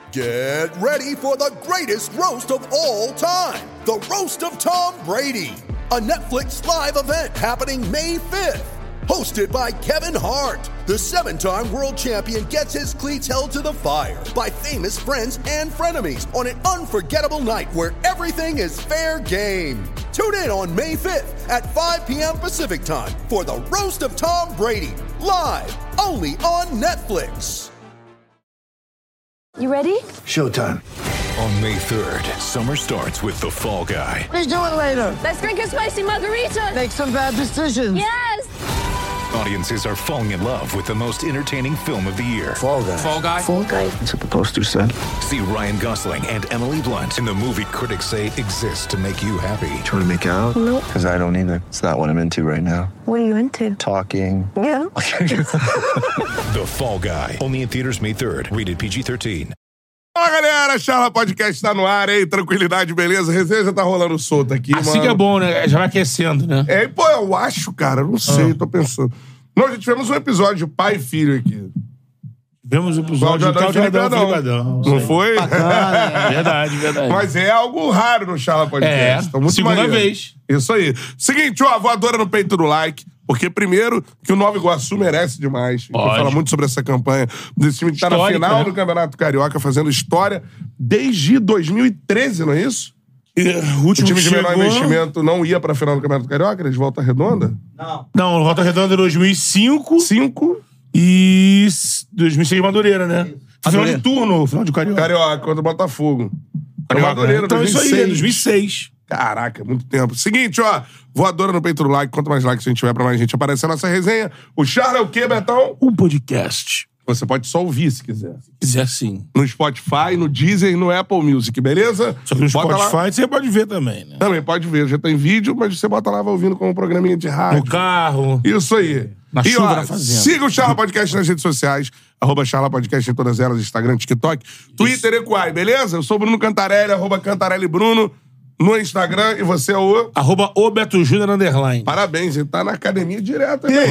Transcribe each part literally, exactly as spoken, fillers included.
Get ready for the greatest roast of all time. The Roast of Tom Brady. A Netflix live event happening May fifth. Hosted by Kevin Hart. The seven-time world champion gets his cleats held to the fire by famous friends and frenemies on an unforgettable night where everything is fair game. Tune in on May fifth at five p.m. Pacific time for the Roast of Tom Brady. Live, only on Netflix. You ready? Showtime. On May third, summer starts with The Fall Guy. Let's do it later. Let's drink a spicy margarita. Make some bad decisions. Yes! Audiences are falling in love with the most entertaining film of the year. Fall Guy. Fall Guy? Fall Guy. That's what the poster said. See Ryan Gosling and Emily Blunt in the movie critics say exists to make you happy. Trying to make it out? Nope. Because I don't either. It's not what I'm into right now. What are you into? Talking. Yeah. The Fall Guy. Only in theaters May third. Rated P G thirteen. Fala, galera! Charla Podcast tá no ar, hein? Tranquilidade, beleza? A resenha já tá rolando solto aqui, assim mano. que é bom, né? Já vai aquecendo, né? É, pô, eu acho, cara. Não sei, ah. tô pensando. Nós já tivemos um episódio de pai e filho aqui. Tivemos um episódio de Cláudio Adão, Felipe Adão. Não foi? Bacana, verdade, verdade. Mas é algo raro no Charla Podcast. É, então, muito segunda maneiro. vez. Isso aí. Seguinte, ó, voadora no peito do like. Porque, primeiro, que o Nova Iguaçu merece demais. A gente fala muito sobre essa campanha desse time que tá na final, né, do Campeonato Carioca, fazendo história desde dois mil e treze, não é isso? O, o time de chegou... menor investimento não ia pra final do Campeonato Carioca? Eles Volta Redonda? Não. Não, Volta Redonda em dois mil e cinco. Cinco. E dois mil e seis Madureira, né? Final de turno, final de Carioca. Carioca, contra o Botafogo. Carioca, Madureira, então dois mil e seis. Isso aí, é dois mil e seis. Caraca, muito tempo. Seguinte, ó, voadora no peito do like. Quanto mais likes a gente tiver, pra mais gente aparecer na nossa resenha. O Charla é o quê, Betão? Um podcast. Você pode só ouvir, se quiser. Se quiser, sim. No Spotify, no Deezer e no Apple Music, beleza? Só que no bota Spotify lá. Você pode ver também, né? Também pode ver. Já tem vídeo, mas você bota lá, vai ouvindo como um programinha de rádio. No carro. Isso aí. Na e, chuva, ó, na fazenda. Siga o Charla Podcast nas redes sociais. Arroba Charla Podcast em todas elas. Instagram, TikTok, Twitter e Quai, beleza? Eu sou o Bruno Cantarelli, arroba Cantarelli Bruno. No Instagram, e você é o... Arroba o Beto Júnior Underline. Parabéns, ele tá na academia direto. Que isso,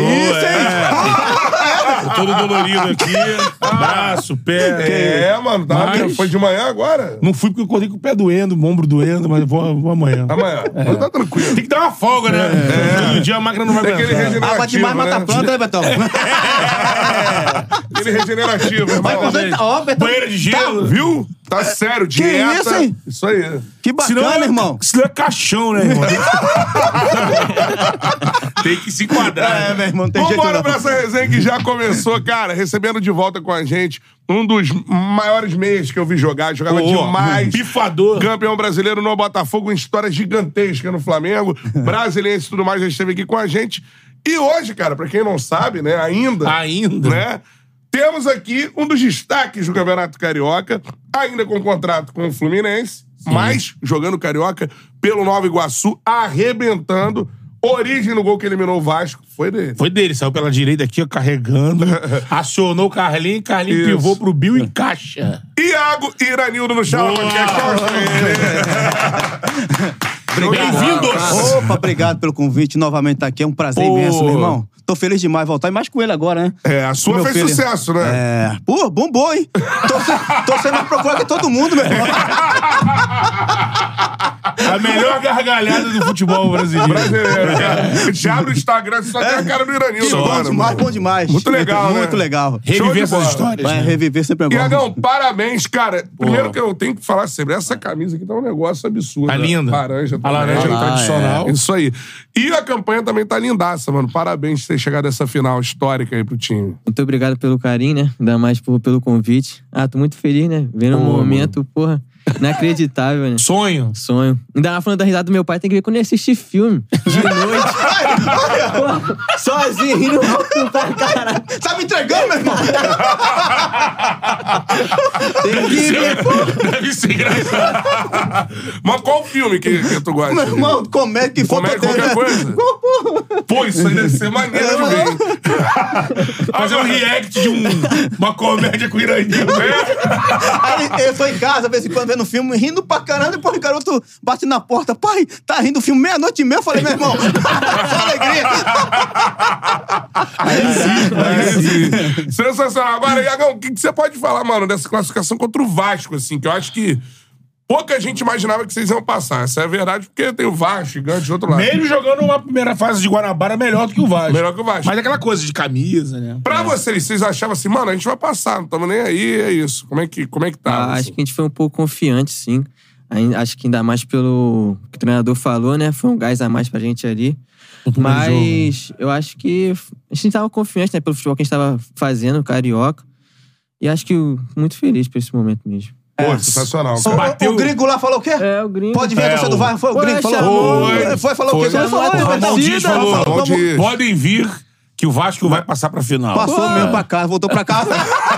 hein? Tô todo dolorido aqui. Braço, pé. É, mano. Tá mas... Foi de manhã agora? Não fui porque eu acordei com o pé doendo, o ombro doendo, mas vou, vou amanhã. Amanhã. É. Mas tá tranquilo. Tem que dar uma folga, né? É. Todo dia a máquina não vai aguentar. Aquele regenerativo, água demais mata a planta, né, Betão? É. Aquele regenerativo, irmão. Ó, Betão. Banheira de gelo. Tá, viu? Tá sério, dieta. Que isso, hein? Isso aí. Que bacana, senão, irmão. Isso não é caixão, né, irmão? Tem que se enquadrar. É, meu irmão, não tem jeito não. Vambora pra essa resenha que já começou, cara. Recebendo de volta com a gente um dos maiores meias que eu vi jogar. Jogava oh, demais. Pifador. Campeão brasileiro no Botafogo, uma história gigantesca no Flamengo. Brasiliense e tudo mais, já esteve aqui com a gente. E hoje, cara, pra quem não sabe, né, ainda... Ainda. Né, temos aqui um dos destaques do Campeonato Carioca, ainda com contrato com o Fluminense, sim, mas jogando Carioca pelo Nova Iguaçu, arrebentando. Origem no gol que eliminou o Vasco foi dele. Foi dele, saiu pela direita aqui, ó, carregando. Acionou o Carlinhos, Carlinhos pivô pro Bill e encaixa. Iago e Iranildo no Charla Podcast. Bem-vindos! Opa, obrigado pelo convite. Novamente tá aqui. É um prazer Pô. imenso, meu irmão. Tô feliz demais voltar. E mais com ele agora, né? É, a sua fez filho. sucesso, né? É. Pô, bombou, hein? Tô, se... Tô sendo mais procurado que todo mundo, meu irmão. A melhor gargalhada do futebol brasileiro. Brasileiro, cara. Você abre o Instagram, você só tem a cara do Iranildo. Bom agora, demais, mano. bom demais. Muito legal, Muito né? legal. Reviver essas histórias. Vai, né? reviver sempre é bom. Iagão, parabéns, cara. Primeiro que eu tenho que falar sempre, essa camisa aqui tá um negócio absurdo. Tá linda. Laranja. A laranja ah, tradicional. É. Isso aí. E a campanha também tá lindaça, mano. Parabéns por ter chegado a essa final histórica aí pro time. Muito obrigado pelo carinho, né? Ainda mais por, pelo convite. Ah, tô muito feliz, né? Vendo o um momento, mano. Porra, inacreditável, né? Sonho. Sonho. Ainda mais falando da risada do meu pai, tem que ver quando ele assiste filme. De noite. Porra, sozinho, rindo pra caralho. Tá me entregando, meu irmão? Tem que ver, pô. Deve ser engraçado. Mas qual filme que, que tu gosta? Meu irmão, comédia que for Comédia, pra ter, qualquer né? coisa? Pô, isso aí deve ser maneiro de ver. Fazer um react de um, uma comédia com o Iraninho. Aí eu tô em casa, de vez em quando, vendo filme, rindo pra caramba, depois o garoto bate na porta. Pai, tá rindo o filme meia-noite e meia? Eu falei, meu irmão, só alegria. Aí sim, aí sim. Sensacional. Agora, Iagão, o que, que você pode falar, mano, dessa classificação contra o Vasco, assim, que eu acho que pouca gente imaginava que vocês iam passar. Essa é a verdade, porque tem o Vasco, gigante, do outro lado. Mesmo jogando uma primeira fase de Guanabara melhor do que o Vasco. Melhor que o Vasco. Mas aquela coisa de camisa, né? Pra é. vocês, vocês achavam assim, mano, a gente vai passar, não estamos nem aí, é isso. Como é que, como é que tá? Ah, assim? acho que a gente foi um pouco confiante, sim. Aí, acho que ainda mais pelo que o treinador falou, né? Foi um gás a mais pra gente ali. Mas jogo, eu acho que a gente tava confiante, né? Pelo futebol que a gente tava fazendo, Carioca. E acho que muito feliz por esse momento mesmo. Pô, É. sensacional. O, Bateu... o gringo lá falou o quê? É, o gringo. Pode vir a É, torcida do o- Vasco? Foi o Pô, gringo falou? chamou. Foi, foi falou o quê? Foi. Ele falou, Chamou a "Vai, Ramon Dias torcida, falou, Ramon vamos- Dias. podem vir que o Vasco vai passar pra final. Passou Pô. mesmo pra casa, voltou pra casa.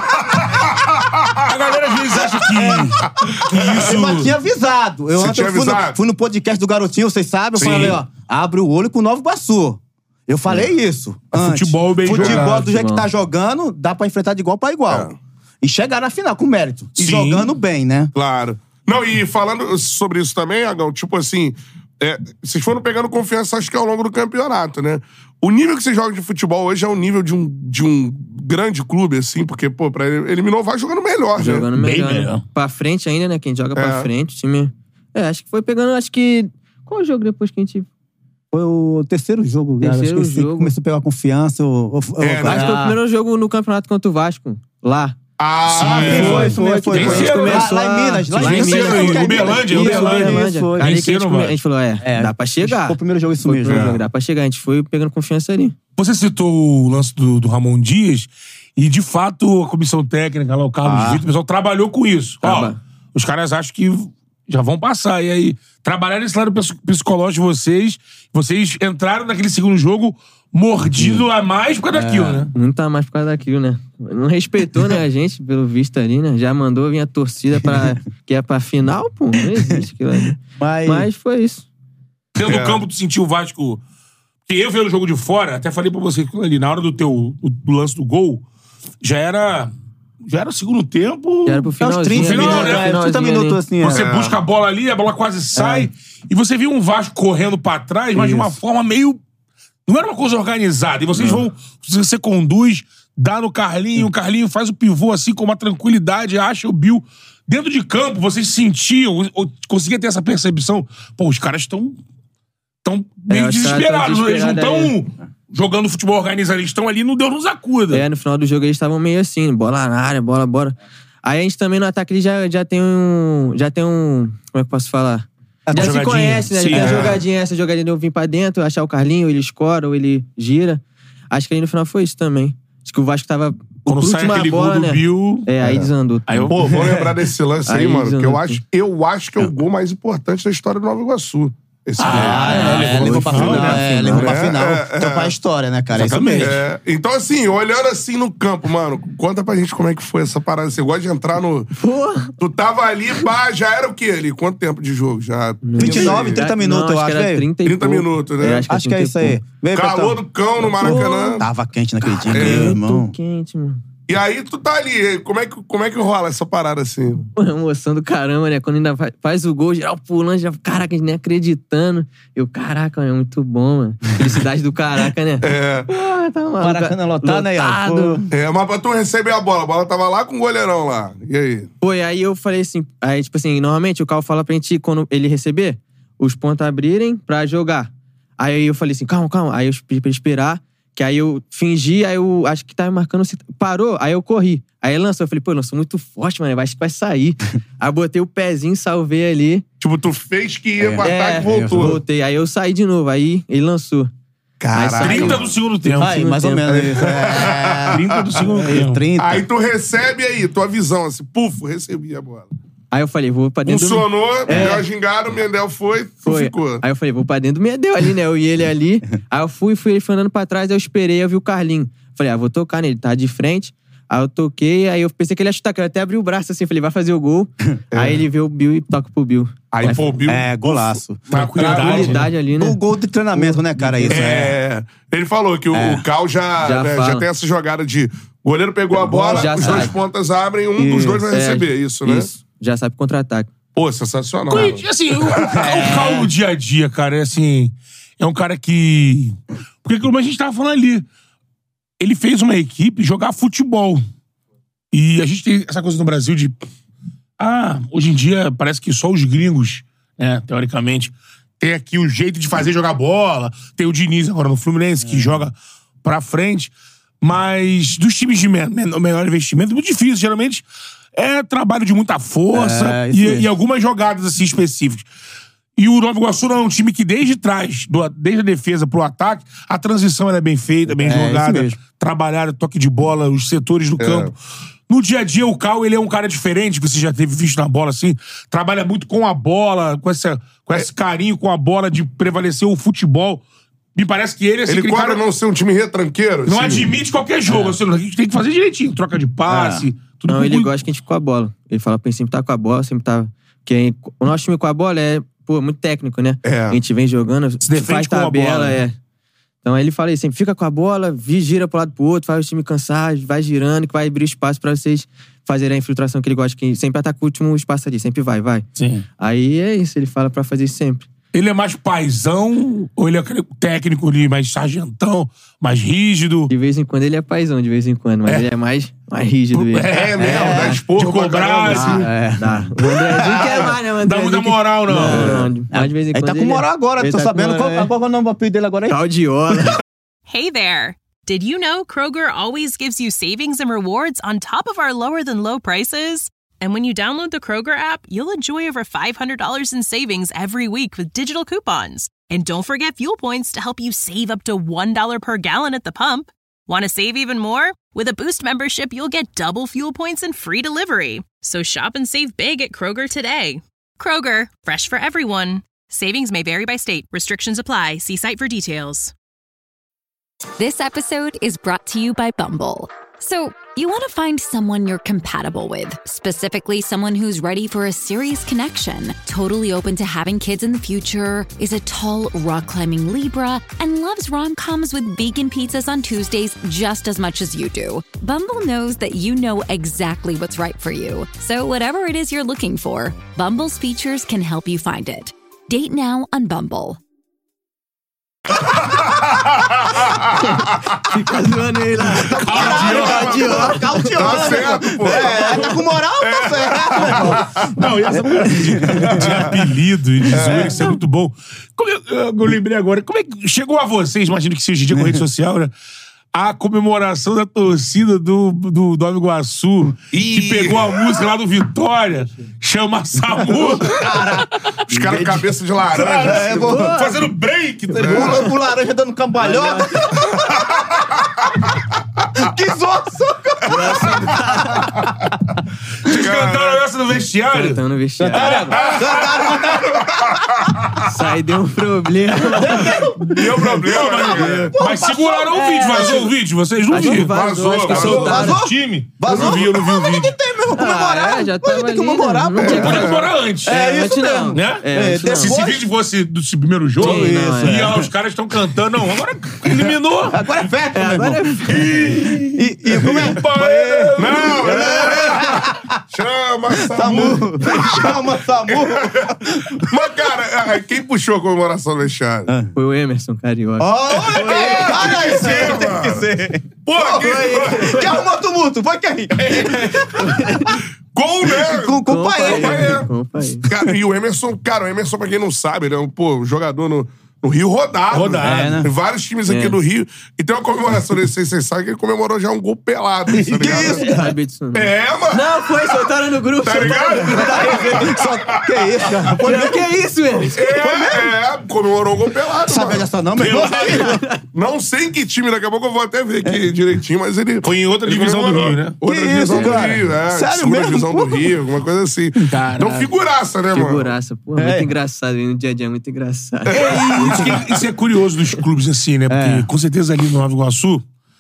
A galera às vezes acha que, que isso... Mas tinha avisado. Eu Você ontem tinha eu fui, avisado? no, fui no podcast do Garotinho, vocês sabem, eu Sim. falei, ó, abre o olho com o Nova Iguaçu. Eu falei isso. antes. Futebol bem Futebol jogado, do jeito que futebol. tá jogando, dá pra enfrentar de igual pra igual. É. E chegar na final com mérito. E Sim. jogando bem, né? Claro. Não, e falando sobre isso também, Agão, tipo assim, é, vocês foram pegando confiança, acho que ao longo do campeonato, né? O nível que vocês jogam de futebol hoje é o nível de um, de um grande clube, assim, porque, pô, pra ele, eliminou vai jogando melhor, Jogando né? melhor. Bem melhor. Né? Pra frente ainda, né? Quem joga É. pra frente, o time... É, acho que foi pegando, acho que... Qual o jogo depois que a gente... Foi o terceiro jogo, cara. Terceiro Esqueci, jogo. Começou a pegar confiança. O, o, É, o, né? Acho que foi o primeiro jogo no campeonato contra o Vasco. Lá. Ah, Sim, foi, foi, foi. A gente Terceiro, começou lá- lá em a- Minas, lá Lá em em Minas. Minas. Em Uberlândia, Isso, Uberlândia. Uberlândia. Foi. Ali que a Venceram, gente, come- vai. a gente falou, é, É, dá pra chegar. Foi o primeiro jogo isso Foi o mesmo. primeiro É. jogo, dá pra chegar. A gente foi pegando confiança ali. Você citou o lance do, do Ramon Dias e, de fato, a comissão técnica, lá, o Carlos Ah. Vitor, o pessoal trabalhou com isso. Ó, Traba- os caras acham que já vão passar. E aí, trabalhar nesse lado psico- psicológico de vocês, vocês entraram naquele segundo jogo mordido a mais por causa daquilo, né? Muito a mais por causa daquilo, né? Não respeitou, né, a gente, pelo visto ali, né? Já mandou vir a torcida pra, que é pra final, pô. Não existe aquilo ali. Mas, Mas foi isso. Dentro É. do campo, tu sentiu o Vasco... Porque eu vendo o jogo de fora, até falei pra você que ali, na hora do teu do lance do gol, já era... Já era o segundo tempo... Já era pro é uns finalzinho. trinta Final, minutos, né? é, trinta Finalzinho minutos ali. assim. Você é. busca a bola ali, a bola quase sai. E você viu um Vasco correndo pra trás, mas de uma Isso. forma meio... Não era uma coisa organizada. E vocês vão... Você conduz, dá no Carlinho, o Carlinho faz o pivô assim com uma tranquilidade, acha o Bill. Dentro de campo, vocês sentiam, ou conseguiam ter essa percepção. Pô, os caras estão... Estão meio É, os caras tão desesperados. Eles não desesperados, estão jogando futebol organizado. Eles estão ali, não Deus nos acuda. É, no final do jogo eles estavam meio assim, bola na área, bola, bora. Aí a gente também no ataque ele já, já tem um. Já tem um. Como é que eu posso falar? É, Já se jogadinha. conhece, né? Sim, Já tem a é. jogadinha, essa jogadinha de eu vir pra dentro, achar o Carlinho, ele escora ou ele gira. Acho que aí no final foi isso também. Acho que o Vasco tava. Quando por sai última aquele bola, gol do né? Bill... É, aí desandou. Aí eu... Pô, vou lembrar desse lance aí, Aí, mano, que eu Zanotto. acho, eu acho que é o gol mais importante da história do Nova Iguaçu. Esse Ah, é, levou pra final, é, levou pra É, final. é, Então, é. pra história, né, cara? É isso Exatamente. mesmo. É, então, assim, olhando assim no campo, mano, conta pra gente como é que foi essa parada. Você gosta de entrar no. Pô! Tu tava ali, pá, já era o quê ali? Quanto tempo de jogo? Já. vinte e nove, trinta minutos, eu Não, acho, que era velho. trinta e trinta pouco. minutos, né? É, Acho que é trinta e isso aí. pouco. Veio, Calor Betão. do cão no Maracanã. Tava quente naquele dia, É. meu Muito irmão. quente, mano. E aí tu tá ali. Como é que, como é que rola essa parada assim? Pô, emoção do caramba, né? Quando ainda faz, faz o gol, geral pulando, já, caraca, a gente nem acreditando. Eu, caraca, mano, é muito bom, mano. Felicidade do caraca, né? É. Pô, tá maluco. Maracanã lotado, né, Iago? Lotado. É, mas pra tu receber a bola, a bola tava lá com o goleirão lá. E aí? Pô, e aí eu falei assim, aí tipo assim, normalmente o Cal fala pra gente, quando ele receber, os pontos abrirem pra jogar. Aí eu falei assim, calma, calma. Aí eu pedi pra ele esperar, que aí eu fingi, aí eu acho que tava marcando, parou, aí eu corri. Aí ele lançou, eu falei, pô, eu lançou muito forte, mano, acho que vai sair. Aí eu botei o pezinho, salvei ali. Tipo, tu fez que ia pro ataque e voltou. Voltei, aí eu saí de novo, aí ele lançou. Caraca. Aí trinta do segundo tempo. Aí, mais ou tempo. menos isso. É. trinta do segundo Aí, tempo. trinta. Aí tu recebe aí, tua visão, assim, puf, recebi a bola. Aí eu falei, vou pra dentro do... Funcionou, deu a gingada, o Mendel foi, tu Foi. ficou. Aí eu falei, vou pra dentro do Medel ali, né? Eu e ele ali. Aí eu fui, fui ele foi andando pra trás, aí eu esperei, eu vi o Carlinho. Falei, ah, vou tocar nele, tá de frente. Aí eu toquei, aí eu pensei que ele ia chutar, que eu até abri o braço assim, falei, vai fazer o gol. É. Aí ele vê o Bill e toca pro Bill. Aí, pô, o Bill... É, golaço. Tranquilidade. Tranquilidade ali, né? O gol de treinamento, né, cara? Isso É, ele falou que o, É. o Cal já, Já né, fala. já tem essa jogada de o goleiro pegou a bola, Já os sabe. dois pontas abrem, um dos dois vai É, receber, isso, né? Isso. Já sabe contra-ataque. Pô, sensacional. E, assim, o, o Cal no dia a dia, cara, é assim... É um cara que... Porque como a gente tava falando ali, ele fez uma equipe jogar futebol. E a gente tem essa coisa no Brasil de... Ah, hoje em dia parece que só os gringos, né, teoricamente, tem aqui o jeito de fazer jogar bola. Tem o Diniz agora no Fluminense, que joga pra frente. Mas dos times de men menor investimento, é muito difícil. Geralmente é trabalho de muita força É, isso e, mesmo. e algumas jogadas assim específicas. E o Nova Iguaçu não é um time que desde trás, do, desde a defesa pro ataque, a transição ela é bem feita, bem É, isso jogada, mesmo. trabalhada, toque de bola, os setores do campo. No dia a dia, o Cal, ele é um cara diferente, que você já teve visto na bola, assim. Trabalha muito com a bola, com, essa, com esse carinho com a bola de prevalecer o futebol. Me parece que ele, assim, Ele aquele quadra cara não ser um time retranqueiro. não assim. admite qualquer jogo. Assim, a gente tem que fazer direitinho. Troca de passe, tudo Não, com ele cuidado. gosta que a gente com a bola. Ele fala pra gente sempre tá com a bola, sempre tá... Porque o nosso time com a bola é, pô, muito técnico, né? É. A gente vem jogando, defende faz com a tabela, bola, né? é. Então aí ele fala aí, sempre fica com a bola, vi, gira pro lado pro outro, faz o time cansar, vai girando, que vai abrir espaço pra vocês fazerem a infiltração que ele gosta, que sempre ataca o último espaço ali, sempre vai, vai. Sim. Aí é isso, ele fala pra fazer isso sempre. Ele é mais paizão ou ele é aquele técnico ali, mais sargentão, mais rígido? De vez em quando ele é paizão, de vez em quando, mas É. ele é mais, mais rígido. Ele. É mesmo, dá esporro de pra cobrar, caramba, assim. É, dá. O Andrezinho quer mais, né? O Dá Andrezinho muita que- moral, não. Não, não. Mas de vez em Ele quando tá com moral agora, ele tô tá sabendo. com- Qual, é. qual é o nome do apelido dele agora aí? Caldiola. Hey there! Did you know Kroger always gives you savings and rewards on top of our lower than low prices? And when you download the Kroger app, you'll enjoy over five hundred dollars in savings every week with digital coupons. And don't forget fuel points to help you save up to one dollar per gallon at the pump. Want to save even more? With a Boost membership, you'll get double fuel points and free delivery. So shop and save big at Kroger today. Kroger, fresh for everyone. Savings may vary by state. Restrictions apply. See site for details. This episode is brought to you by Bumble. So, you want to find someone you're compatible with, specifically someone who's ready for a serious connection, totally open to having kids in the future, is a tall, rock-climbing Libra, and loves rom-coms with vegan pizzas on Tuesdays just as much as you do. Bumble knows that you know exactly what's right for you. So, whatever it is you're looking for, Bumble's features can help you find it. Date now on Bumble. Fica zoando ele lá. Caldiola. Caldiola. Tá certo, pô. É, tá com moral, tá certo. Não, e essa coisa de, de apelido e de zoeira, isso é muito bom. Como eu, eu, eu lembrei agora, como é que chegou a vocês, imagino que seja dia com rede social, né? A comemoração da torcida do, do Nova Iguaçu, Ih. que pegou a música lá do Vitória, chama Samu. Os caras com cabeça de laranja. É, assim, vou- Fazendo break, tá ligado? O, o laranja dando cambalhota. Que zoação, Vocês cantaram essa no vestiário? Cantando no vestiário. Cantaram, cantaram. Sai, deu um problema. Deu problema, né? Mas seguraram o vídeo, vazou o vídeo, vocês não Acho que viram. vazou, acho que vazou. soltaram. Vazou? Time? Vazou? Eu não vi, eu não vi o Mas o que vídeo. tem mesmo? Comemorar? Ah, é, já Pô, tava tem que ali, comemorar, né? pô. Não tinha Pode que- comemorar antes. É antes isso não. mesmo. Né? É, É, antes não. Se esse Depois- vídeo fosse do primeiro jogo, Sim, não, e é. lá os caras estão cantando, não, agora eliminou. Agora é festa, meu Agora irmão. é... E, e como é? Não, é. Chama, Samu. Samu. Chama, Samu. Mas, cara, é, quem puxou a comemoração do vestiário? Foi o Emerson Carioca. Olha, cara, isso aí Chama. tem que ser. Porra, quem... Quem arrumou tumulto? Foi quem? Gol, né? Com, com o Com o pai. pai. Com o pai. Cara, e o Emerson, cara, o Emerson, pra quem não sabe, ele é um pô, um jogador no, no Rio rodado. Rodado. né? É, né? Tem vários times aqui É. do Rio. E tem uma comemoração desse, vocês sabem que ele comemorou já um gol pelado. Tá ligado? Que isso, Não sabia disso, não. É, mano. Não, foi, soltaram no grupo. Tá soltaram no grupo. ligado? Só, que isso, cara? Foi Não, que isso, Emerson? É, é, comemorou um gol pelado. Sabe mano. dessa não, meu irmão? Não sei em que time, daqui a pouco eu vou até ver aqui direitinho, mas ele. Foi em outra ele divisão do comemorou. Rio, né? Outra Que divisão isso, do cara? Rio, é. Sério segunda mesmo? divisão do Rio, alguma coisa assim. Caralho. Então, figuraça, né, mano? Figuraça, pô, É. muito engraçado. No dia a dia é muito engraçado. Isso, que- isso é curioso dos clubes, assim, né? Porque, É. com certeza, ali no Nova Iguaçu,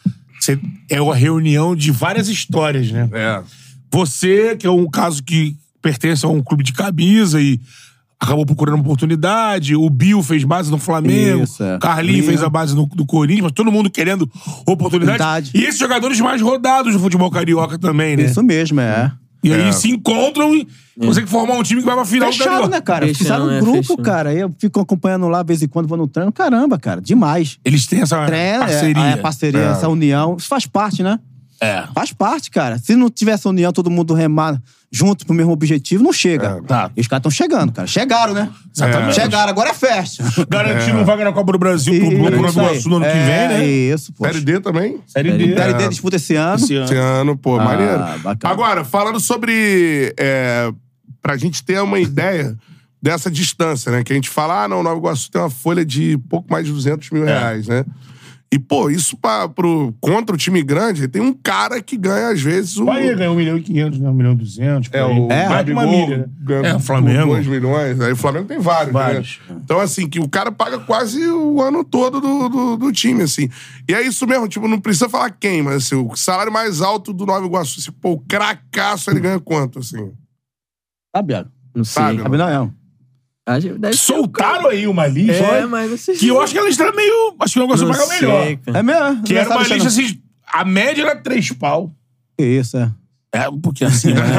Você, é uma reunião de várias histórias, né? É. Você, que é um caso que pertence a um clube de camisa e acabou procurando uma oportunidade. O Bill fez base no Flamengo. Isso, é. O Carlinhos fez a base no, no Corinthians. Mas todo mundo querendo oportunidade. Verdade. E esses jogadores mais rodados do futebol carioca também, né? Isso mesmo, é. E aí É. se encontram e conseguem formar um time que vai pra final do Fechado, carioca. né, cara? Fechando, Fizeram um é, grupo, fechando. cara. Eu fico acompanhando lá, de vez em quando, vou no treino. Caramba, cara, demais. Eles têm essa Treino, parceria. É, é parceria, É. essa união. Isso faz parte, né? É. Faz parte, cara. Se não tiver essa união, todo mundo remar junto pro mesmo objetivo, não chega. É. Tá. E os caras estão chegando, cara. Chegaram, né? Exatamente. Chegaram, agora é festa. Garantindo vaga na Copa do Brasil pro Blue Isso do aí. Iguaçu no ano que É, vem, né? Isso, pô. Série D também? Série D. Série D disputa esse ano. Esse ano. Esse ano, pô, Ah, maneiro. bacana. Agora, falando sobre... É, pra gente ter uma ideia dessa distância, né? Que a gente fala, ah, não, Nova Iguaçu tem uma folha de pouco mais de duzentos mil reais, né? E, pô, isso pra, pro, contra o time grande, tem um cara que ganha, às vezes, o... O Bahia ganhou um milhão e quinhentos, né? um milhão e duzentos. É, o É, mais de uma Gabigol milha, né? ganha É, o Flamengo. dois milhões. Aí o Flamengo tem vários, Vários. né? Então, assim, que o cara paga quase o ano todo do, do, do time, assim. E é isso mesmo, tipo, não precisa falar quem, mas assim, o salário mais alto do Nova Iguaçu, assim, pô, o cracaço, ele ganha quanto, assim? Sabe, Iago? Não sei. Sabe, Sabe não, é. Acho que deve ser o Soltaram aí uma lista. É, mas não sei. Que eu acho que a lista era meio... Acho que o negócio Não pagar melhor. sei, cara. É mesmo? Que Não era sabe uma deixar, lista não. assim... A média era três pau. Que isso, é. É, um pouquinho assim, né?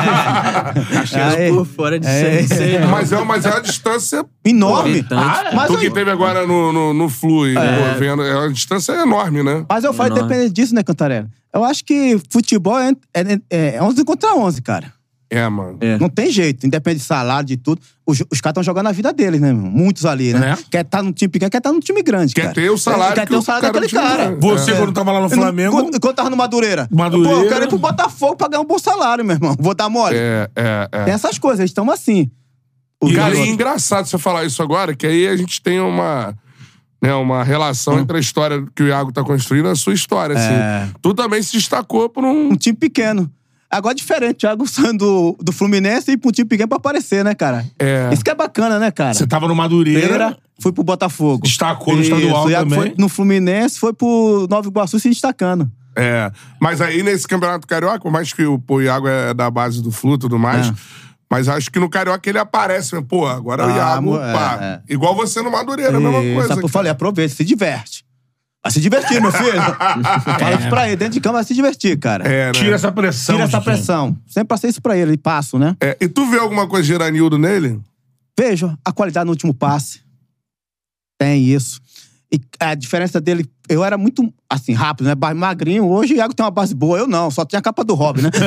Aí, Por fora de É. sei, sei. Mas é, mas é uma distância... enorme. Gritante. Mas Tu eu, que teve agora no, no, no Flu, e, pô, vendo, é uma distância enorme, né? mas eu falo, Enorme. independente disso, né, Cantarela? Eu acho que futebol é, é, é onze contra onze, cara. É, mano. É. Não tem jeito, independente de salário, de tudo. Os, os caras estão jogando a vida deles, né, meu? Muitos ali, né? É. Quer estar no time pequeno, quer estar no time grande, Quer cara. ter o salário Quer que ter o o salário cara daquele do time cara. ganha. Você, É. quando tava lá no Eu não- Flamengo... Quando, quando tava no Madureira. Madureira. Pô, eu quero ir pro Botafogo pra ganhar um bom salário, meu irmão. Vou dar mole. É, é, é. Tem essas coisas, eles estão assim. O Cara, garoto- e é engraçado você falar isso agora, que aí a gente tem uma, né, uma relação entre a história que o Iago tá construindo e a sua história, assim. É. Tu também se destacou por um... um time pequeno. Agora é diferente, o Thiago saindo do, do Fluminense e ir pra um time pequeno pra aparecer, né, cara? É. Isso que é bacana, né, cara? Você tava no Madureira... Pereira foi pro Botafogo. Destacou no Isso, estadual o Iago também. foi no Fluminense, foi pro Nova Iguaçu se destacando. É. Mas aí nesse Campeonato Carioca, por mais que o, pô, o Iago é da base do Flu e tudo mais, É. mas acho que no Carioca ele aparece, né? Pô, agora o Ah, Iago, mo- é, pá. é. Igual você no Madureira, a mesma Isso, coisa. sabe o que eu falei? Aproveita, se diverte. Vai se divertir, meu filho. Fala isso pra ele, dentro de campo vai se divertir, cara. É, né? Tira essa pressão. Tira essa Tiquinho. pressão. Sempre passei isso pra ele, e passo, né? É, e tu vê alguma coisa de Geranildo nele? Vejo a qualidade no último passe. Tem isso. E a diferença dele, eu era muito, assim, rápido, né? Base magrinho. Hoje o Iago tem uma base boa, eu não. Só tinha a capa do Robin, né?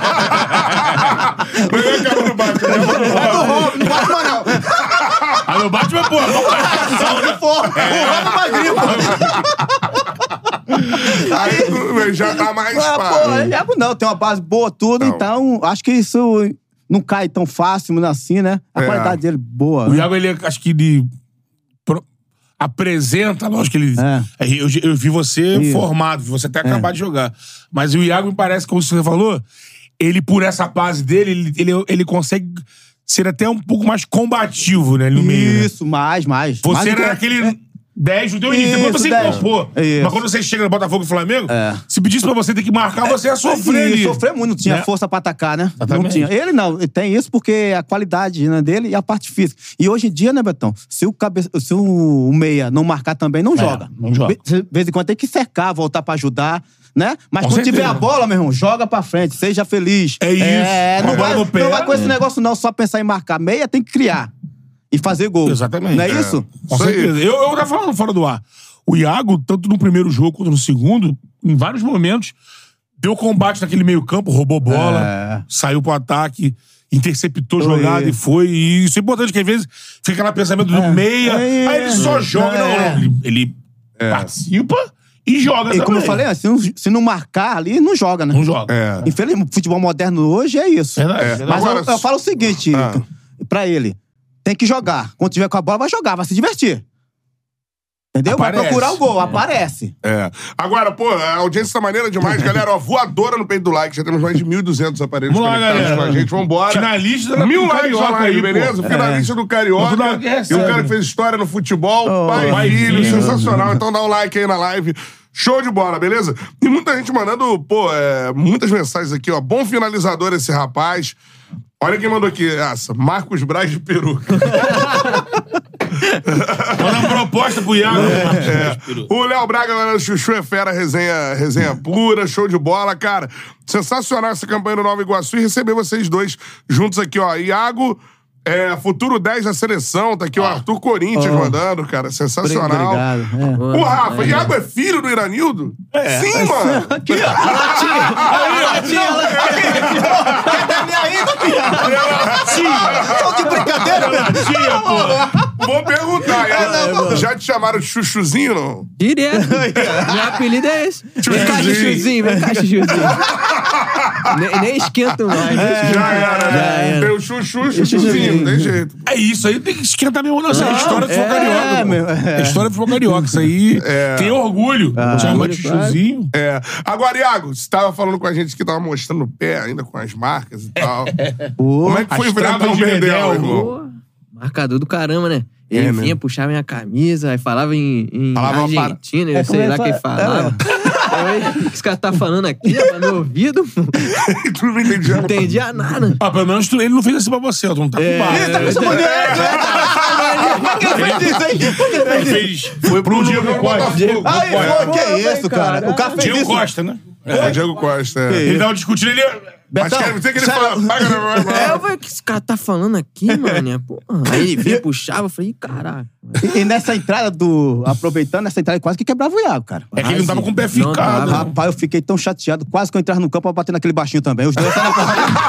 Mas eu quero no bate, né? É do Robin, não bate mais não. Ah, meu Batman, pô. Salve fora. O Robin magrinho, pô. Aí tu já tá mais Ah, pá. pô, o Iago não, tem uma base boa, tudo. Não. Então, acho que isso não cai tão fácil assim, né? A É. qualidade dele boa. O né? Iago, ele, acho que ele pro- apresenta, lógico que ele... É. Eu, eu vi você Isso. formado, vi você até acabar de jogar. Mas o Iago me parece, como você falou, ele, por essa base dele, ele, ele, ele consegue ser até um pouco mais combativo, né, no meio. Né? Isso, mais, mais. Você mais do era que- aquele... dez, não deu início. Depois Isso, você dez. incorporou. Isso. Mas quando você chega no Botafogo e Flamengo, É. se pedisse pra você ter que marcar, você ia sofrer ali. Isso, sofrer muito, não tinha Né? força pra atacar, né? Exatamente. Não tinha. Ele não, ele tem isso porque a qualidade, né, dele e a parte física. E hoje em dia, né, Betão, se o, cabe... se o meia não marcar também, não joga. não joga. De vez em quando tem que cercar, voltar pra ajudar, né? Mas Com quando certeza. tiver a bola, meu irmão, joga pra frente, seja feliz. É isso. É, Com a não, bola vai, no pé. não vai com esse negócio não, só pensar em marcar. Meia tem que criar e fazer gol. Exatamente. Não é, É. isso? Com Isso aí. certeza. Eu, eu tava falando fora do ar. O Iago, tanto no primeiro jogo quanto no segundo, em vários momentos, deu combate naquele meio campo, roubou bola, É. saiu pro ataque, interceptou Foi. jogada e foi. E isso é importante, que às vezes fica aquele pensamento do meia, É. aí ele só joga. Não, É. não. Ele, ele participa e joga E também. como eu falei, se não, se não marcar ali, não joga, né? Não joga. É. Infelizmente, o futebol moderno hoje é isso. Verdade, É. verdade. Mas Agora, eu, eu falo o seguinte Ah. pra ele: tem que jogar. Quando tiver com a bola, vai jogar, vai se divertir. Entendeu? Aparece. Vai procurar o gol, aparece. É. Agora, pô, a audiência tá maneira demais, galera. Ó, voadora no peito do like. Já temos mais de mil e duzentos aparelhos Vamos lá, conectados galera. com a gente. Vambora. Finalista da- Mil do likes Carioca na live, aí, pô. beleza? Finalista do Carioca. Tudo que E recebe. um cara que fez história no futebol. Oh, pai, pai, filho, filho. sensacional. Então dá um like aí na live. Show de bola, beleza? E muita gente mandando, pô, é, muitas mensagens aqui, ó. Bom finalizador esse rapaz. Olha quem mandou aqui essa. Marcos Braz de peruca. Manda uma proposta pro Iago. É. O Léo Braga, galera, Chuchu é fera, resenha, resenha pura, show de bola, cara. Sensacional essa campanha do Nova Iguaçu e receber vocês dois juntos aqui, ó. Iago, é, futuro dez da seleção, tá aqui o Arthur Corinthians oh. mandando, cara. Sensacional. Obrigado. É. O Rafa, é. Iago é filho do Iranildo? É. Sim, é. mano. Aqui, ó. Latinha. Aí, latinha. Quer dar minha ainda, filha? Tô de brincadeira, latinha, pô. Vou perguntar, é, já te chamaram de Chuchuzinho, não? Direto. Meu apelido é esse. Vem cá, Chuchuzinho, vem cá, Chuchuzinho. nem, nem esquento mais. É, já era, né? Tem o Chuchu e Chuchuzinho, não tem jeito. É isso aí, tem que esquentar mesmo. Não, isso é a história do futebol carioca. É, meu, é. A história do futebol carioca. Isso aí é. tem orgulho. Ah, chama de Chuchuzinho. É. Agora, Iago, você tava falando com a gente que tava mostrando o pé ainda com as marcas e tal. Pô, como é que foi enfrentar o Medel, irmão? Marcador do caramba, né? Ele é, vinha né? puxar minha camisa, aí falava em, em falava Argentina, eu é, sei lá é, quem falava. É. Aí, o que esse cara tá falando aqui, no meu ouvido? Tu não entendia. Não entendia nada. Ah, pelo menos tu, ele não fez assim pra você, tu não tá é, com barra. Ele tá com essa mulher. Por que ele fez isso aí? Por que ele fez isso? Foi pro Diego Costa. Ai, foi, que é isso, cara? O cara fez isso. Diego Costa, né? É, Diego Costa. É. Ele tava discutindo, ele... Betão, mas quer dizer que ele fala... É, eu falei, o que esse cara tá falando aqui, mano? Porra. Aí ele vinha, puxava, eu falei, ih, caralho. E, e nessa entrada do... Aproveitando, nessa entrada quase que quebrava o Iago, cara. É que ele não tava com o pé ficado. Rapaz, eu fiquei tão chateado, quase que eu entrava no campo pra bater naquele baixinho também. Os dois saíram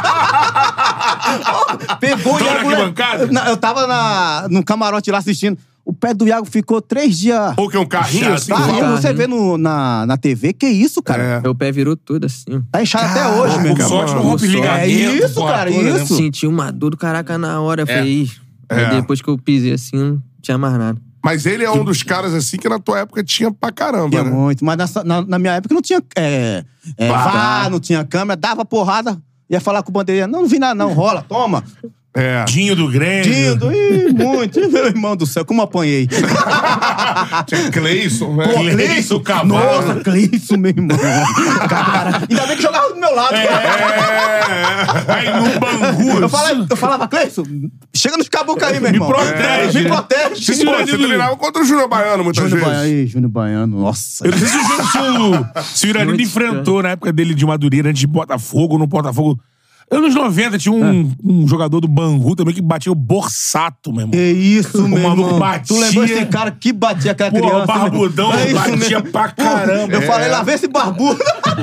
na Pegou o Iago... Não, eu tava na, no camarote lá assistindo. O pé do Iago ficou três dias... Pô, que é um carrinho assim? Carrinho, você vê no, na, na T V, que isso, cara? É. Meu pé virou tudo assim. Tá inchado até hoje, meu irmão. Sorte não rompe ligamento. É isso, cara, isso. Senti uma dor do caraca na hora. Eu falei, ih. É. Aí depois que eu pisei assim, não tinha mais nada. Mas ele é um dos caras assim que na tua época tinha pra caramba, tinha né? muito. Mas nessa, na, na minha época não tinha é, é, V A R, não tinha câmera, dava porrada. Ia falar com o bandeirinha, não, não vi nada não, rola, toma. É. Dinho do Grêmio. Dinho do... Ih, muito. Ih, meu irmão do céu, como apanhei. Tinha Cleison, né? Pô, Cleison, Cavalo. Nossa, Cleison, meu irmão. Cara, ainda bem que jogava do meu lado. É. Aí no Bangu. Eu falava, eu falava Cleison, chega nos caboclos aí, meu irmão. Me protege. É, me protege. Você, pô, você treinava contra o Júnior Baiano muitas Júnior vezes. Baiano, Júnior Baiano, nossa. Eu não sei se o Júnior, se o Iranildo enfrentou na época dele de Madureira, antes de Botafogo, no Botafogo. Anos noventa tinha um, é. um jogador do Bangu também que batia o Borsato, meu irmão. Que isso, meu irmão. Batia... Tu lembrou esse cara que batia aquela Pô, criança? O barbudão é batia mesmo. pra caramba. Eu é. falei, lá vem esse barbudo.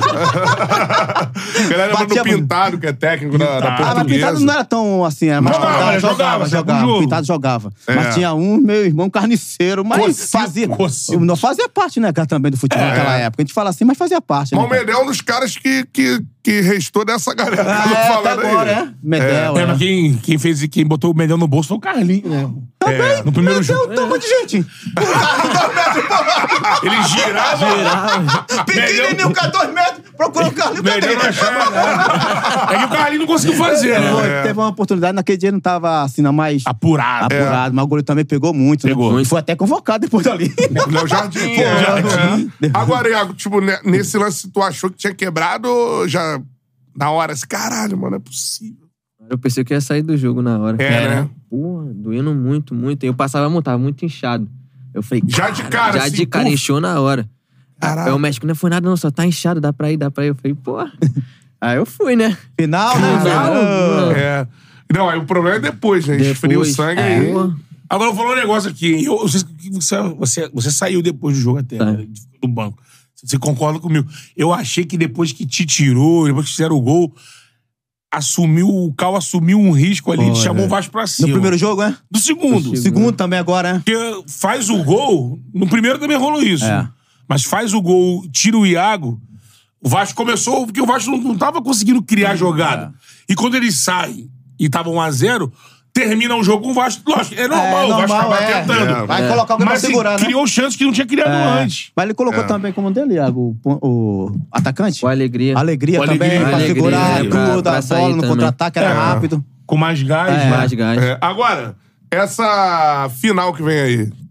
Ele lembra do Pintado, que é técnico da, da portuguesa. Ah, mas Pintado não era tão assim, era mais jogava, jogava, jogava, jogava, jogava. Pintado jogava. É. Mas tinha um, meu irmão, carniceiro, mas Cocido, fazia... Cocido. Não fazia parte, né, cara, também do futebol é. naquela época. A gente fala assim, mas fazia parte. Mas né, o Medel é um dos caras que, que, que restou dessa galera. Ah, que eu tô é, falando até agora, aí. é. Medel, é. é. Mas quem, quem, fez, quem botou o Medel no bolso foi o Carlinho, né? Também. É, no primeiro jogo. Tem um monte de gente. O cara Ele girava. girava. Pequenininho, o cara dois metros, procurou o Carlinho. Medel não achava nada. É que o Carlinho não conseguiu fazer, né? É. Teve uma oportunidade, naquele dia não tava assim, não mais... Apurado. Apurado, é. Mas o goleiro também pegou muito. Pegou. Né? Foi até convocado depois dali. Léo Jardim. Pô, é. Jardim. É. Agora, Iago, tipo, nesse lance, tu achou que tinha quebrado ou já na hora, assim, caralho, mano, não é possível. Eu pensei que ia sair do jogo na hora. É, né? Porra, doendo muito, muito. Eu passava, eu tava muito inchado. Eu falei, já de cara, Já assim, de cara, puf. inchou na hora. Caralho. Aí o médico, não foi nada não, só tá inchado, dá pra ir, dá pra ir. Eu falei, porra. Aí eu fui, né? Final, né? Final. É. Não, aí o problema é depois, né? Esfria o sangue é. aí. Agora eu vou falar um negócio aqui. Eu, eu sei que você, você, você saiu depois do jogo até, tá. né, do banco. Você concorda comigo? Eu achei que depois que te tirou, depois que fizeram o gol, assumiu, o Cal assumiu um risco ali, Pô, de chamou é. o Vasco pra cima. No primeiro jogo, né? Do segundo. O segundo também agora, né? Porque faz o gol, no primeiro também rolou isso. É. Mas faz o gol, tira o Iago, o Vasco começou, porque o Vasco não, não tava conseguindo criar jogada. É. E quando ele sai e tava um a zero, termina o jogo com o Vasco. Lógico, é normal, é, o Vasco normal, acabar é. tentando. É. Vai colocar alguém pra Mas segurar, né? criou chances que não tinha criado É. antes. Mas ele colocou É. também como dele, Iago, o, o atacante. O Alegria. Alegria O também, Alegria. pra Alegria, segurar é, pra- tudo, pra a sair bola no também. contra-ataque era É. rápido. Com mais gás, É. né? Mais gás. É. Agora, essa final que vem aí,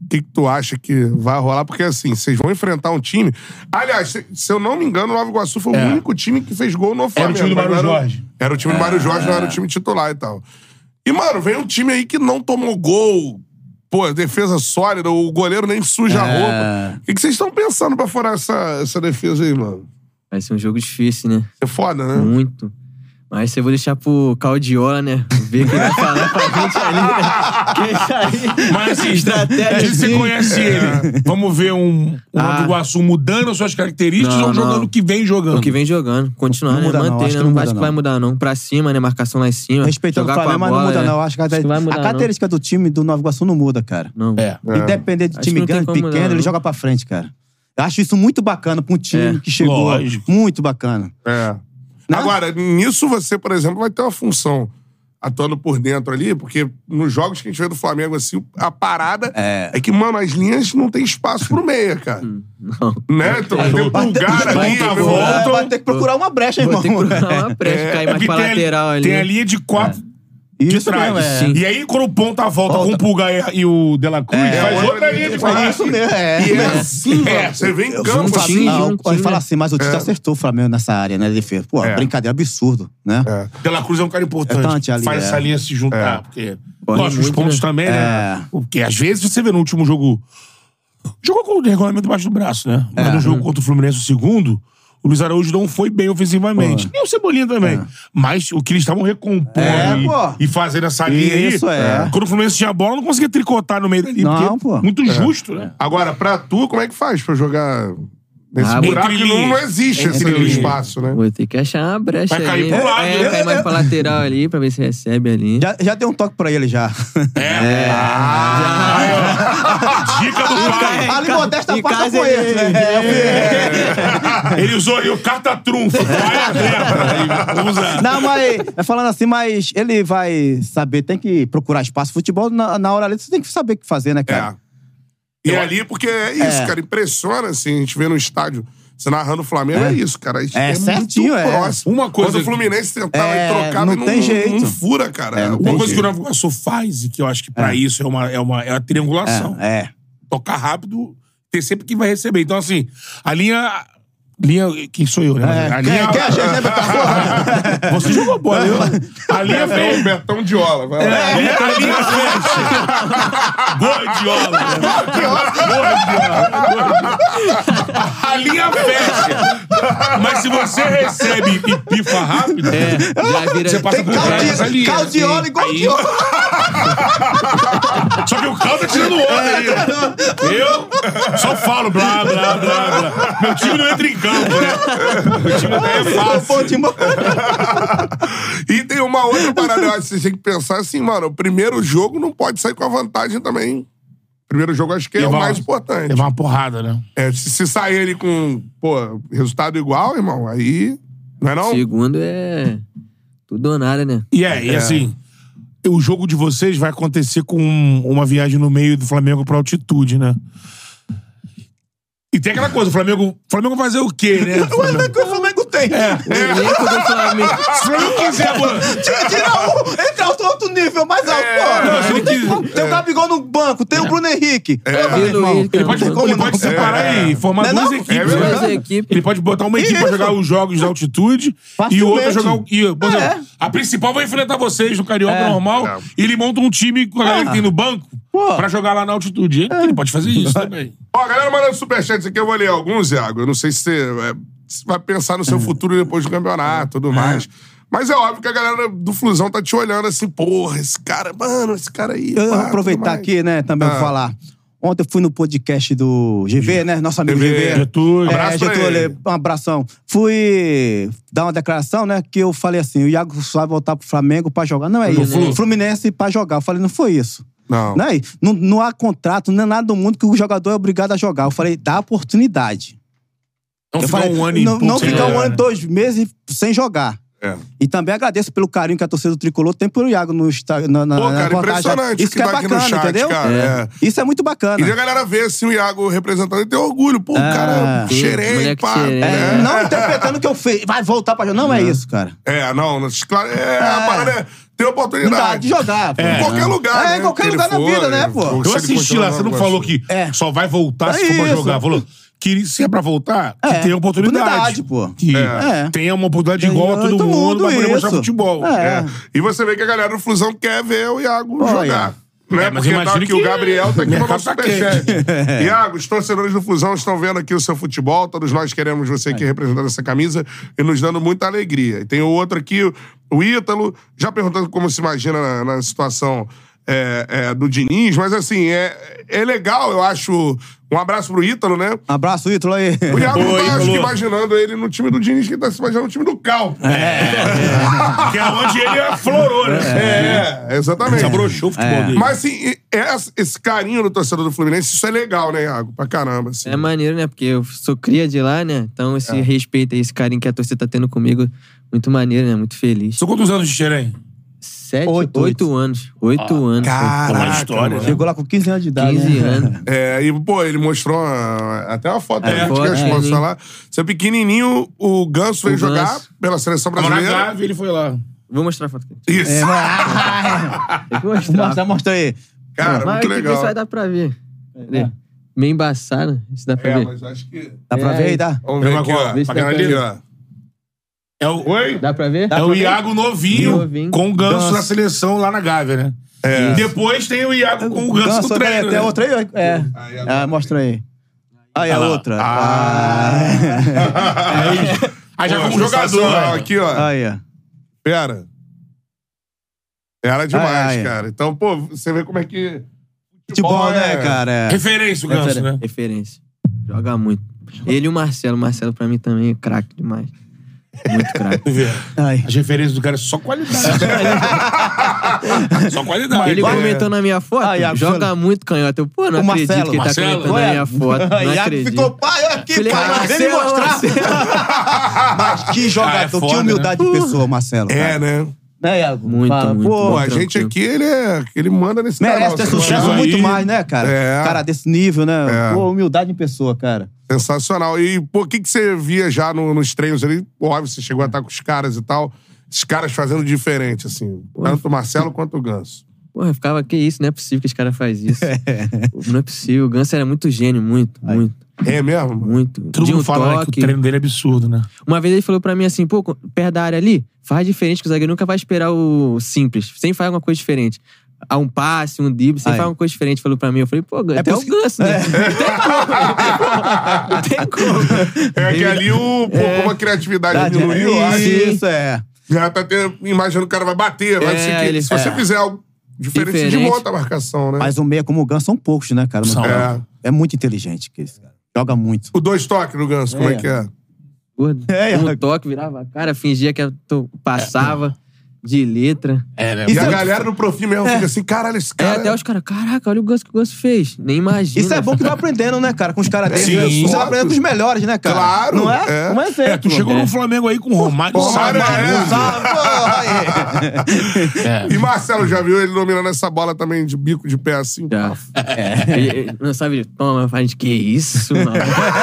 que, que tu acha que vai rolar? Porque, assim, vocês vão enfrentar um time... Aliás, se, se eu não me engano, o Nova Iguaçu foi é. o único time que fez gol no Flamengo. Era o time do Mário era, Jorge. Era o time é. do Mário Jorge, não era o time titular e tal. E, mano, vem um time aí que não tomou gol... Pô, defesa sólida, o goleiro nem suja é. a roupa. O que, que vocês estão pensando pra furar essa, essa defesa aí, mano? Vai ser um jogo difícil, né? É foda, né? Muito. Mas você vou deixar pro Caldiola, né? Ver o que ele vai falar pra gente ali, né? Que isso aí. Mas assim, estratégia. Você conhece ele. Vamos ver um, um ah. Nova Iguaçu mudando as suas características não, ou jogando não. o que vem jogando? O que vem jogando. Continuar, não né? Manter, não. Acho né? Não, não acho que vai mudar, não. Pra cima, né? Marcação lá em cima. Respeitando o Flamengo, mas não muda, não. Acho que, acho que vai mudar, a característica não. do time do Nova Iguaçu não muda, cara. Não. É. é. Independente de time grande, pequeno, mudar, ele joga pra frente, cara. Eu acho isso muito bacana pra um time é. que chegou. Lógico. Muito bacana. É. Não? Agora, nisso você, por exemplo, vai ter uma função atuando por dentro ali, porque nos jogos que a gente vê do Flamengo, assim, a parada é, é que, mano, as linhas não tem espaço pro meia, cara. Não. Né? Então, tem um lugar ali, volta. Vai ter que procurar uma brecha, irmão. Vai ter que procurar uma brecha, é, cair mais pra lateral ali. Tem a linha de quatro... É. De isso trás. Mesmo, é. E aí, quando o ponta volta, volta. com o Pulgar e o De La Cruz, é, faz outra linha de frente. Isso mesmo, é. E é assim, é. Você vem em campo assim. Pode falar assim, mas o Tite é. acertou o Flamengo nessa área, né? Defesa. Pô, é. brincadeira, absurdo, né? É. De La Cruz é um cara importante. É ali, faz é. essa linha se juntar. É. Porque, lógico, os pontos né? também, né? É. Porque às vezes você vê no último jogo. Jogou com o regulamento embaixo do braço, né? Mas é. no jogo contra o Fluminense, o segundo. O Luiz Araújo não foi bem ofensivamente. Pô. Nem o Cebolinha também. É. Mas o que eles estavam recompondo é, e, e fazendo essa linha Isso, aí. É. Quando o Fluminense tinha a bola, não conseguia tricotar no meio dali. Não, pô. Muito é. justo, né? Agora, pra tu, como é que faz pra jogar nesse ah, buraco que não, não existe esse espaço, né? Vou ter que achar uma brecha Vai cair ali. pro lado. É, né? cair mais pra lateral ali, pra ver se recebe ali. Já, já deu um toque pra ele, já. É. é. Ah, já. Dica do pai. Ali modesta passa com ele, né? É. Ele usou aí o carta-trunfo. Não, mas... Falando assim, mas ele vai saber, tem que procurar espaço. Futebol, na, na hora ali, você tem que saber o que fazer, né, cara? É. E Eu... ali, porque é isso, é. cara, impressiona, assim, a gente vê no estádio, você narrando o Flamengo, é, é isso, cara. É, é certinho, muito é. próximo. Uma coisa... Quando o Fluminense tentava é, e trocava, não, não tem não, jeito. não fura, cara. É, não uma coisa jeito. que o Nova Iguaçu faz, e que eu acho que pra é. isso é uma, é, uma, é uma triangulação. É, é. Tocar rápido, ter sempre quem vai receber. Então, assim, a linha... Linha... Quem sou eu, né? É, a linha... Quem é a gente, né, Betão? Você jogou bola, eu... A linha fecha. Betão Diola. Vai lá. É, a linha, a linha fecha. Boa Diola. Boa Diola. A linha fecha. Mas se você recebe e pifa rápido, é, já vira... você passa por trás dessa linha. Caldiola igual aí... Diola. Só que o Cal tá tirando onda aí. Eu só falo blá, blá, blá, blá. Meu time não entra em campo, né? Meu time até é fácil. E tem uma outra parada, eu acho que você tem que pensar assim, mano, o primeiro jogo não pode sair com a vantagem também. O primeiro jogo acho que é levar, o mais importante. Levar uma porrada, né? É, se, se sair ele com, pô, resultado igual, irmão, aí... Não é não? Segundo é... Tudo ou nada, né? E é, e assim... O jogo de vocês vai acontecer com uma viagem no meio do Flamengo pra altitude, né? E tem aquela coisa, o Flamengo... O Flamengo vai fazer o quê, né? O Flamengo, o Flamengo tem. É. O elenco do Flamengo. Se ele quiser, mano... Tira um, entra outro, outro nível mais alto, É, pô. não, se ele tem, quiser- tem o Gabigol no banco, tem o Bruno Henrique. É. Ah, irmão, Ele Ele pode, como ele não? pode separar É. e formar Não é duas não? equipes. É né? verdade. Duas equipes. Ele pode botar uma equipe pra Isso. jogar os jogos de altitude e outra Facilmente. jogar... o- E, por exemplo, É. a principal vai enfrentar vocês no Carioca É. normal É. e ele monta um time com a galera que tem no banco Pô. pra jogar lá na altitude. Ele, ele pode fazer isso também. Ó, a galera mandando superchat aqui, eu vou ler alguns, Iago. Eu não sei se você, é, se vai pensar no seu futuro depois do campeonato e tudo mais. Mas é óbvio que a galera do Flusão tá te olhando assim, porra, esse cara, mano, esse cara aí. Eu pá, vou aproveitar tudo mais. aqui, né, também Ah. vou falar. Ontem eu fui no podcast do G V, né? Nosso amigo G V. G V. Getúlio. É, Abraço pra Getúlio, ele. um abração. Fui dar uma declaração, né? Que eu falei assim, o Iago só vai voltar pro Flamengo pra jogar. Não é isso. Flu. Fluminense pra jogar. Eu falei, não foi isso. Não. Não, é? não, não há contrato, não é nada do mundo que o jogador é obrigado a jogar. Eu falei, dá oportunidade. Não Eu ficar falei, um ano e não, pouco não sem ficar um jogar, ano, né? dois meses sem jogar. É. E também agradeço pelo carinho que a torcida do Tricolor tem pelo Iago no Insta- na, na, Pô, na cara, reportagem. impressionante Isso que que é tá aqui no bacana, chat, entendeu? cara. É. Isso é muito bacana. E a galera vê assim o Iago representando e tem orgulho. Pô, o É. cara Sim, xerei, moleque pá. xerém. É, né? não interpretando o que eu fiz. Vai voltar pra jogar. Não é isso, cara. É, não, claro, é, a parada é ter oportunidade de jogar. Pô. Em qualquer lugar, É, né? em qualquer que lugar ele na for, vida, né, pô? ou Eu se ele assisti continuar lá, você não no falou negócio. que É. só vai voltar se É for pra isso. jogar. Falou que se é pra voltar, que É, tenha oportunidade. oportunidade, pô. Que É. tenha uma oportunidade Tem igual a todo todo mundo mundo, pra poder mostrar isso. futebol. É. É. E você vê que a galera do Flusão quer ver o Iago Olha. jogar. Né? É, mas Porque tá imagino aqui que o Gabriel tá aqui no mercado nosso tá superchat. quente. Iago, os torcedores do Flusão estão vendo aqui o seu futebol. Todos nós queremos você aqui representando essa camisa e nos dando muita alegria. E tem o outro aqui, o Ítalo, já perguntando como se imagina na, na situação é, é, do Diniz. Mas assim, é, é legal, eu acho. Um abraço pro Ítalo, né? Um abraço, Ítalo aí. O Iago não Oi, tá, acho que, Ítalo. imaginando ele no time do Diniz, que ele tá se imaginando no time do Cal. Que é onde ele aflorou, né? É, exatamente. Desabrochou o futebol dele. Mas, assim, e- essa- esse carinho do torcedor do Fluminense, isso é legal, né, Iago? Pra caramba, assim. É maneiro, né? Porque eu sou cria de lá, né? Então esse respeito aí, esse carinho que a torcida tá tendo comigo, muito maneiro, né? Muito feliz. São quantos anos de Xerém? Sete, Oito, oito, anos. Oito anos. Caraca, Uma história, mano. né? Chegou lá com quinze anos de idade. quinze né? anos. É, e, pô, ele mostrou ah, até uma foto É, pra gente, foto, que a gente é, mostrou sim. lá. Você é pequenininho, o Ganso veio O jogar Ganso. pela seleção Tava na brasileira. Gávea, ele foi lá. Vou mostrar a foto aqui. Isso. É, mas... Tem que mostrar. Mostra, mostra aí. Cara, Mas muito aqui legal. isso vai dar pra ver. Cadê? Meio embaçado. Isso dá pra É, ver. mas acho que... Dá pra É, ver aí, tá? Vamos ver aqui, ó. Vê se Pra dá pra aqui, ver. ó. É o, Oi? Dá pra ver? é o Iago novinho, Novinho. com o Ganso Ganso. na seleção lá na Gávea, né? É. Depois tem o Iago com o Ganso Ganso, no treino. Tem né? outra aí? É. Aí, agora. Ah, mostra aí. Aí a lá. outra. Ah. Aí já Pô, como jogador. sensacional. né? Aqui, ó. Aí, ó. Pera. Era demais, Ai, ai. cara. Então, pô, você vê como é que... Futebol, né, é- cara? É. Referência o Ganso, Refer- né? Referência. Joga muito. Ele e o Marcelo. O Marcelo pra mim também é craque demais. Muito craque. Ai. As referências do cara é só qualidade. Só qualidade. Ele É. comentou na minha foto, Ah, Iago, joga fala. muito canhota. Eu, pô, não O acredito Marcelo. que ele tá Marcelo. comentando Ué. na minha foto. Não Iago acredito. ficou, pai, olha aqui, Falei, pai. Vem me Marcelo, mostrar. Mas que jogador, Ah, é foda, que humildade né? de pessoa, Marcelo. É, cara. né? Né, Iago? Muito, Fala, muito, pô, Pô, a tranquilo. gente aqui, ele é... Ele manda nesse merece canal. ter você não sucesso acha? aí. muito mais, né, cara? É. Cara desse nível, né? É. Pô, humildade em pessoa, cara. Sensacional. E, pô, o que, que você via já no- nos treinos ali? Óbvio, você chegou a estar com os caras e tal. Esses caras fazendo diferente, assim. Tanto o Marcelo quanto o Ganso. Porra, eu ficava, que isso? Não é possível que os caras fazem isso. Não é possível. O Ganso era muito gênio, muito, muito, É mesmo? mano? muito. Todo De mundo um fala né, que o toque. treino dele é absurdo, né? Uma vez ele falou pra mim assim, pô, perto da área ali, faz diferente, que o zagueiro nunca vai esperar o simples. Sempre faz alguma coisa diferente. Há um passe, um drible, sempre Aí. faz alguma coisa diferente. Falou pra mim, eu falei, pô, até por o isso que- Ganso, né? Não tem como. Não tem como. É que ali, o, pô, como a criatividade diminuiu, eu acho. Isso, é. Já tá tendo, imaginando que o cara vai bater, vai É, seguir. ele- Se você é. fizer algo diferente, você Diferente. desmonta a marcação, né? Mas o meia como o Ganso são poucos, né, cara? São. É. É muito inteligente que esse cara. Joga muito. O dois toques no Ganso, como é É. que é? Gordo. É, um é. toque, virava a cara, fingia que eu tô- passava de letra. É, né? E Isso a é- galera no profil mesmo fica assim, caralho, esse É, cara... até os caras, caraca, olha o Ganso que o Ganso fez. Nem imagina. Isso é bom que vai aprendendo, né, cara? Com os caras desses. Sim. né? Você vai aprendendo com os melhores, né, cara? Claro, Não é? é. Não é É, certo. tu chegou no Flamengo aí com o Romário. Romário, sabe, é. né? Sabe, porra, aí. É. E Marcelo, já viu ele dominando essa bola também de bico de pé assim? Já. Ele, ele não sabe, toma, faz que isso, mano.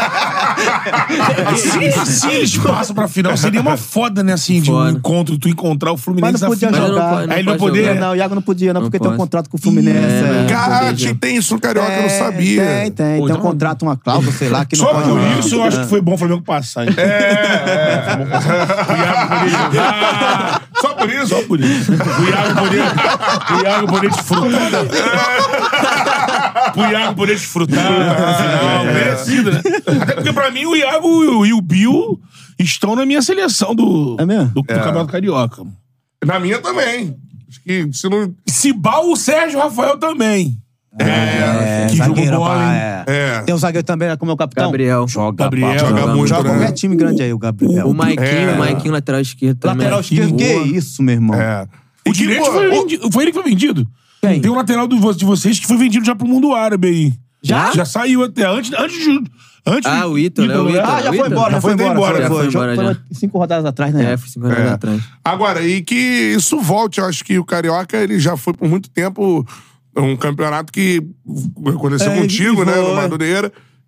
Se, se eles passam pra final, seria uma foda, né? Assim, de um Foda. encontro, tu encontrar o Fluminense Mas não na podia final. Mas não jogar. pode- Aí ele não pode poder. jogar. Não, o Iago não podia, não, Não porque tem um posso. contrato com o Fluminense. É, é. Cara, poder, tem isso no Carioca, eu não Tem, sabia. Tem, tem. Pô, Tem um então- contrato, uma cláusula, sei lá, que não Só pode por jogar. isso eu acho que foi bom o Flamengo passar. Então. É, O Iago poder jogar. Só por isso? Só por isso. O Iago poder, o Iago poder desfrutar. O Iago poder desfrutar no final. Merecido, né? Até porque pra mim o Iago e o Bill estão na minha seleção do, É mesmo? do, do Campeonato Carioca. Na minha também. Acho que se não... Se bal, o Sérgio Rafael também. É, que jogou zagueiro, bola, pá, hein? é. É. Tem um zagueiro também, como é o capitão? Gabriel. Joga, Gabriel. pá, Joga muito, Joga né? qualquer time grande aí, o Gabriel. O Maiquinho, É. o Maiquinho, lateral esquerdo também. Lateral esquerdo, que Boa. isso, meu irmão. É. O E que, direito pô, foi, o- vendido, foi ele que foi vendido. Quem? Tem um lateral do, de vocês que foi vendido já pro mundo árabe aí. Já? Já saiu até. Antes, antes de. Antes Ah, o Ítalo, é o Ítalo. Ah, já foi Ítalo? embora, já foi embora. embora, já foi, foi embora, Foi já. cinco rodadas atrás, né? É, foi cinco anos É. atrás. Agora, e que isso volte, eu acho que o Carioca, ele já foi por muito tempo um campeonato que aconteceu É, contigo, e né, foi. no Madureira,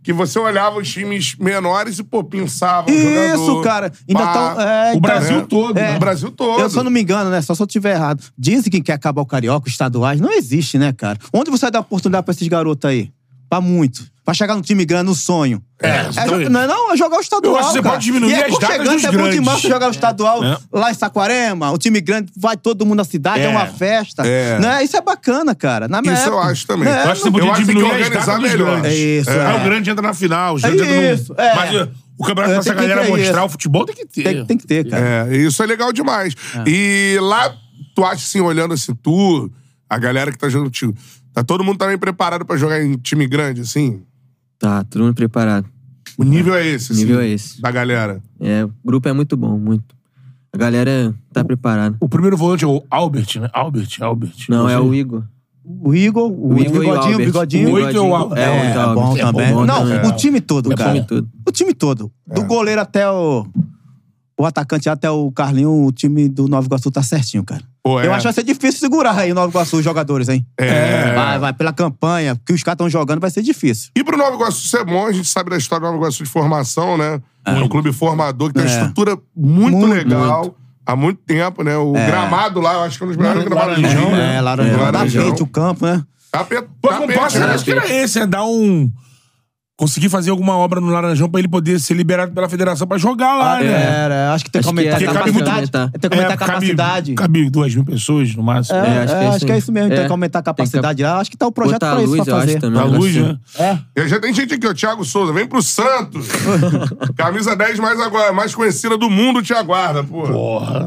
que você olhava os times menores e, pô, pensava o Isso, jogador. cara. Ainda pá. tão, é, O então, Brasil É. todo. É. né? O Brasil todo. Eu, se eu não me engano, né? Só se eu estiver errado. Dizem que quer acabar o Carioca, os estaduais. Não existe, né, cara? Onde você vai dar oportunidade pra esses garotos aí? Pra muito. Pra chegar no time grande, no sonho. É, É, exatamente. jo- não, é não, é jogar o estadual, Eu acho que você cara. pode diminuir e é as datas aconchegante, dos é bom demais grandes. você jogar o estadual É. lá em Saquarema, o time grande, vai todo mundo na cidade, é, É. uma festa. É. Né? Isso é bacana, cara. Na minha Isso eu época, acho também. né? Eu acho que você podia Eu acho que tem diminuir que as datas organizar dos melhor. grandes. É isso, Aí é. o grande entra na final, o É grande entra no... isso, é. Mas uh, o campeonato É, pra essa tem que galera ter mostrar isso. o futebol tem que ter. Tem, tem que ter, cara. É, isso é legal demais. E lá, tu acha assim, olhando assim, tu, a galera que tá jogando contigo, tá todo mundo também preparado pra jogar em time grande, assim? Tá, todo mundo preparado. O nível é esse, O nível assim, é esse. da galera. É, o grupo é muito bom, muito. A galera tá preparada. O primeiro volante é o Albert, né? Albert, Albert. Não, é sei. o Igor. O Igor, o, O Igor e o bigodinho, Albert. bigodinho. O oito é o Albert. É, É, o oito é o é bom Albert. também. bom Não, também. o time todo, É cara. bom tudo. O time todo. Do goleiro até o... O atacante até o Carlinho, o time do Nova Iguaçu tá certinho, cara. Pô, é. Eu acho que vai ser difícil segurar aí o Nova Iguaçu, os jogadores, hein? É. Vai, vai. Pela campanha que os caras estão jogando, vai ser difícil. E pro Nova Iguaçu ser bom, a gente sabe da história do Nova Iguaçu de formação, né? É um clube formador que tem uma É. estrutura muito, Muito, legal. muito. Há muito tempo, né? O É. gramado lá, eu acho que é um dos melhores Laranjão, gramados do mundo. né? É, Laranjão. É, Dá Laranjão. frente o campo, né? Tapete, Pô, com passe, eu acho que era esse, é dar um... Conseguir fazer alguma obra no Laranjão pra ele poder ser liberado pela federação pra jogar lá, né? Era, acho que tem que Acho que aumentar é, a cabe muito- capacidade. aumentar. Tem que aumentar a capacidade. Cabe, cabe duas mil pessoas no máximo. É, É, é, acho que é acho isso que é aí. isso mesmo, tem É. que aumentar a Tem que capacidade lá. Acho que tá o projeto Botar pra a isso, luz, pra eu fazer. acho também. A luz, né? É. E já tem gente aqui, ó. Thiago Souza, vem pro Santos. Camisa dez mais, agora, mais conhecida do mundo te aguarda, pô. Porra.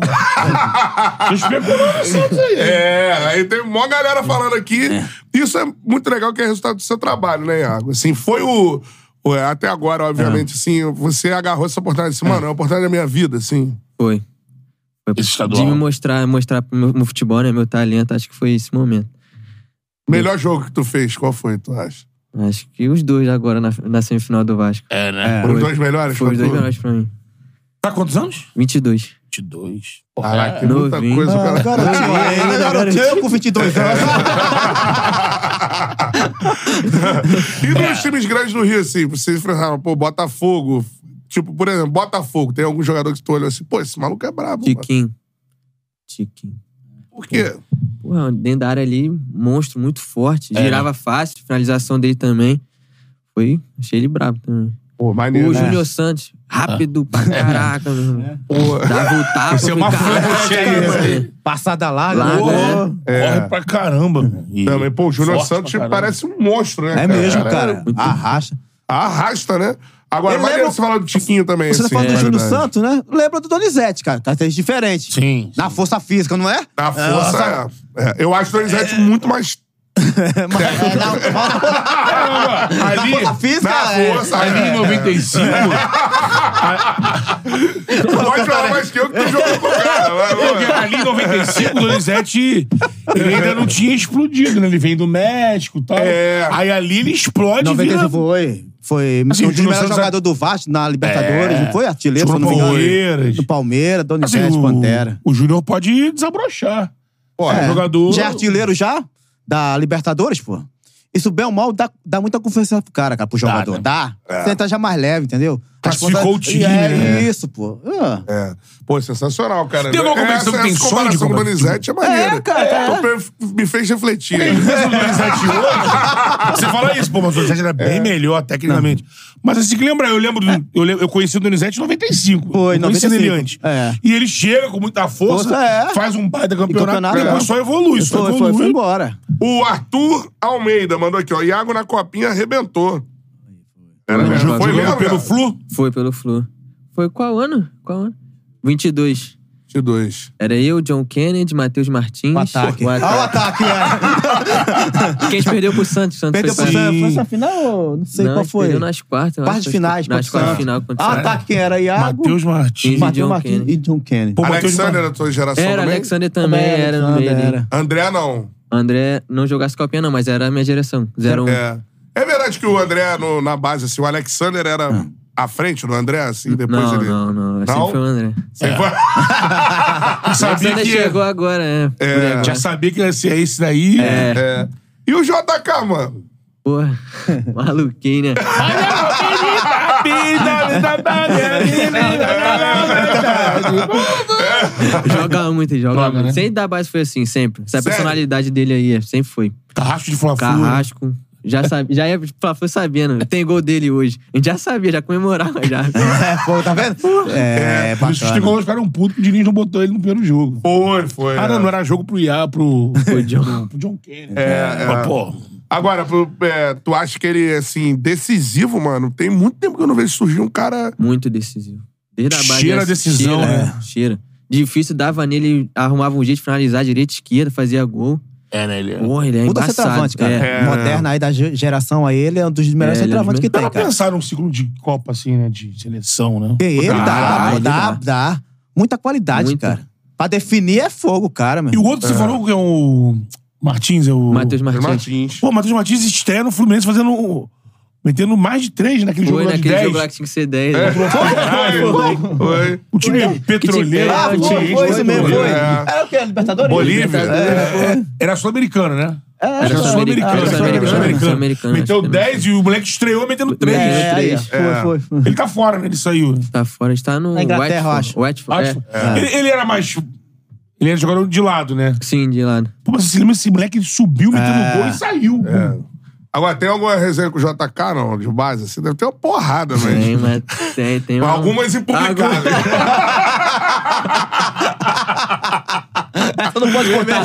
Tô especulando o Santos aí. É, aí tem uma galera falando aqui. Isso é muito legal, que é resultado do seu trabalho, né, Iago? Assim, foi o... o- Até agora, obviamente, assim, você agarrou essa oportunidade. Assim, mano, é a oportunidade da minha vida, assim. Foi. Foi Esse estadual. de me mostrar, mostrar pro meu, meu futebol, né? Meu talento, acho que foi esse momento. Melhor jogo que tu fez, qual foi, tu acha? Acho que os dois agora na, na semifinal do Vasco. É, né? Foram os Foi. dois melhores? Foi pra os dois tu? melhores pra mim. Tá quantos anos? vinte e dois. vinte e dois. Caraca, que É, muita novinho. coisa, Ah, cara. garotinho ainda, garotinho com vinte e dois anos. E nos times grandes do Rio, assim, vocês falaram, pô, Botafogo. Tipo, por exemplo, Botafogo, tem algum jogador que tu olhou assim, pô, esse maluco é brabo. mano. Tiquinho. Tiquinho. Por quê? Porra, dentro da área ali, monstro, muito forte. Girava fácil, finalização dele também. Foi, achei ele brabo também. Pô, maneiro. O né? Júnior Santos, rápido pra caraca, meu. Pô, Dava o tapa. Esse é uma falei, flecha aí, "Caraca, esse aí." mano." Passada larga. Larga, né? É. Corre pra caramba. E também, pô, o Júnior forte Santos pra caramba. parece um monstro, né? É mesmo, cara. cara. Arrasta. Arrasta, né? Agora, Eu maneiro lembro- você falar do Tiquinho também. Você tá assim, falando do na Júnior realidade. Santos, né? Lembra do Donizete, cara. Característica diferente. Sim. Na força física, não é? Na força, é. É. Eu acho o Donizete muito mais... Mas, é, na, na Ali, força física, na é. força, ali em noventa e cinco, Tu pode falar mais que eu que tu jogou com o cara. Vai, porque vai. ali em noventa e cinco, o Donizete ele ainda não tinha explodido, né? Ele vem do México e tal. É. Aí ali ele explode e noventa e vira... cinco foi. Foi Assim, um o dos Júnior melhores Santos jogadores do Vasco na Libertadores. É. Não foi artilheiro, se Jogou eu não me no engano. Palmeiras. Do Palmeiras, Assim, Donizete, o, Pantera. o Júnior pode desabrochar. Pô, É. jogador... Já é artilheiro já? Da Libertadores, pô. Isso bem ou mal dá, dá muita confiança pro cara, cara, pro jogador. né? Dá. É. Você entra já mais leve, entendeu? Classificou o time, É né? isso, pô. Ah. É. Pô, sensacional, cara. Tem alguma competição essa, que tem essa sonho de comparação com o competição? Donizete é maneira. É, cara, é. Tô- Me fez refletir. Mas o Donizete hoje... Você fala isso, pô, mas o Donizete era bem melhor tecnicamente. Mas assim, que lembra, eu lembro, do, eu, lembro- eu conheci o Donizete em noventa e cinco. Foi, eu conheci noventa e ele cinco. antes. É. E ele chega com muita força, Força, é. faz um baita campeonato, campeonato, depois é. só evolui, só Foi, evolui. foi, foi embora. O Arthur Almeida mandou aqui, ó. Iago na copinha arrebentou. Era Foi, mesmo? foi. Foi Jogando mesmo, pelo cara? Flu. Foi pelo Flu. Foi qual ano? Qual ano? vinte e dois. vinte e dois. Era eu, John Kennedy, Matheus Martins. O ataque. O Olha o ataque, é. Quem perdeu pro Santos? Santos Perdeu foi pro pra- Santos. Foi essa final ou não sei Não, qual foi? perdeu nas quartas. eu Quartas acho. de finais. Nas contra o quartas de Santos. final contra o Ah, Santos. ataque quem era? Iago? Matheus Martins. E Matheus John Martins Kennedy. e John Kennedy. Pô, Matheus Alexander Mar- era da tua geração Era, também? Alexander também era no meio Alexander ali. era. André não. André não jogasse copinha não, mas era a minha geração. zero um. É. É verdade que o André, no- na base, assim, o Alexander era à frente do André, assim, depois Não, ele... não, não. Não? Sempre foi o André. Sempre foi- O Sabia Alexander que chegou agora, é. Por agora. já sabia que ia ser esse daí. É. É. E o J K, mano? Porra, maluquinho, né? Joga muito, joga, joga muito. Né? Sempre da base foi assim, sempre. Essa Sério? personalidade dele aí, sempre foi. Carrasco de Fla-Flu. Carrasco. Já, sabe, já ia Fla-Flu sabendo. Tem gol dele hoje. A gente já sabia, já comemorava já. É, pô, tá vendo? É, é por isso que os caras um puto que o Diniz não botou ele no primeiro jogo. Foi, foi. Ah, não, é. não era jogo pro Iá, pro, pro, John, pro John Kennedy. É, é. Pô. Agora, é, tu acha que ele, assim, decisivo, mano? Tem muito tempo que eu não vejo surgir um cara... Muito decisivo. Desde a base. Cheira a decisão, cheira, né? Cheira. Difícil, dava nele, arrumava um jeito de finalizar direita, esquerda, fazia gol. É, né? Ele é... Porra, ele é Muda embaçado. centroavante, cara. É. Moderna aí da geração aí, ele é um dos melhores É, centroavantes que tem, Dá pra cara. pensar num ciclo de Copa, assim, né? De seleção, né? Que ele dá, dá, ele dá, dá. dá. Muita qualidade, Muito. cara. Pra definir é fogo, cara, meu. E o outro que você falou que é o... Martins, é o... Matheus Martins. Martins. Pô, o Matheus Martins estreia no Fluminense fazendo... Metendo mais de três naquele Foi jogo lá de naquele dez. jogo lá que tinha que ser dez. É. Né? Foi, foi. O time petroleiro... Ah, Ah, foi, foi, foi, foi isso mesmo, foi. foi. É. Era o quê? Libertadores? Bolívia. É. Era sul-americano, né? Era Era sul-americano. sul-americano, sul-americano. sul-americano, sul-americano, Meteu acho que dez e o moleque estreou metendo três. É, aí, três. foi, foi, foi. Ele tá fora, né? Ele saiu. Tá fora, a gente tá no Na Inglaterra, eu acho. Watford. Acho. É. Ele, ele era mais... Ele era jogador de lado, né? Sim, de lado. Pô, mas você lembra esse moleque ele subiu metendo É. gol e saiu. É. Agora, tem alguma resenha com o J K, não? De base? Assim, deve ter uma porrada, mas... Tem, mas tem, tem uma... Algumas impublicáveis. Essa não pode contar.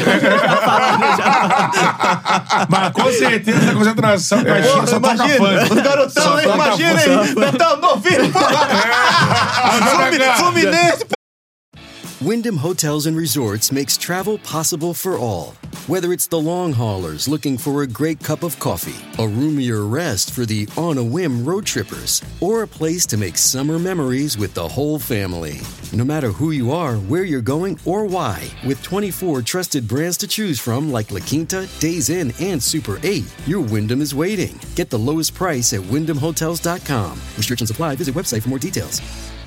Mas com certeza a concentração com a China só toca Imagina, funk. os garotão, Só toca imagina funk. aí. Betão, novinho, porra. Flumi- Fluminense, Wyndham Hotels and Resorts makes travel possible for all. Whether it's the long haulers looking for a great cup of coffee, a roomier rest for the on-a-whim road trippers, or a place to make summer memories with the whole family. No matter who you are, where you're going, or why, with twenty-four trusted brands to choose from like La Quinta, Days Inn, and Super eight, your Wyndham is waiting. Get the lowest price at wyndham hotels dot com. Restrictions apply. Visit website for more details.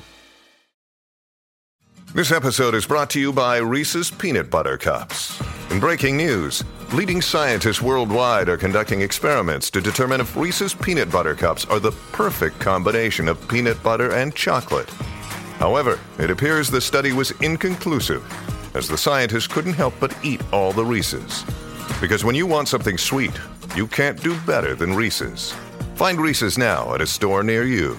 This episode is brought to you by Reese's Peanut Butter Cups. In breaking news, leading scientists worldwide are conducting experiments to determine if Reese's Peanut Butter Cups are the perfect combination of peanut butter and chocolate. However, it appears the study was inconclusive, as the scientists couldn't help but eat all the Reese's. Because when you want something sweet, you can't do better than Reese's. Find Reese's now at a store near you.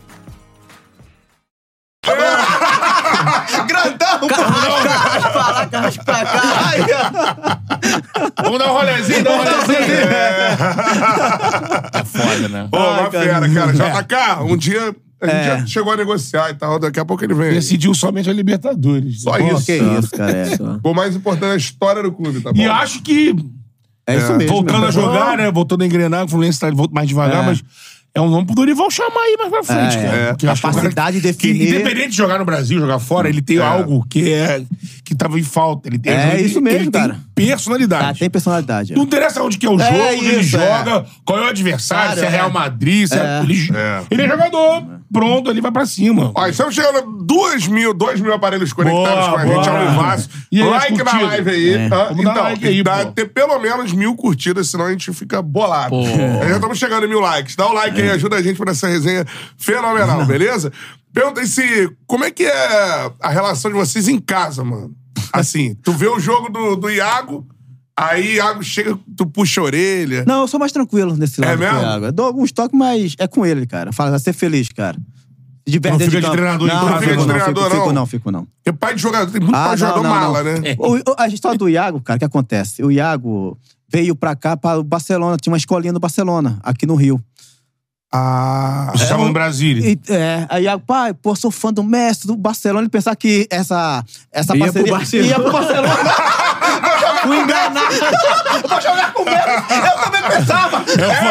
grandão, Carrasco pra lá, carrasco pra cá. Vamos dar um rolezinho, dar um rolezinho. É, é foda, né? Ô, uma fera, cara. J K, um dia a gente É. já chegou a negociar e tal, daqui a pouco ele vem. Decidiu somente a Libertadores. Só Pô, isso. que isso, cara. É, O mais importante é a história do clube, tá bom? E acho que, é isso mesmo. voltando meu a irmão. jogar, né? Voltando a engrenar, o Fluminense tá mais devagar, É. mas é um nome pro Dorival chamar aí mais pra frente, É, cara. é. Porque eu acho que é um cara Capacidade de que, definir. independente de jogar no Brasil, jogar fora, ele tem algo que é que tava em falta. Ele tem, É ele, isso mesmo, ele cara. tem personalidade. Ah, tem personalidade. é. Não interessa onde que é o jogo, É onde ele isso, é. joga, qual é o adversário, Cara, se é Real é. Madrid, se é... É. Ele, É. ele é jogador, pronto, ele vai pra cima. Ó, estamos chegando a duas mil, dois mil aparelhos conectados Boa, com a gente, boa. ao vivaço. E aí, Like as na curtidas? live aí. É. tá? Vamos dar Então, like aí, dá pô. ter pelo menos mil curtidas, senão a gente fica bolado. Pô. Já estamos chegando em mil likes. Dá o like aí, ajuda a gente por essa resenha fenomenal, beleza? Pergunta aí se... Como é que é a relação de vocês em casa, mano? Assim, tu vê o jogo do, do Iago, aí Iago chega, tu puxa a orelha. Não, eu sou mais tranquilo nesse lado. É mesmo? com o Iago. Eu dou alguns toques, mas é com ele, cara. Fala, vai ser feliz, cara. Se diverte Não dentro fica de campo. treinador em não, casa, não, fico, não. não, Treinador, fico, não? fico não, fico não. Porque pai de jogador, tem muito Ah, pai de não, jogador não, mala, não. né? O, o- a história do Iago, cara, o que acontece? O Iago veio pra cá, para o Barcelona. Tinha uma escolinha no Barcelona, aqui no Rio. Ah... Vocês estavam em Brasília. E, é, aí Iago, pai, pô, sou fã do Messi, do Barcelona. Ele pensava que essa, essa Ia parceria... pro Barcelona. Ia pro Barcelona. Fui enganado. Eu vou jogar com o Messi. Eu também pensava.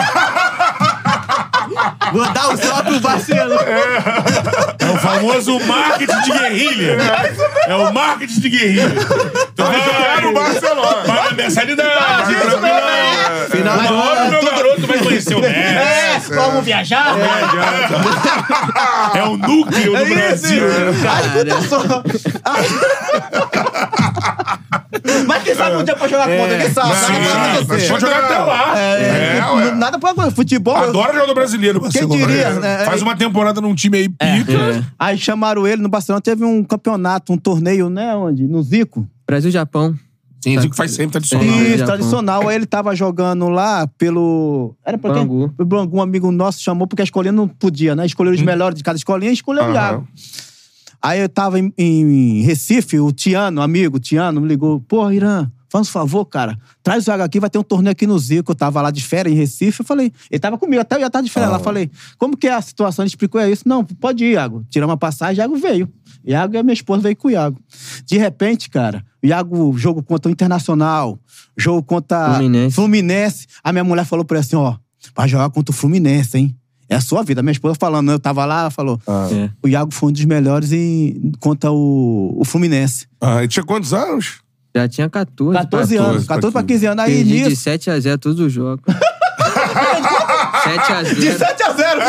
Vou dar o só pro Barcelona. É o famoso marketing de guerrilha. É o marketing de guerrilha. Tu vai jogar no Barcelona. Paga mensalidade, tranquilo. Final Uma do hora o ano. meu garoto vai conhecer o Messi. É, vamos viajar? É o núcleo do Brasil. Aí, escuta só. Mas quem sabe um dia pra jogar contra? Quem sabe? Sim, Nada pode acontecer. Pode jogar até lá. É, É, ué. nada pode acontecer. Futebol... Adora jogador brasileiro, Barcelona. Quem diria, né? Faz uma temporada num time aí pica. Aí chamaram ele no Barcelona. Teve um campeonato, um torneio, né? Onde? No Zico. Brasil-Japão. Sim, Zico faz sempre tradicional. Sim. Isso, Japão. tradicional. Aí ele tava jogando lá pelo... Era pra quem? Bangu. O Bangu, um amigo nosso chamou, porque a escolinha não podia, né? Escolheram os melhores de cada escolinha e escolheu o Aham. Iago. Aí eu tava em, em Recife, o Tiano, amigo, o Tiano, me ligou. Pô, Irã, faz um favor, cara. Traz o Iago aqui, vai ter um torneio aqui no Zico. Eu tava lá de férias em Recife. Eu falei, ele tava comigo, até eu ia estar de férias lá. Falei, como que é a situação? Ele explicou isso. Não, pode ir, Iago. Tiramos uma passagem, Iago veio. Iago e a minha esposa veio com o Iago. De repente, cara, o Iago, jogo contra o Internacional, jogo contra Fluminense. Fluminense. A minha mulher falou pra ele assim, ó, vai jogar contra o Fluminense, hein? É a sua vida. A minha esposa falando, eu tava lá, ela falou, É. o Iago foi um dos melhores em, contra o, o Fluminense. Ah, e tinha quantos anos? Já tinha quatorze. catorze anos, catorze pra quinze anos. Aí Perdi de nisso... sete a zero todos os jogos. sete a zero. De sete a zero.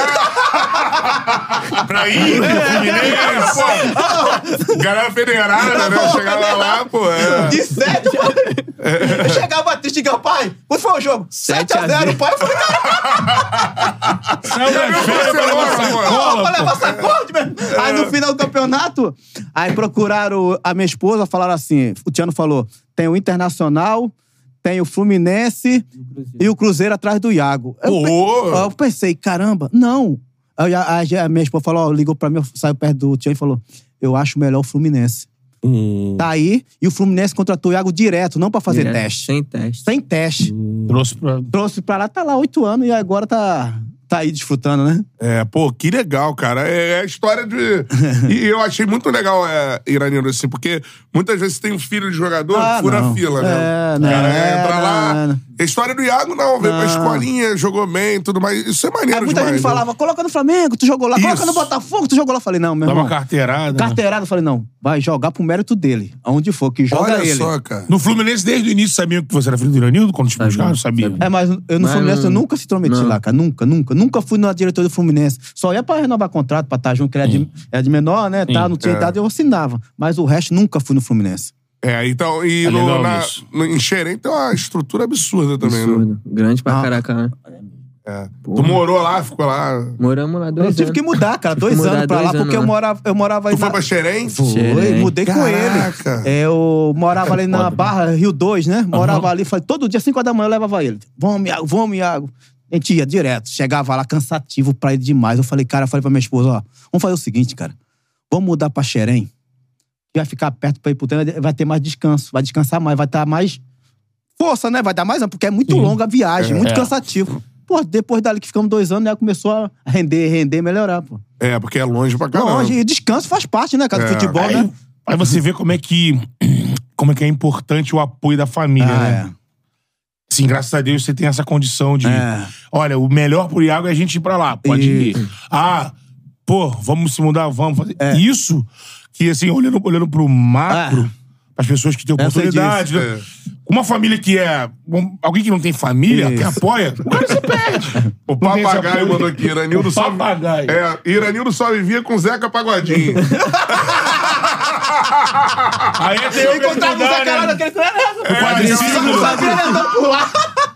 Pra ir, Fluminense, pô. Galera federada, né? Chegava lá, pô. É. De sete, eu chegava a xingar o pai. Quando foi o jogo? sete a zero, o pai foi... Saiu da férias pra levar sacola, Pra levar pô. sacola, mesmo. Aí no final do campeonato, aí procuraram a minha esposa, falaram assim, o Tiano falou, tem o Internacional, tem o Fluminense e o Cruzeiro atrás do Iago. Eu, Pô. pe- eu pensei, caramba, não. Aí a, a- a minha esposa falou, ó, ligou pra mim, saiu perto do Tiano e falou, eu acho melhor o Fluminense. Tá aí, e o Fluminense contratou o Iago direto, não pra fazer Direto, teste. Sem teste. Sem teste. Trouxe pra... Trouxe pra lá, tá lá oito anos e agora tá, tá aí desfrutando, né? É, pô, que legal, cara. É a história de... E eu achei muito legal, é, Iranildo, assim, porque muitas vezes tem um filho de jogador, Ah, fura não. a fila, né? É, O cara não, entra não, lá... não. A história do Iago, não. Veio pra Não. escolinha, jogou bem e tudo mais. Isso é maneiro Aí muita demais, gente né? falava, coloca no Flamengo, tu jogou lá. Coloca Isso. no Botafogo, tu jogou lá. Eu falei, não, meu Dá irmão. uma carteirada. né? Carteirada, eu falei, não. Vai jogar pro mérito dele. Aonde for, que joga Olha ele. só, cara. No Fluminense, desde o início, sabiam que você era filho do Iranildo? Quando te Sabia, buscaram, sabia. É, mas eu no Mas Fluminense eu não- nunca se intrometi não. lá, cara. Nunca, nunca. Nunca fui na diretoria do Fluminense. Só ia pra renovar contrato, pra estar junto, que ele é de, é de menor, né? Tá, não tinha É. idade, eu assinava. Mas o resto, nunca fui no Fluminense. É, então... E É no, legal na, isso. no, em Xerém tem uma estrutura absurda também, né? Absurdo. Grande pra Ah. caraca, né? É. Tu morou lá, ficou lá... Moramos lá dois Eu tive anos. que mudar, cara. Tive que Dois mudar anos pra dois lá, anos porque eu lá. morava, eu morava aí Tu foi na... pra Xerém? Foi, Xerém. mudei com Caraca. ele. É, eu morava ali na Barra, Rio dois, né? Morava ali, falei, todo dia, cinco horas da manhã, eu levava ele. Vamos, Iago, vamos, Iago. A gente ia direto. Chegava lá cansativo pra ele demais. Eu falei, cara, eu falei pra minha esposa, ó, vamos fazer o seguinte, cara. Vamos mudar pra Xerém. Vai ficar perto pra ir pro treino, vai ter mais descanso. Vai descansar mais, vai estar mais força, né? Vai dar mais, porque é muito longa a viagem, muito É. cansativo. Pô, depois dali que ficamos dois anos, né? Começou a render, render, melhorar, pô. É, porque é longe pra caramba. Longe, e descanso faz parte, né, cara, do É. futebol, Aí, né? aí você vê como é que como é que é importante o apoio da família, Ah, né? Sim, graças a Deus você tem essa condição de... É. Olha, o melhor pro Iago é a gente ir pra lá. Pode E- ir. Ah, pô, vamos se mudar, vamos fazer. É. Isso que, assim, olhando, olhando pro macro, as pessoas que têm Eu sei oportunidade... disso. né? Uma família que é... um- alguém que não tem família, que Isso. apoia, o cara se perde. O Não tem esse papagaio apoio. mandou aqui. Iranildo O só... papagaio. É, Iranildo só vivia com Zeca Pagodinho. Aí tem Eu o encontrava o Zé Caralho né? naquele treino. O quadriciclo. Não sabia ele andando por lá.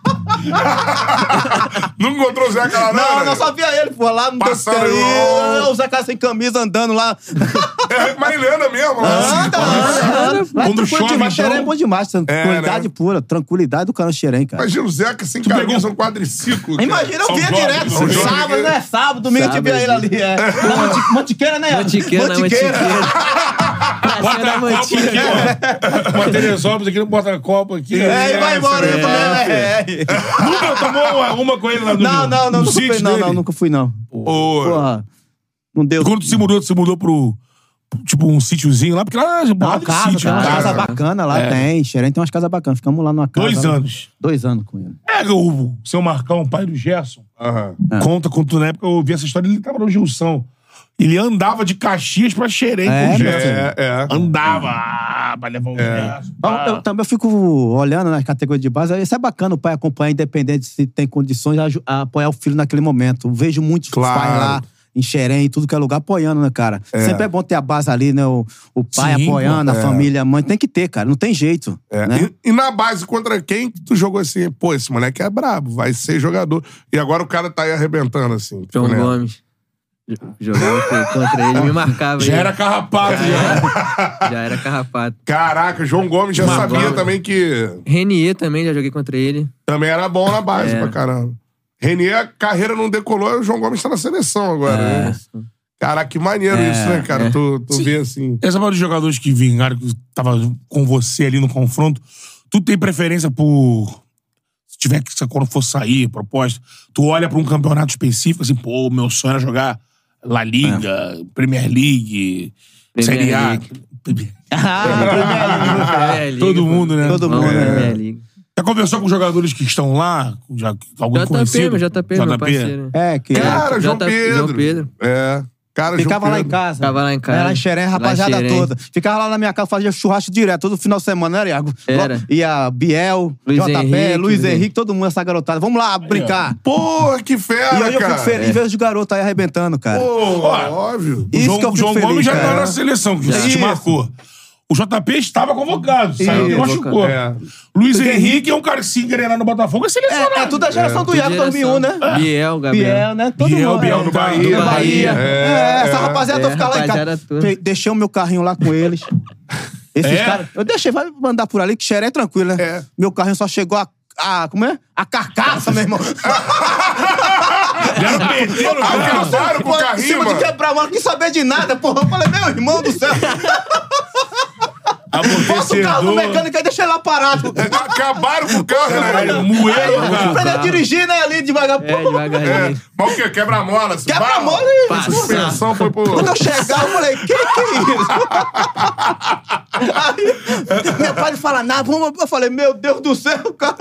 Não encontrou o Zeca lá, Não, né? não sabia ele, pô. Lá no Passando Aí, igual- o Zé Caralho sem camisa andando lá. É, mas ele anda mesmo. lá, assim. Anda, anda, anda. Lá é Quando tranquilo chove, demais. então- Xerém é bom demais. Tranquilidade né? pura. Tranquilidade do cara Xerém, cara. Imagina o Zeca sem Tu camisa, pegou- um quadriciclo. cara. Imagina, eu São via Jorge, direto. São Jorge. Sábado, né? Sábado, domingo eu te via ele ali. É. Na Manti- Mantiqueira, né? Mantiqueira, na Mantiqueira. Bota Pracinha da a copa aqui, Mantiqueira. ó. Uma Teresópolis aqui, não bota a copa aqui. É, e vai embora. eu também, é. Nunca tomou uma, uma com ele lá no Não, não, não. no Nunca sítio fui, não, dele? não. Nunca fui, não. Ô, Porra. Não deu. Quando tu se mudou, tu se mudou pro... Tipo, um sítiozinho lá, porque lá é Não, borrada de casa, sítio. tem umas casa. casas bacanas lá, É. tem. Xerém tem umas casas bacanas. Ficamos lá numa casa. Dois lá. anos. Dois anos com ele. Pega o seu Marcão, pai do Gerson. Aham. Conta, conta, na época eu ouvi essa história, ele tava no Gilson. Ele andava de Caxias pra Xerém É, com o meu Gerson. É, é. Andava ah, pra levar o Gerson. Eu, eu também fico olhando nas categorias de base. Isso é bacana o pai acompanhar, independente se tem condições, a, a apoiar o filho naquele momento. Eu vejo muitos Claro. pais lá em Xerém, em tudo que é lugar, apoiando, né, cara? É. Sempre é bom ter a base ali, né? O, o pai Sim, apoiando, pô, a é. família, a mãe. Tem que ter, cara. Não tem jeito. É. Né? E, e na base, contra quem que tu jogou assim? Pô, esse moleque é brabo, vai ser jogador. E agora o cara tá aí arrebentando, assim. João tipo, né? Gomes. Jogava contra ele, me marcava. Já ele. era carrapato, já. Era, já era carrapato. Caraca, João Gomes já João sabia Gomes. também que... Renier também, já joguei contra ele. Também era bom na base É. pra caramba. Renier, a carreira não decolou, o João Gomes tá na seleção agora, É. né? Caraca, que maneiro É, isso, né, cara? é. Tu, tu vê assim... Essa maioria dos jogadores que vingaram, que tava com você ali no confronto, tu tem preferência por... Se tiver que, quando for sair, proposta, tu olha pra um campeonato específico, assim, pô, meu sonho era jogar La Liga, é. Premier League, Premier Série A. League. Ah, Todo mundo, né? Todo mundo, Vamos, né? Premier League. Já conversou com jogadores que estão lá? Já, algum J P, conhecido? meu J P, meu parceiro. É, que Cara, João J- Pedro. João Pedro. É. Cara, ficava João lá em Pedro. casa. Ficava lá em casa. Era lá em Xerém, rapaziada Lá em Xerém. toda. Ficava lá na minha casa, fazia churrasco direto, todo final de semana, né, Iago? Era. Ia Biel, Luiz J P, Henrique, Luiz Luiz Henrique, todo mundo, essa garotada. Vamos lá, brincar. Porra, que E fera, aí eu cara. fico feliz de ver os garotos aí arrebentando, cara. Pô, óbvio. O Isso João, que eu fico João feliz, Gomes já cara. tá na seleção, que já te Isso. marcou. O J P estava convocado, saiu e Isso. machucou. É. Luiz Henrique é um cara que se engrenar no Botafogo, é selecionado. É, é tudo a geração do Tudo Iago dois mil e um, né? geração. Biel, Gabriel. Biel, né? Todo Biel, mundo. Biel é. no Bahia. Do Do Bahia. Bahia. É, essa é. rapaziada É, eu ficava lá em casa. rapaziada toda. Pe- Deixei o meu carrinho lá com eles. Esses É? caras. Eu deixei, vai mandar por ali, que Xeré é tranquilo, né? É. Meu carrinho só chegou a. a como é? A carcaça, meu irmão. Já meteu no cara. Acabaram com o Pô, em carrinho, cima de mano. quebrar, mano, não quis saber de nada, porra. Eu falei, meu irmão do céu. Bota o carro do mecânico e deixa ele lá parado. Acabaram com o carro, né? Moeiro, Aí, cara. pra ele dirigir, né, ali devagar. É, Pô, devagarzinho. É. Mas o quê? Quebra-mola. assim, Quebra-mola bah, e- A suspensão foi pro... Quando eu chegar, eu falei, que que é isso? Aí, meu pai fala, nada, vamos. Eu falei, meu Deus do céu, cara.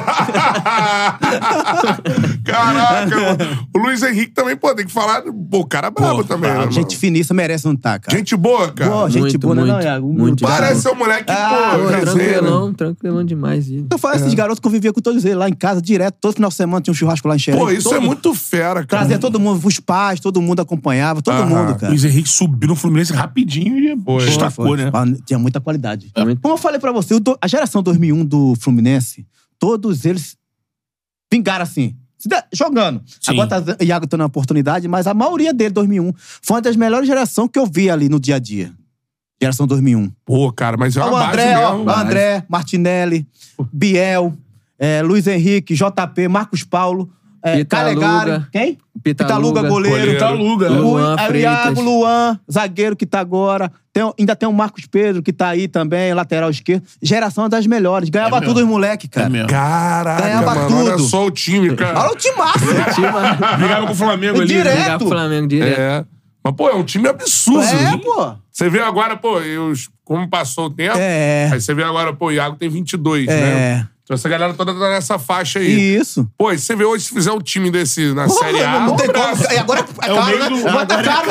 Caraca, mano. O Luiz Henrique também, pô, tem que falar... Pô, o cara é brabo Pô, também, né, brabo. mano? Gente finíssima merece não tá, cara. Gente boa, cara. Boa, gente Muito, boa, não, muito, Iago? muito. Parece ser um moleque, Ah, pô, Pô, resenha, né? tranquilão, tranquilão demais. Ele. Eu falo, esses garotos que eu vivia com todos eles lá em casa, direto, todo final de semana tinha um churrasco lá em Xerém. Pô, isso todo, é muito fera, cara. Trazia todo mundo, os pais, todo mundo acompanhava, todo Aham. mundo, cara. Luiz Henrique subiu no Fluminense rapidinho e Foi. destacou, Foi. né? Ah, tinha muita qualidade. Muito. Como eu falei pra você, o do- a geração dois mil e um do Fluminense, todos eles pingaram assim. se der- Jogando. Sim. Agora tá o Iago tendo a oportunidade, mas a maioria dele, dois mil e um, foi uma das melhores gerações que eu vi ali no dia a dia. Geração dois mil e um. Pô, cara, mas é Ó, uma o base André, ó, mesmo. o André, Martinelli, Biel, é, Luiz Henrique, J P, Marcos Paulo, é, Pitaluga. Calegari. Quem? Pitaluga, goleiro. Pitaluga. Luan o, é, o Freitas. Iago, Luan, zagueiro que tá agora. Tem, ainda tem o Marcos Pedro que tá aí também, lateral esquerdo. Geração das melhores. Ganhava É mesmo. tudo os moleque, cara. É mesmo. Caraca, Ganhava mano, olha tudo. só o time, cara. Olha o timaço. Brigava com o Flamengo ali. Direto. né? Ligar pro Flamengo direto. É. Mas, pô, é um time absurdo. É, hein? pô. Você vê agora, pô, e os, como passou o tempo. É. Aí você vê agora, pô, o Iago tem vinte e dois, É. né? Então essa galera toda tá nessa faixa aí. Isso. Pô, e você vê hoje, se fizer um time desse na Porra, Série A. não um tem como. abraço. E agora é É o caro, meio né? do- Agora tá caro.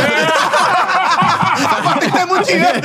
Agora tem que ter muito dinheiro.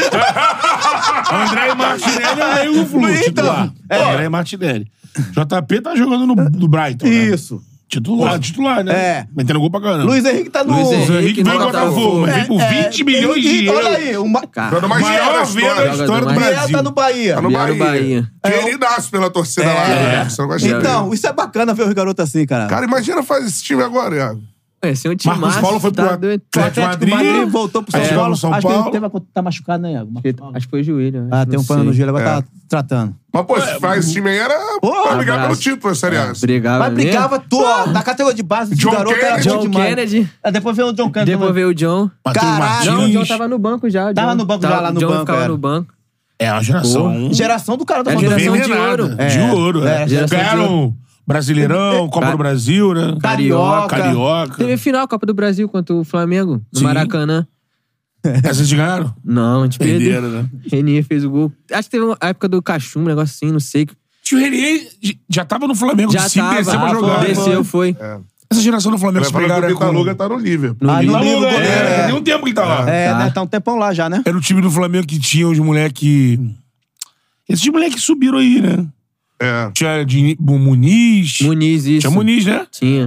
André Martinelli é meio do Flu, Então, titular. é. André Martinelli. J P tá jogando no, no Brighton, né? Isso. Titular, titular, né? É. Metendo gol pra caramba. Luiz Henrique tá no... Luiz Luiz Henrique veio no do Botafogo, mas veio por É, vinte milhões de e- euros. Olha aí, o Ma... Cara, Jogador mais dinheiro Maior da venda da história. história do Jogador mais- Biel tá no Brasil. Bahia. Tá no Biel Bahia. no Bahia. Queridaço pela torcida É. lá. né? Você não gosta de- Então, isso é bacana ver os garotos assim, cara. Cara, imagina fazer esse time agora, Iago. Esse é um time Marcos massa, Paulo foi pro tá doido. O Atlético Atlético Madrid, Madrid voltou pro São aí Paulo. chegou no São Acho que Paulo. ele teve, tá machucado, né, Iago? Acho que- Acho que foi joelho. Ah, acho, tem um não pano no sei. gelo, agora É. tá tratando. Mas, pô, se faz esse time aí era Pô, pra brigar pelo abraço. título, a Série A. Brigava Mas brigava mesmo. tu, ó, na categoria de base, esse John garoto era Kennedy. bom John demais. Kennedy. Ah, depois veio o John Kennedy. Depois veio o John. Matheus Caralho. Não, o Martins. John tava no banco já. o Tava John. no banco já, Tava- lá no o John banco, ficava era. no banco. É uma geração. Geração do cara, tá É falando. geração de Envenenada. ouro. De É. ouro, é. É, geração de Ganharam Brasileirão, Copa Ca- do Brasil, né? Carioca. Carioca. Teve final Copa do Brasil contra o Flamengo, no Sim. Maracanã. Essas ganharam? Não, a gente perdeu. Perderam, né? Renier fez o gol. Acho que teve uma época do Cachum, um negócio assim, não sei. Tio Renier já tava no Flamengo, Já sim, tava. desceu pra Ah, jogar. Desceu, foi. Essa geração do Flamengo se Lembrando que pegaram o é com... Pitaluga tá no Liverpool. No Ah, no Liga. Liga, o Taluga, goleiro, é, é. tem um tempo que ele tá lá. É, Tá. né? Tá um tempão lá já, né? Era o time do Flamengo que tinha os moleque... Esses moleques subiram aí, né? É. Tinha de, o Muniz. Muniz, isso. Tinha Muniz, né? Tinha.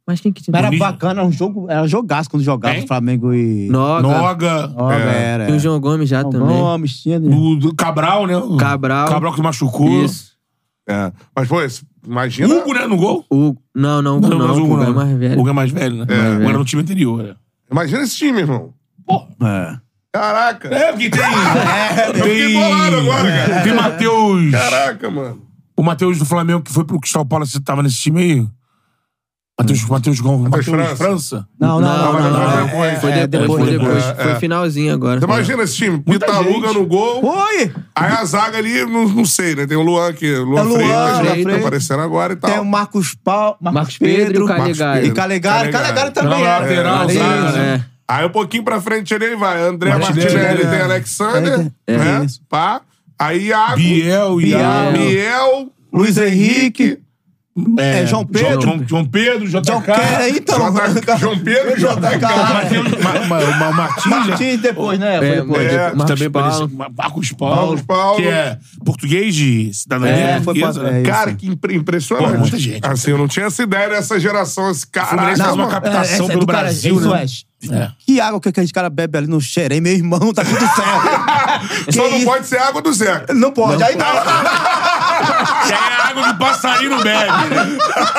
Mas quem que tinha? Era bacana, era um jogo, era jogaço quando jogava Hein? Flamengo e... Noga. Noga. Noga, É. era. Tem o João Gomes já João também. Gomes, tinha... O do Cabral, né? O Cabral. Cabral que machucou. Isso. É. Mas, pô, esse- imagina... Hugo, né? No gol? O... Não, não, o Hugo não. mas O Hugo é mais velho. O Hugo é mais velho, né? É. O Hugo era no time anterior. né? Imagina esse time, irmão. É. Caraca. É, porque tem... Eu fiquei bolado agora, cara. Tem Matheus... Caraca, mano. O Matheus do Flamengo que foi pro Cristal Palace, você tava nesse time aí? Matheus Matheus Gomes. Matheus França. França? Não, não, não. mas não, foi não. depois. Foi É, depois, foi depois. É, Foi é. finalzinho agora. Você imagina esse time? Muita Pitaluga gente. no gol. Oi! Aí a zaga ali, não, não sei, né? Tem o Luan aqui. Luan, É Luan, Freitas, né? Freitas. Tá aparecendo agora e tal. Tem o Marcos Paulo, Marcos, Marcos Pedro e o Marcos Calegari. E Calegari. Calegari. Calegari também Na era. lateral, Isso. zaga, É. Aí um pouquinho pra frente ele vai. André Martinelli, Martinelli, é. tem Alexander, É, né? isso. Pá. Aí Iago. Biel, Biel. Iago. Biel. Luiz Henrique. É, João Pedro. João, João Pedro, J K. João Pedro, então. J- João Pedro e J K. Matheus- Ma- Ma- Ma- Martins. né? Martins depois, né? Foi É, depois. é. Marcos Também Paulo. parece. Ma- Marcos Paulo. Marcos Paulo. Que é português de cidadania É, foi portuguesa, pra- né? é, Cara, isso. que impre- impressionante. Pô, muita gente. Assim, eu não tinha essa ideia dessa geração. Esse cara. Fluminense fez uma Não, captação essa é pelo do cara, Brasil, isso né? é. É. Que água que aquele cara bebe ali no xerém, meu irmão, tá tudo certo. Só Que não isso? pode ser água do Zeca. Não pode, aí não. Que é água que o passarinho bebe. né?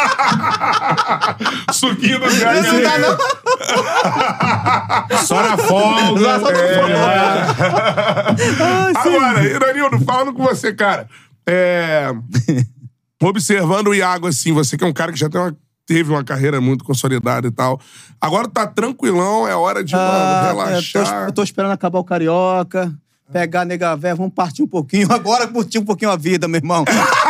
Suquinho do Zeca. Isso não dá, não. Só na folga. Só na É. Agora, Iranildo, falando com você, cara. É... Observando o Iago, assim, você que é um cara que já tem uma, teve uma carreira muito consolidada e tal. Agora tá tranquilão, é hora de, Ah, mano, eu, tô, relaxar. eu tô esperando acabar o Carioca, pegar a nega véia, vamos partir um pouquinho. Agora curtir um pouquinho a vida, meu irmão.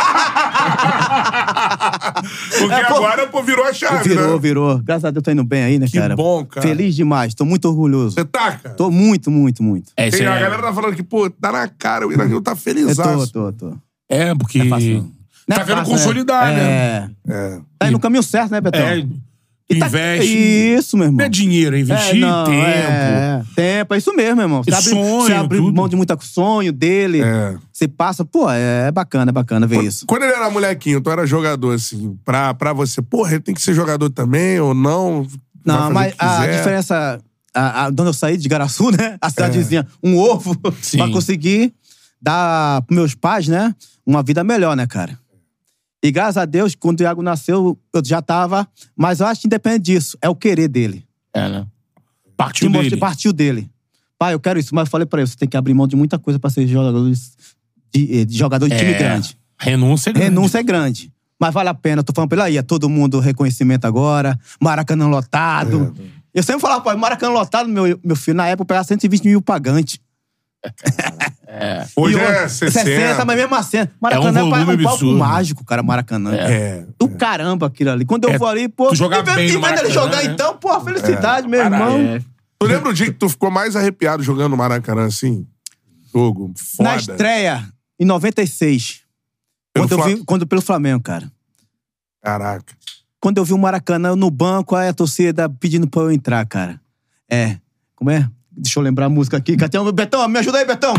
Porque É, pô, agora, pô, virou a chave, Virou, né? virou. Graças a Deus tô indo bem aí, né, Que cara? bom, cara. Feliz demais, tô muito orgulhoso. Você tá, cara? Tô muito, muito, muito. É, isso Tem, a é, galera tá falando que, pô, tá na cara, o Iranildo tá Eu felizaço. tô, tô, tô. é porque. Não é fácil, Não tá é querendo fácil, consolidar, é. né? É. É. Tá indo no caminho certo, né, Betão? É. E tá- Investe. Isso, meu irmão. Não é dinheiro, é investir É, não, tempo. É, tempo, é isso mesmo, meu irmão. Você E abre, sonho, você abre tudo. mão de muito sonho dele. É. Você passa, pô, é bacana, é bacana ver isso. Quando ele era molequinho, tu era jogador, assim, pra, pra você, porra, ele tem que ser jogador também ou não? Vai Não, fazer mas o que a quiser? diferença. A, a, quando eu saí de Garaçu, né? A cidadezinha, um ovo, Sim. pra conseguir dar pros meus pais, né? Uma vida melhor, né, cara? E graças a Deus, quando o Iago nasceu, eu já tava. Mas eu acho que independente disso, é o querer dele. É, né? Partiu Que dele. mostrei- Partiu dele. Pai, eu quero isso. Mas eu falei pra ele, você tem que abrir mão de muita coisa pra ser jogador de, de, jogador de time É. grande. Renúncia é grande. Renúncia é grande. Mas vale a pena. Eu tô falando pra ele aí, é todo mundo reconhecimento agora, Maracanã lotado. Eu sempre falava, pai, Maracanã lotado, meu, meu filho, na época eu pegava cento e vinte mil pagantes. É. Hoje E é hoje, sessenta. mas mesmo assim, Maracanã É um é, volume um palco absurdo. mágico, cara, Maracanã. É. Do caramba aquilo ali. Quando eu É, vou ali, pô... tu jogar e vendo- bem e no vendo ele Maracanã, jogar, né? então, pô, felicidade, meu Caralho, irmão. É. Tu lembra o dia que tu ficou mais arrepiado jogando no Maracanã, assim? Jogo foda. Na estreia, em noventa e seis. Pelo Quando eu Fla- vi, quando, pelo Flamengo, cara. Caraca. Quando eu vi o Maracanã no banco, aí a torcida pedindo pra eu entrar, cara. É. Como é? Deixa eu lembrar a música aqui. Catão, Betão, me ajuda aí, Betão.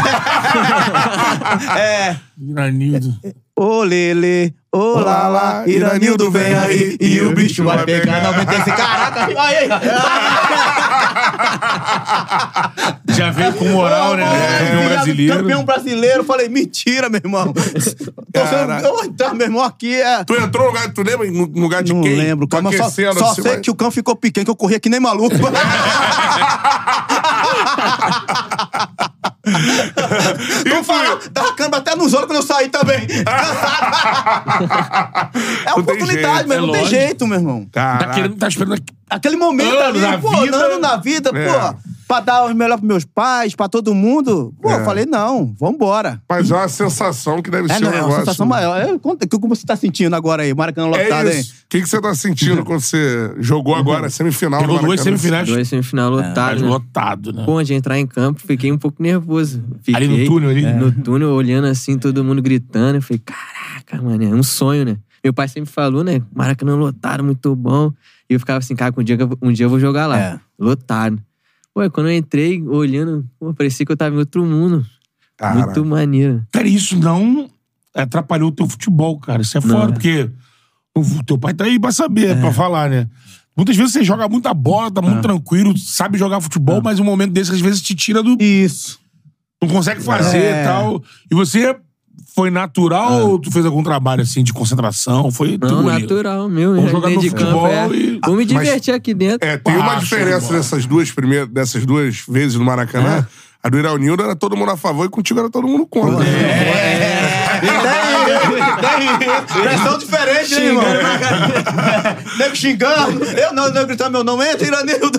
É. é. Iranildo. Ô, Lele, ô, Lala, Iranildo vem aí e o bicho vai pegar noventa e seis. Caraca, aí, aí. Já veio com moral, né? Campeão brasileiro. Campeão brasileiro. Falei, mentira, meu irmão. Caraca. Eu vou entrar, meu irmão, aqui é... Tu entrou no lugar, tu lembra no no lugar de Não quem? lembro, Tu cara, mas só, aquecendo, só assim, sei mas- que o campo ficou pequeno, que eu corria que nem maluco. Não fala, tava câmera até nos olhos quando eu saí também. Cansado. É Não tem oportunidade, jeito, mas é não tem lógico. jeito, meu irmão. Tá Caraca. querendo, tá esperando. Aquele momento Ano ali, na pô, vida. ano na vida, É. pô, pra dar o melhor pros meus pais, pra todo mundo. Pô, É. eu falei, não, vambora. Mas é uma sensação que deve É, ser não, um é uma negócio... sensação maior. É, conta, que- como você tá sentindo agora aí, Maracanã lotado, É hein? isso. O que, que você tá sentindo quando você jogou agora a semifinal Pegou do duas Maracanã? semifinais. Dois semifinal lotado, Tá né? lotado, né? Pô, de entrar em campo, fiquei um pouco nervoso. Fiquei, Ali no túnel, ali? No túnel, olhando assim, todo mundo gritando. Eu falei, caraca, mano, é um sonho, né? Meu pai sempre falou, né? Maracanã lotado, muito bom. E eu ficava assim, cara, um dia, que eu- um dia eu vou jogar lá. É. Lotado. Pô, quando eu entrei, olhando, pô, parecia que eu tava em outro mundo. Caraca. Muito maneiro. Cara, isso não atrapalhou o teu futebol, cara. Isso é Não. foda, porque O teu pai tá aí pra saber, é. pra falar, né? Muitas vezes você joga muita bola, tá muito é. tranquilo, sabe jogar futebol, é. mas um momento desse às vezes te tira do... Isso. Não consegue fazer e é. tal. E você... Foi natural é. ou tu fez algum trabalho, assim, de concentração? Foi Não, natural, meu. Vamos jogar no de futebol campo, é. e... Vou me divertir Mas, aqui dentro. É, tem uma ah, diferença dessas duas, primeiras, dessas duas vezes no Maracanã. É. A do Iraunildo era todo mundo a favor e contigo era todo mundo contra. É. é. Daí, pressão diferente, né, irmão? Nego xingando. Eu não, nego gritando meu nome. Entra, Iranildo.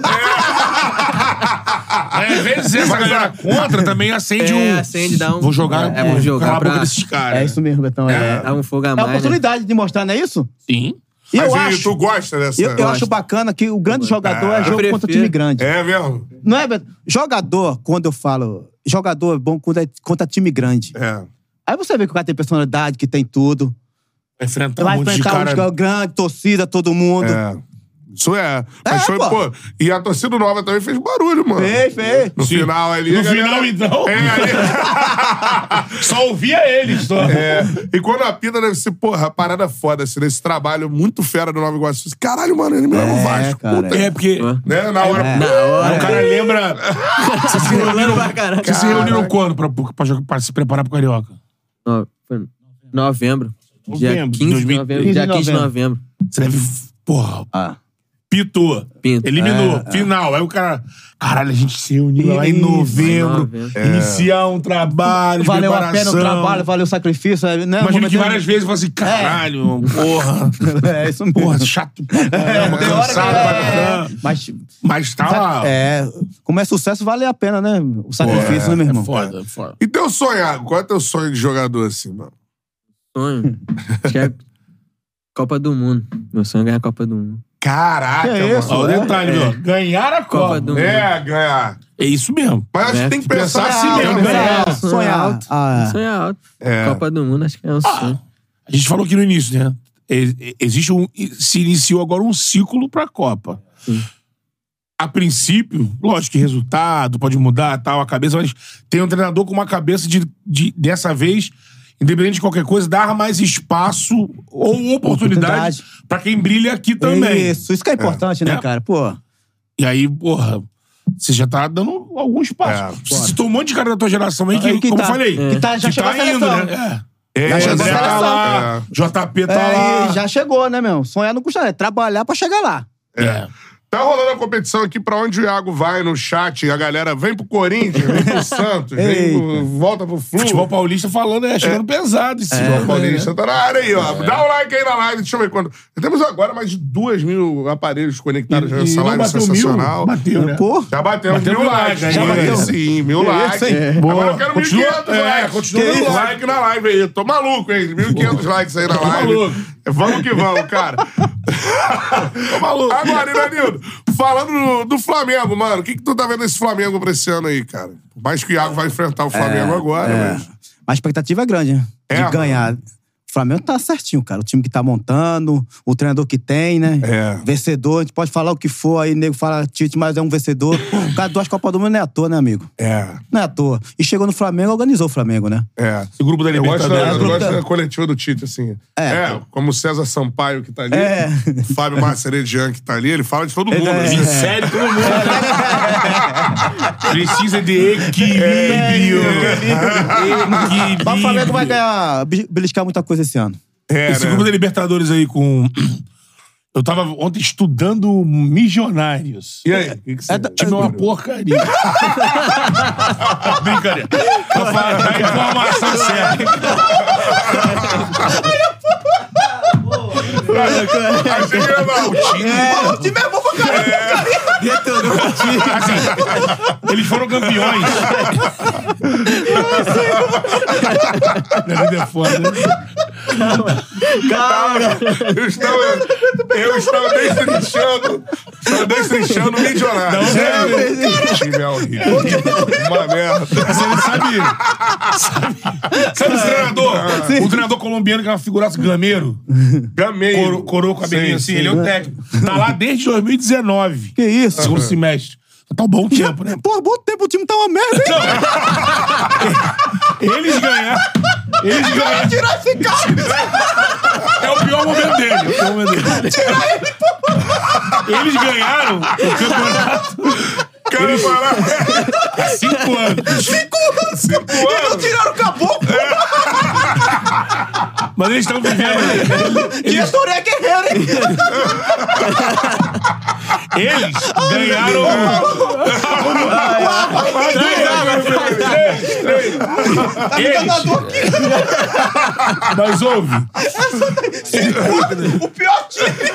É, às vezes essa galera contra também acende é, um... acende, dá um... Vou jogar, é, vou jogar pra... pra... desses caras. É isso mesmo, Betão. É, dá um fogo a é mais, a oportunidade né? de mostrar, não é isso? Sim. E Mas eu e acho, tu gosta dessa... Eu, eu acho bacana que o grande jogador é, é jogo contra o time grande. É mesmo? Não é, Betão? Jogador, quando eu falo... Jogador é bom quando é contra time grande. É. Aí você vê que o cara tem personalidade, que tem tudo. Vai enfrentar Vai um monte de enfrentar cara... um jogador grande, torcida, todo mundo. É. Isso é. Mas É, foi, pô. pô. E a torcida nova também fez barulho, mano. Fez, fez. No Sim. final ali. No a galera... final, então? É, aí... Só ouvia eles, só. É. E quando apita deve ser, porra, parada foda, assim, nesse trabalho muito fera do Nova Iguaçu. Caralho, mano, ele me leva o É, Vasco. cara. Puta. É, porque... Né? Na hora... É. Na hora. O cara lembra... Vocês se reuniram, pra caralho. vocês se reuniram quando pra, pra, jogar- pra se preparar pro Carioca? No- foi Novembro. Dia Novembro, quinze de dois mil- novembro. Dia quinze de novembro. Você deve... Porra... Ah. Pitou. Pinto. Eliminou. É, é. Final. Aí o cara... Caralho, a gente se reuniu lá em Isso. novembro. Novembro. É. Iniciar um trabalho, Valeu a preparação. pena o trabalho, valeu o sacrifício. Né? Imagina Momento- que várias vezes eu falo assim, caralho, porra. É isso mesmo. Porra, chato pra caramba, Tem hora cansado que- pra é. caramba. Mas, Mas tá lá. é, como é sucesso, vale a pena, né? O sacrifício, né, meu irmão? É foda, é foda. E teu sonho, Iago? Qual é teu sonho de jogador, assim, mano? Sonho. Acho que é Copa do Mundo. Meu sonho é ganhar a Copa do Mundo. Caraca, Que mano. isso? Ó, o É, detalhe, é. meu. Ganhar a Copa. Copa do Mundo. É, ganhar. É isso mesmo. Mas acho É. que tem que pensar assim Sonhar, mesmo, sonhar, né? Sonho sonhar. alto. Ah, Sonho alto. É. Copa do Mundo, acho que é um sonho. A gente falou aqui no início, né? E- Existe um... Se iniciou agora um ciclo pra Copa. Sim. A princípio, lógico que resultado pode mudar, tal, a cabeça, mas tem um treinador com uma cabeça de, de dessa vez, independente de qualquer coisa, dar mais espaço ou oportunidade, Oportunidade. pra quem brilha aqui também. Isso, isso que é importante, É. né, cara? Pô, E aí, porra, você já tá dando algum espaço. É, Você citou um monte de cara da tua geração aí que, Aí que como tá- eu falei, que tá- já que chegou tá a indo, seleção. né? É. É, Já chegou André a tá seleção. lá, J P tá é, lá. e já chegou, né, meu? Sonhar não custa nada, é trabalhar pra chegar lá. É. Tá rolando a competição aqui pra onde o Iago vai no chat. A galera vem pro Corinthians, vem pro Santos, vem Eita. pro, volta pro Flu. Futebol paulista falando, é, chegando pesado esse Futebol ano, Paulista né? tá na área aí, ó. Dá um like aí na live, deixa eu ver quando. Temos agora mais de duas mil aparelhos conectados E- nessa e não live bateu sensacional. mil? Bateu, né? Pô, Já batemos Bateu mil mil likes. likes, Já né? bateu sim, mil Que likes. isso, hein? Agora Boa. eu quero mil e Continua- quinhentos é, likes. continua Que dando isso? like. like na live aí. Tô maluco, hein? mil e quinhentos likes aí na Tô live. maluco. Vamos que vamos, cara. Tô maluco. Agora, Iranildo, falando do, do Flamengo, mano, o que, que tu tá vendo desse Flamengo pra esse ano aí, cara? Por mais que o Iago vai enfrentar o Flamengo agora, é. mas... A expectativa é grande, né? De É, ganhar. O Flamengo tá certinho, cara. O time que tá montando, o treinador que tem, né? É. Vencedor, a gente pode falar o que for aí, nego fala Tite, mas é um vencedor. O cara duas Copas do Mundo não é à toa, né, amigo? É, Não é à toa. E chegou no Flamengo, organizou o Flamengo, né? é. Esse grupo da Eu gosto, da, Libertadores. eu gosto da coletiva do Tite, assim. É. É, como o César Sampaio que tá ali, É. o Fábio Marceredian que tá ali, ele fala de todo mundo. é- assim. é. Sério, todo mundo. Precisa de equilíbrio. Equilíbrio. Mas o Flamengo vai ganhar, be- beliscar muita coisa esse ano. É, Esse né? grupo da Libertadores aí com... Eu tava ontem estudando Missionários. E aí? O que, que você É da- O time é uma porcaria. Brincadeira. Pra falar a informação certa. Achei que ia dar o time. É, o time é bom pra caralho. Detonou o time. Assim, eles foram campeões. Minha vida é foda, né? Eu estava, eu estava destrinchando, estava destrinchando o milionário. Não, Sério? não. O time é horrível. Uma merda. Você sabe, sabe, sabe esse treinador? O treinador colombiano que é uma figuraça gameiro. Gameiro. Coro, coroa o cabelinho Sim, assim, sim. ele é o técnico. Tá lá desde dois mil e dezenove. Que isso? Segundo semestre. Tá um bom tempo, né? Pô, bom tempo, o time tá uma merda, hein? Eles ganharam. Eles ganharam. Tirar esse cara. É o pior momento dele. toma dele. Eles ganharam o campeonato. Cara, Eles... parar. Há cinco anos. Cinco anos! Cinco E não anos. tiraram o caboclo! Mas eles estão vivendo. Diretor é guerreiro, hein? Eles ganharam. Eles. Mas ouve. O pior time!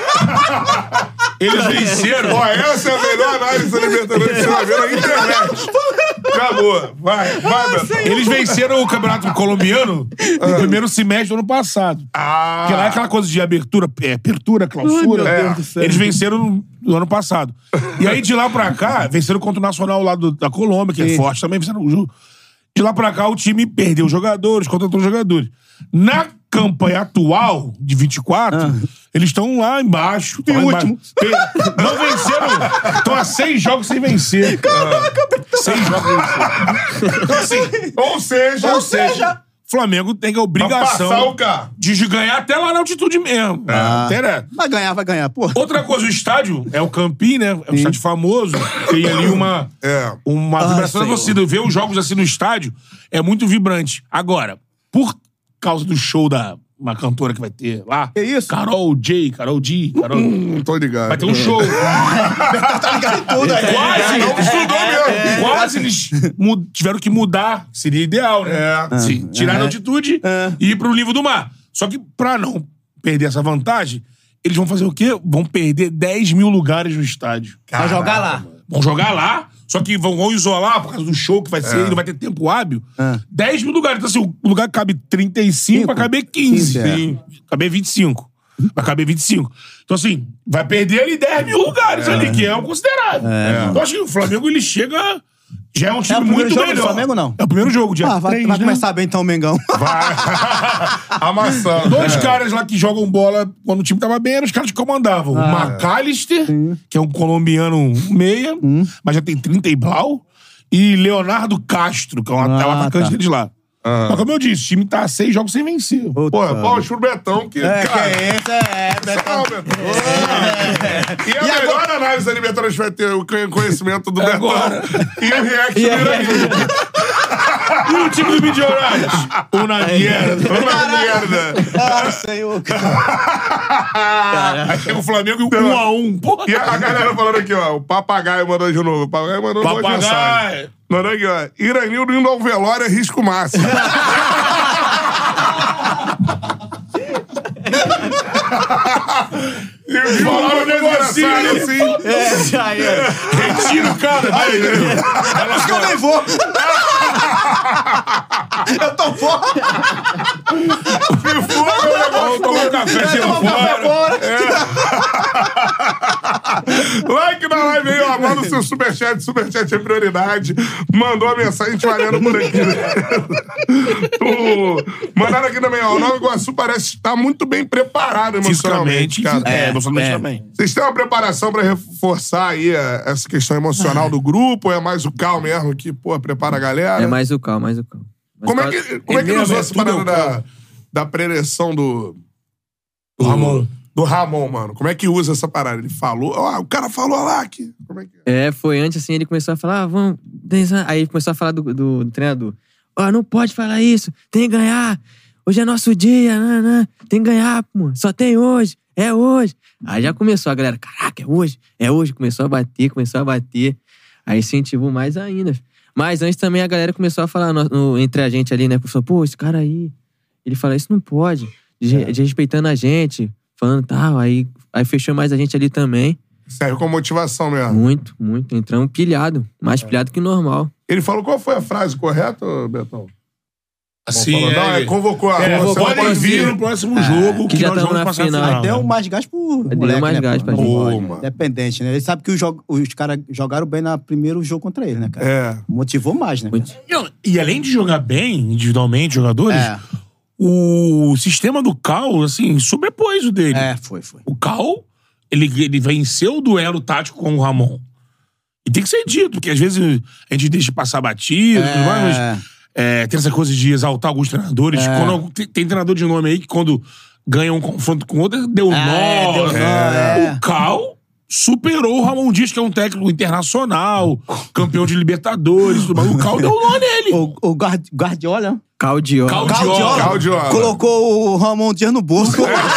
Eles venceram. Ó, essa é a melhor análise da Libertadores que você vai ver na internet. Acabou. Vai, vai, Beto. Eles venceram o campeonato colombiano no primeiro semestre do ano passado. Ah. Que lá é aquela coisa de abertura, é, apertura, clausura. Ai, meu Deus É. do céu. Eles venceram no, no ano passado. E aí, de lá pra cá, venceram contra o Nacional lá do- da Colômbia, que é Sim. forte também. Venceram o jogo. De lá pra cá, o time perdeu jogadores, contratou jogadores. Na campanha atual, de vinte e quatro, eles estão lá embaixo. Estão Em lá último. embaixo. Pe- Não venceram. Estão há seis jogos sem vencer. Seis jogos sem vencer. Então, assim, Ou seja, ou seja, Flamengo tem a obrigação Pra passar o carro. de ganhar até lá na altitude mesmo. Ah. Até, Vai ganhar, vai ganhar, pô. Outra coisa, o estádio é o Campim, né? É um estádio famoso. Tem ali uma, É. uma Ai, vibração da Senhor. torcida. Ver os jogos assim no estádio é muito vibrante. Agora, por causa do show da uma cantora que vai ter lá. Que isso? Carol J, Carol G. Carol... Hum, tô ligado. Vai ter um show. Tá ligado em tudo aí. Quase, não estudou mesmo. quase eles mu- tiveram que mudar. Seria ideal, né? É. Se tirar a altitude e ir pro nível do mar. Só que pra não perder essa vantagem, eles vão fazer o quê? Vão perder dez mil lugares no estádio. Vai jogar lá. Vão jogar lá, só que vão, vão isolar por causa do show que vai ser, não vai ter tempo hábil. dez mil lugares. Então, assim, o lugar cabe trinta e cinco, vai caber quinze. quinze, é. Sim. Caber vinte e cinco. Vai caber vinte e cinco. Então, assim, vai perder ali dez mil lugares ali, que é o considerável. Então, acho que o Flamengo, ele chega... Já é um time É o primeiro muito jogo do melhor. Flamengo, não? É o primeiro jogo, dia Ah, vai, três, vai né? começar bem então o Mengão. Vai. Amassando. Dois É. caras lá que jogam bola quando o time tava bem eram os caras que comandavam. Ah. o McAllister, que é um colombiano meia, Hum. mas já tem trinta e blau. E Leonardo Castro, que é um Ah, é o atacante tá. deles lá. Mas como eu disse, o time tá seis jogos sem vencer. Pô, pau pro Betão, que. É, cara, que é esse, é, Betão. Não, Betão. E a melhor análise da Libertadores vai ter o conhecimento do Betão Agora. e o react do Iranildo. E o time do Milionários? Uma merda. Uma merda. Ah, senhor. Aí chega o Flamengo e um a um. Porra. E a galera falando aqui, ó, o papagaio mandou de novo. O papagaio mandou duas mensagens. Papagaio. Mandou aqui, ó. Iranildo indo ao velório é risco máximo. E Falaram um negocinho ali. assim. É, já era. Retira o cara. Vai, ela Acho que eu nem vou. Eu tô fora. Se for, meu negócio. Vamos tomar um café, tira Toma um café fora. fora. Like na live aí, ó. Manda o seu superchat. Superchat é prioridade. Mandou a mensagem, a gente vai lendo por aqui. o... Mandaram aqui também, ó. O Nova Iguaçu parece estar muito bem preparado emocionalmente, Fisicamente, cara. é, emocionalmente é. também. Vocês têm uma preparação pra reforçar aí é, essa questão emocional do grupo? Ou é mais o Cal mesmo que, pô, prepara a galera? É mais o cal, mais o cal. Mas Como é cal- que, como é que ele mesmo, usou é essa tudo parada eu da, da preleção do... Do Ramon. Do Ramon, mano. Como é que usa essa parada? Ele falou... Ó, o cara falou lá que... Como é que é? É, foi antes assim, ele começou a falar, ah, vamos. dançar. Aí começou a falar do, do, do treinador. Ó, não pode falar isso, tem que ganhar. Hoje é nosso dia, né, né? Tem que ganhar, pô. Só tem hoje, é hoje. Aí já começou a galera, caraca, é hoje, é hoje. Começou a bater, começou a bater. Aí incentivou mais ainda. Mas antes também a galera começou a falar no, no, entre a gente ali, né? Falou, pô, esse cara aí, ele fala, isso não pode. De, de respeitando a gente, falando tal. Aí, aí fechou mais a gente ali também. Serve como motivação mesmo. Muito, muito. Entramos pilhado. Mais pilhado que normal. Ele falou qual foi a frase correta, Betão? Assim, Falou, não, é, ele convocou a... é, convocou a podem vir no próximo jogo que, que já nós tamo vamos na passar final. a final. Deu né? mais gás pro Deu moleque, mais né, gás pô? pra Não gente. pode. Pô, mano. Independente, né? Ele sabe que os, jogo- os caras jogaram bem no primeiro jogo contra ele, né, cara? É. Motivou mais, né? Muito. Não, E além de jogar bem, individualmente, jogadores, É. o sistema do Cal, assim, sobrepôs o dele. É, foi, foi. O Cal, ele, ele venceu o duelo tático com o Ramon. E tem que ser dito, porque às vezes a gente deixa passar batido, É. tudo mais, mas é, tem essa coisa de exaltar alguns treinadores. É. Quando, tem, tem treinador de nome aí que quando ganha um confronto com outro, deu Ah, nó. é, deu nó, é. O Cal superou o Ramon Dias, que é um técnico internacional, campeão de Libertadores, tudo mais. O Cal deu nó nele. O, o Guard- Guardiola. Caldiola. Caldiola. Caldiola. Colocou o Ramon Dias no bolso.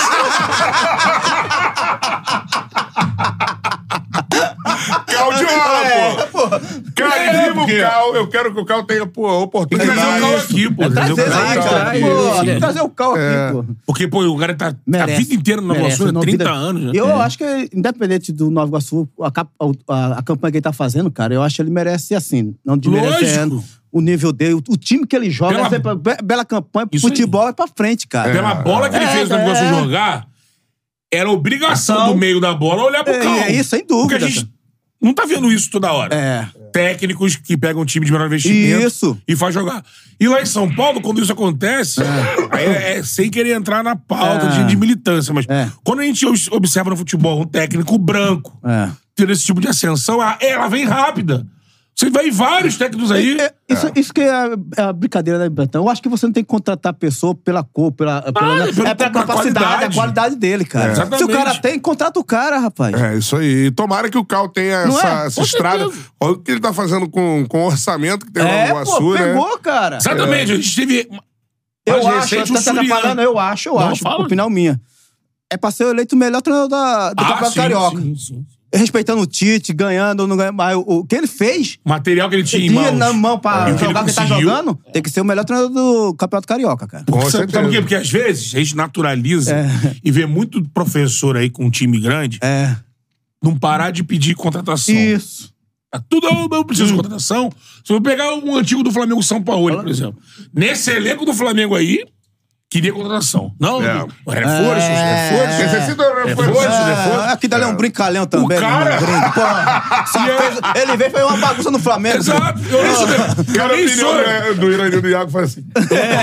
Caldiola, É, pô. Cara, É, viva porque- o Cal. Eu quero que o Cal tenha, pô, a Tem que trazer o Cal oportunidade. aqui, pô. Trazer o Trazer Cal aí, aqui. cara. traz, Pô, traz. tem que trazer o Cal É. aqui, pô. Porque, pô, o cara tá Merece. a vida inteira no Nova Merece, Iguaçu, não trinta duvida. anos, né? Eu acho que, independente do Nova Iguaçu, a, cap- a- a campanha que ele tá fazendo, cara, eu acho que ele merece ser assim. Não desmerecendo Lógico. o nível dele. O, o time que ele joga, Pela- é sempre- be- bela campanha, Isso futebol é pra frente, cara. Pela bola que ele É, fez no Nova Iguaçu é. jogar, era obrigação Então, do meio da bola olhar pro é, Cal. é isso, sem dúvida, Porque a gente não tá vendo isso toda hora. É. Técnicos que pegam um time de menor investimento Isso. e faz jogar. E lá em São Paulo, quando isso acontece, aí é, é sem querer entrar na pauta É. de, de militância, mas É. quando a gente obs- observa no futebol um técnico branco É. tendo esse tipo de ascensão, a- ela vem rápida. Você vai em vários técnicos aí. É, isso, isso que é a, é a brincadeira, né, Betão? Eu acho que você não tem que contratar a pessoa pela cor, pela, pela, pelo- é pela pela capacidade, qualidade. a qualidade dele, cara. É. Se o Exatamente. cara tem, contrata o cara, rapaz. É, isso aí. Tomara que o Cal tenha Não essa, é? essa Com estrada. certeza. Olha o que ele tá fazendo com, com o orçamento que tem lá É, no Iguaçu, pô, né? pegou, cara. Exatamente, a gente teve. Eu mais acho, recente, tá o Suriano. atrapalhando, eu acho, eu Não, acho, fala. opinião minha. É pra ser eleito o melhor treinador da, do Ah, Campeonato sim, Carioca. sim, sim. Respeitando o Tite, ganhando, não ganhando. Mas o, o que ele fez, O material que ele tinha em tinha mãos. na mão pra E o que jogar o ele que tá conseguiu. jogando, tem que ser o melhor treinador do Campeonato Carioca, cara. Com Sabe, sabe certeza. por quê? Porque às vezes a gente naturaliza É. e vê muito professor aí com um time grande É. não parar de pedir contratação. Isso. Tá tudo, eu, eu preciso de contratação. Se eu pegar um antigo do Flamengo, São Paulo, por exemplo. Nesse elenco do Flamengo aí, queria contratação. Não, É. reforços, É. reforços. Necessita um reforço. Reforços, É, reforços. aqui dali é um brincalhão também. O cara- né, um brinco. Pô, só E é- fez- ele veio e fez uma bagunça no Flamengo. Exato. Eu nem sou. Eu Cara, nem o sou. opinião do Irã do Iago foi assim.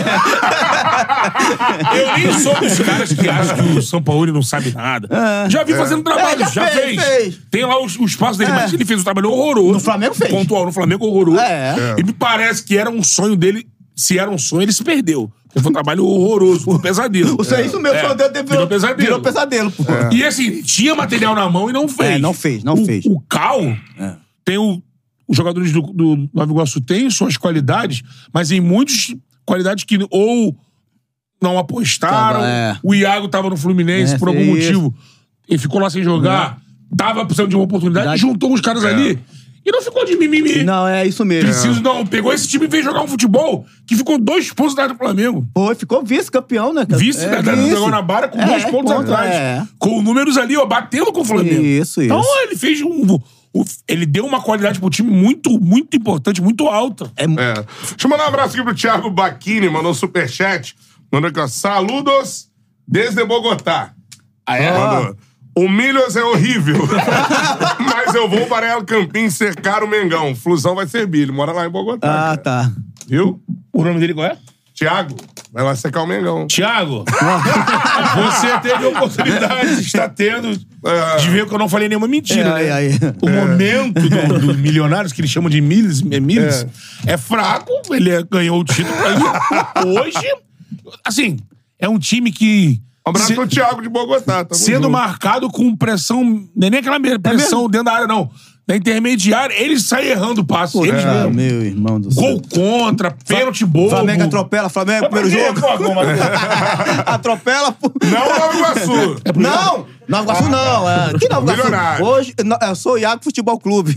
Eu nem sou dos caras que acham que o São Paulo não sabe nada. Já vi fazendo trabalho, É, já já, fez, fez. fez. Tem lá os, os passos dele, É. mas ele fez um trabalho horroroso. No Flamengo fez. Pontual, no Flamengo horroroso. É. E me parece que era um sonho dele. Se era um sonho, ele se perdeu. Porque foi um trabalho horroroso, um pesadelo. Isso é isso mesmo, É. foi o dedo dele, Virou pesadelo. Virou pesadelo, pô. E assim, tinha material na mão e não fez. É, não fez, não o, fez. O Cal tem o. Os jogadores do, do Nova Iguaçu têm suas qualidades, mas em muitas qualidades que ou não apostaram. Tava, é. O Iago tava no Fluminense É, por algum isso. motivo. Ele ficou lá sem jogar. Tava precisando de uma oportunidade. Verdade. Juntou os caras ali. E não ficou de mimimi. Não, é isso mesmo. Preciso, não. Pegou esse time e veio jogar um futebol que ficou dois pontos atrás do Flamengo. Pô, ficou vice-campeão, né? cara? Vice É, da, da, vice. da Guanabara com É, dois pontos ponto, atrás. é. Com números ali, ó, batendo com o Flamengo. Isso, Então, isso. ele fez um. o- ele deu uma qualidade pro time muito, muito importante, muito alta. É, É. Deixa eu mandar um abraço aqui pro Thiago Bacchini, mandou um superchat. Mandou aqui, ó. Saludos desde Bogotá. Ah, é? Mandou. O Milhos é horrível. Mas eu vou para El Campín cercar o Mengão. Flusão vai servir. Ele mora lá em Bogotá. Ah, cara. tá. Viu? O nome dele qual é? Thiago, vai lá secar o Mengão. Tiago, você teve a oportunidade, está tendo, de ver que eu não falei nenhuma mentira, É, né? aí, aí. O momento do- dos milionários, que eles chamam de milhas, é, milhas, é. fraco. Ele é- ganhou o título aí. Hoje, assim, é um time que... Um abraço se- pro Thiago de Bogotá. Tamo sendo junto. marcado com pressão, não é nem aquela mesma pressão dentro da área, não. Da intermediária, eles saem errando o passe. Pô, Eles é, mesmo. meu irmão do céu. Gol contra, pênalti bobo. Flamengo atropela, Flamengo Mas primeiro por quê, jogo. pô, como assim? Atropela, pô. Não Nova Iguaçu. Não! Nova Iguaçu não. É. Que Nova Iguaçu? Milionário. Hoje, no- eu sou o Iago Futebol Clube.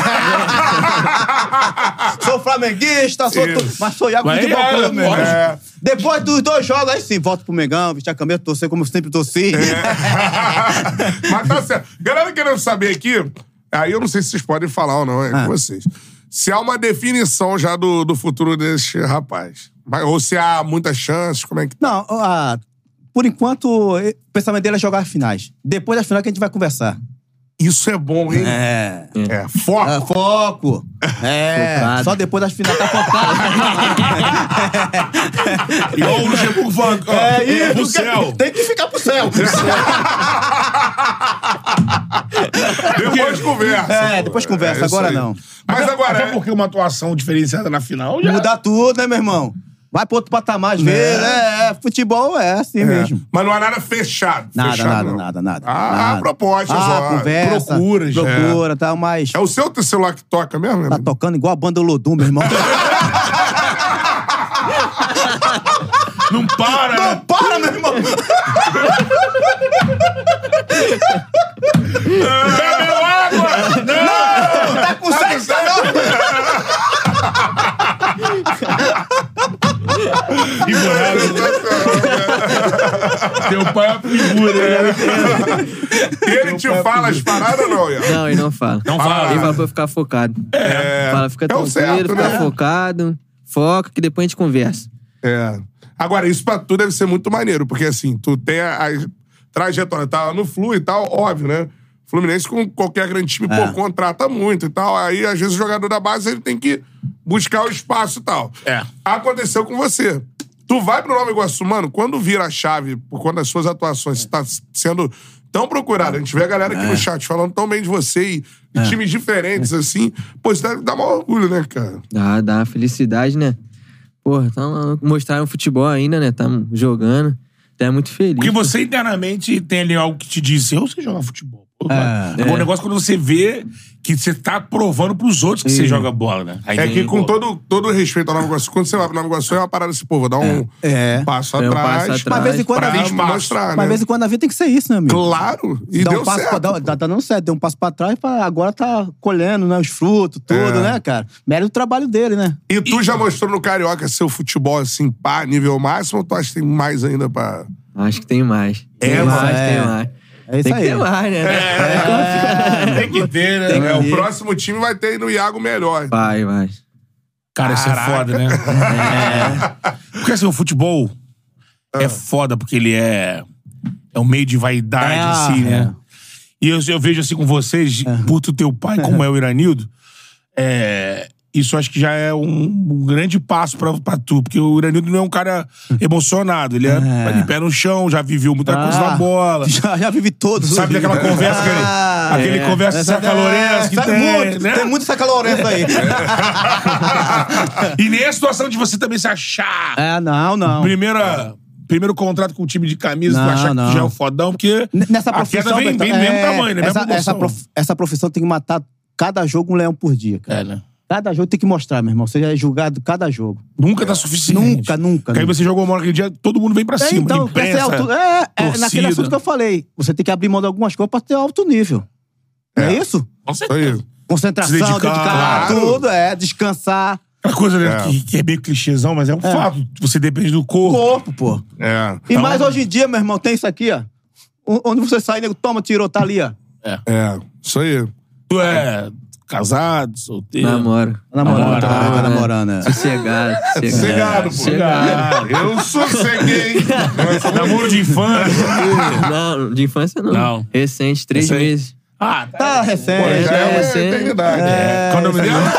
Sou flamenguista, sou Isso. tudo, mas sou Iago Mas Futebol é, Clube mesmo. lógico. É. Depois dos dois jogos, aí sim, volto pro Mengão, vestir a camisa, torcer como eu sempre torci. Mas tá certo. Galera querendo saber aqui, aí eu não sei se vocês podem falar ou não, é Ah. com vocês. Se há uma definição já do, do futuro desse rapaz. Mas- Ou se há muitas chances, como é que... Não, ah, por enquanto, eh, o pensamento dele é jogar as finais. Depois das finais que a gente vai conversar. Isso é bom, hein? É. É, foco. É, foco. É. Focado. Só depois das finais tá focado. Igual o Luxemburgo falando, ó, É isso. pro céu. Tem que ficar pro céu. Depois conversa. É, depois conversa, É isso agora aí. não. Mas Até- agora... Até porque uma atuação diferenciada na final já... Mudar tudo, né, meu irmão? Vai pro outro patamar, às vezes. É, é, futebol é assim É. mesmo. Mas não há nada fechado. Nada, fechado, nada, não. nada, nada. Ah, nada. propostas, ah, ó. conversa, Procuras. Procura, é. tá, mas... É o seu celular que toca mesmo, né? Tá tocando igual a banda Lodum, meu irmão. Não para, Não né? para, meu irmão! Bebeu água! Não! Tá com sexo, não! Teu pai é uma figura, né? E ele te fala as paradas ou não, Ian? Não, ele não fala. Não fala. Ele fala pra eu ficar focado. É. Fala, fica É o tranquilo, certo, fica né? focado. Foca que depois a gente conversa. É. Agora, isso pra tu deve ser muito maneiro, porque assim, tu tem a, a trajetória, tá no Flu e tal, óbvio, né? Fluminense, com qualquer grande time, É. pô, contrata muito e tal. Aí, às vezes, o jogador da base, ele tem que buscar o espaço e tal. É. Aconteceu com você. Tu vai pro Nova Iguaçu, mano, quando vira a chave, por conta das suas atuações, você tá sendo tão procurado. A gente vê a galera aqui É. no chat falando tão bem de você e de times diferentes, assim. Pô, isso deve dar maior orgulho, né, cara? Dá, dá uma felicidade, né? Porra, tá mostraram futebol ainda, né? Tamo jogando. Tá muito feliz. Porque você internamente tem ali algo que te diz, eu sei jogar futebol. Pô, cara. É. Agora, o negócio é quando você vê que você tá provando pros outros que você joga bola, né? Aí É tem, que com pô, todo, todo respeito ao Nova Iguaçu, quando você vai pro Nova Iguaçu, é uma parada assim, pô, vou dar um É. passo É um atrás. passo atrás. Mas de vez em quando pra a vida... mostrar, Mas né? de vez em quando a vida tem que ser isso, né, amigo? Claro, e Dá deu um passo certo. pra, dá, tá dando certo, deu um passo pra trás, pra, agora tá colhendo, né, os frutos, tudo, É. né, cara? Mérito do trabalho dele, né? E tu já mostrou no Carioca seu futebol, assim, pá, nível máximo, ou tu acha que tem mais ainda pra... Acho que tem mais. É, tem mais, é. tem mais. É isso Tem aí. que ter mais, né? É, tem que ter, né? Tem que É, o ter. próximo time vai ter no Iago melhor. Vai, vai. Cara, isso é foda, né? É. Porque assim, o futebol é foda porque ele é... É um meio de vaidade, É, assim, né? E eu, eu vejo assim com vocês, por tu teu pai, como é o Iranildo, é... Isso acho que já é um, um grande passo pra, pra tu. Porque o Iranildo não é um cara emocionado. Ele é, É. de pé no chão, já viveu muita coisa na Ah, bola. Já, já vivi todos. Sabe os daquela dias. conversa que ele- Ah, aquele é. conversa Essa- Saca Lourenço que sabe tem, muito, né? Tem muito Saca Lourenço aí. E nem a situação de você também se achar. É, não, não. Primeira, primeiro contrato com o time de camisa, tu Não, achar não. que já é o fodão, porque N- Nessa a profissão... queda vem, vem do é, mesmo tamanho, né? Essa, Mesma essa, proporção. prof- essa profissão tem que matar cada jogo um leão por dia, cara. É, né? Cada jogo tem que mostrar, meu irmão. Você é julgado cada jogo. Nunca tá suficiente. Nunca, nunca. Porque aí nunca. você jogou uma hora aquele dia, todo mundo vem pra É, cima. então, imprensa, essa é, alto, é, é torcida. naquele assunto que eu falei. Você tem que abrir mão de algumas coisas pra ter alto nível. Não é isso? Com Isso aí. certeza. Concentração, Se dedicar, dedicar, claro. tudo, é, descansar. Aquela coisa, né, É. que, que é meio clichêzão, mas é um fato. Você depende do corpo. Corpo, pô. É. E mais hoje em dia, meu irmão, tem isso aqui, ó. O- Onde você sai, nego, toma, tirou, tá ali, ó. É, isso aí. Tu é casado, solteiro. Namoro. Namorando, Namorado. tá, tá namorando, é. Sossegado. Sossegado, pô. Sossegado. Eu sosseguei. Namoro de infância. Não, de infância não. Não. Recente, três Recente. meses. Ah, Tá recente. Pô, já é uma É, sim. eternidade. É, Qual o nome isso aí. dela?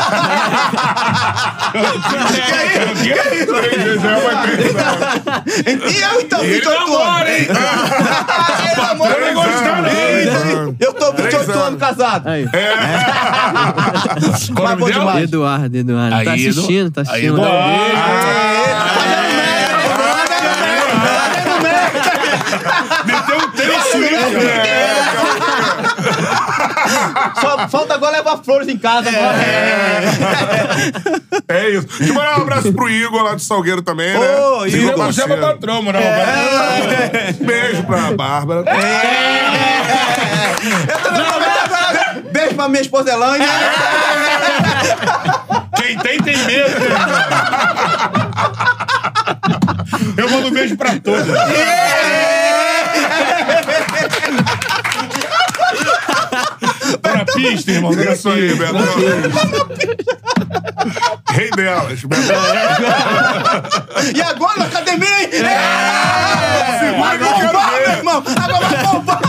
Já é uma eternidade. E eu, então, Ele vinte e oito namora, anos. hein? Ele namora, Não vai gostar, não. Eita, eu tô vinte e oito anos casado. Aí. Qual o Mas nome bom dela? demais. Eduardo, Eduardo. Aí, tá Edu- assistindo, tá aí, assistindo. Eduardo. Dá um beijo. Meteu um terço Só falta agora levar flores em casa. Agora. É isso. Deixa eu mandar um abraço pro Igor lá de Salgueiro também, né? Ô, E Igor, eu não chama parceiro. patrão, não. Beijo pra Bárbara. Beijo pra minha esposa Elane. Quem tem, tem medo. Eu mando um beijo pra todos. Tô na pista, irmão. Tô na Isso aí, pista. Betão. Rei delas, Betão. E agora na academia, hein? Segura que eu quero Bombar, meu ver. irmão. Agora vai bombar.